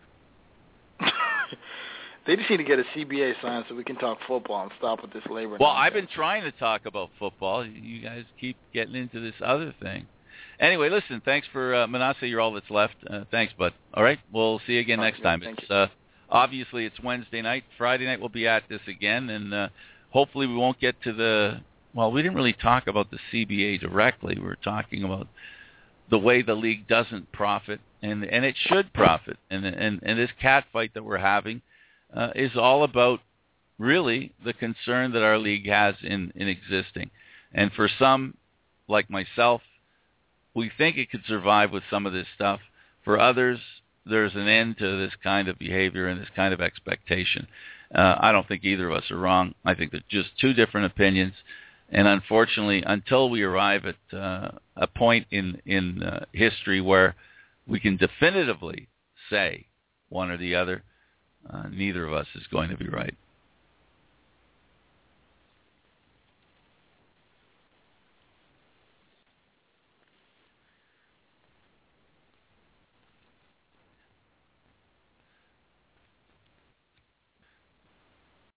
They just need to get a C B A signed so we can talk football and stop with this labor. Well, nonsense. I've been trying to talk about football. You guys keep getting into this other thing. Anyway, listen, thanks for uh, Manasseh. You're all that's left. Uh, thanks, bud. All right, we'll see you again all next right, time. Thank It's uh, obviously it's Wednesday night. Friday night we'll be at this again, and uh, hopefully we won't get to the. Well, we didn't really talk about the C B A directly. We were talking about the way the league doesn't profit, and and it should profit. And and and this cat fight that we're having uh, is all about really the concern that our league has in in existing. And for some, like myself, we think it could survive with some of this stuff. For others, there's an end to this kind of behavior and this kind of expectation. Uh, I don't think either of us are wrong. I think they're just two different opinions. And unfortunately, until we arrive at uh, a point in, in uh, history where we can definitively say one or the other, uh, neither of us is going to be right.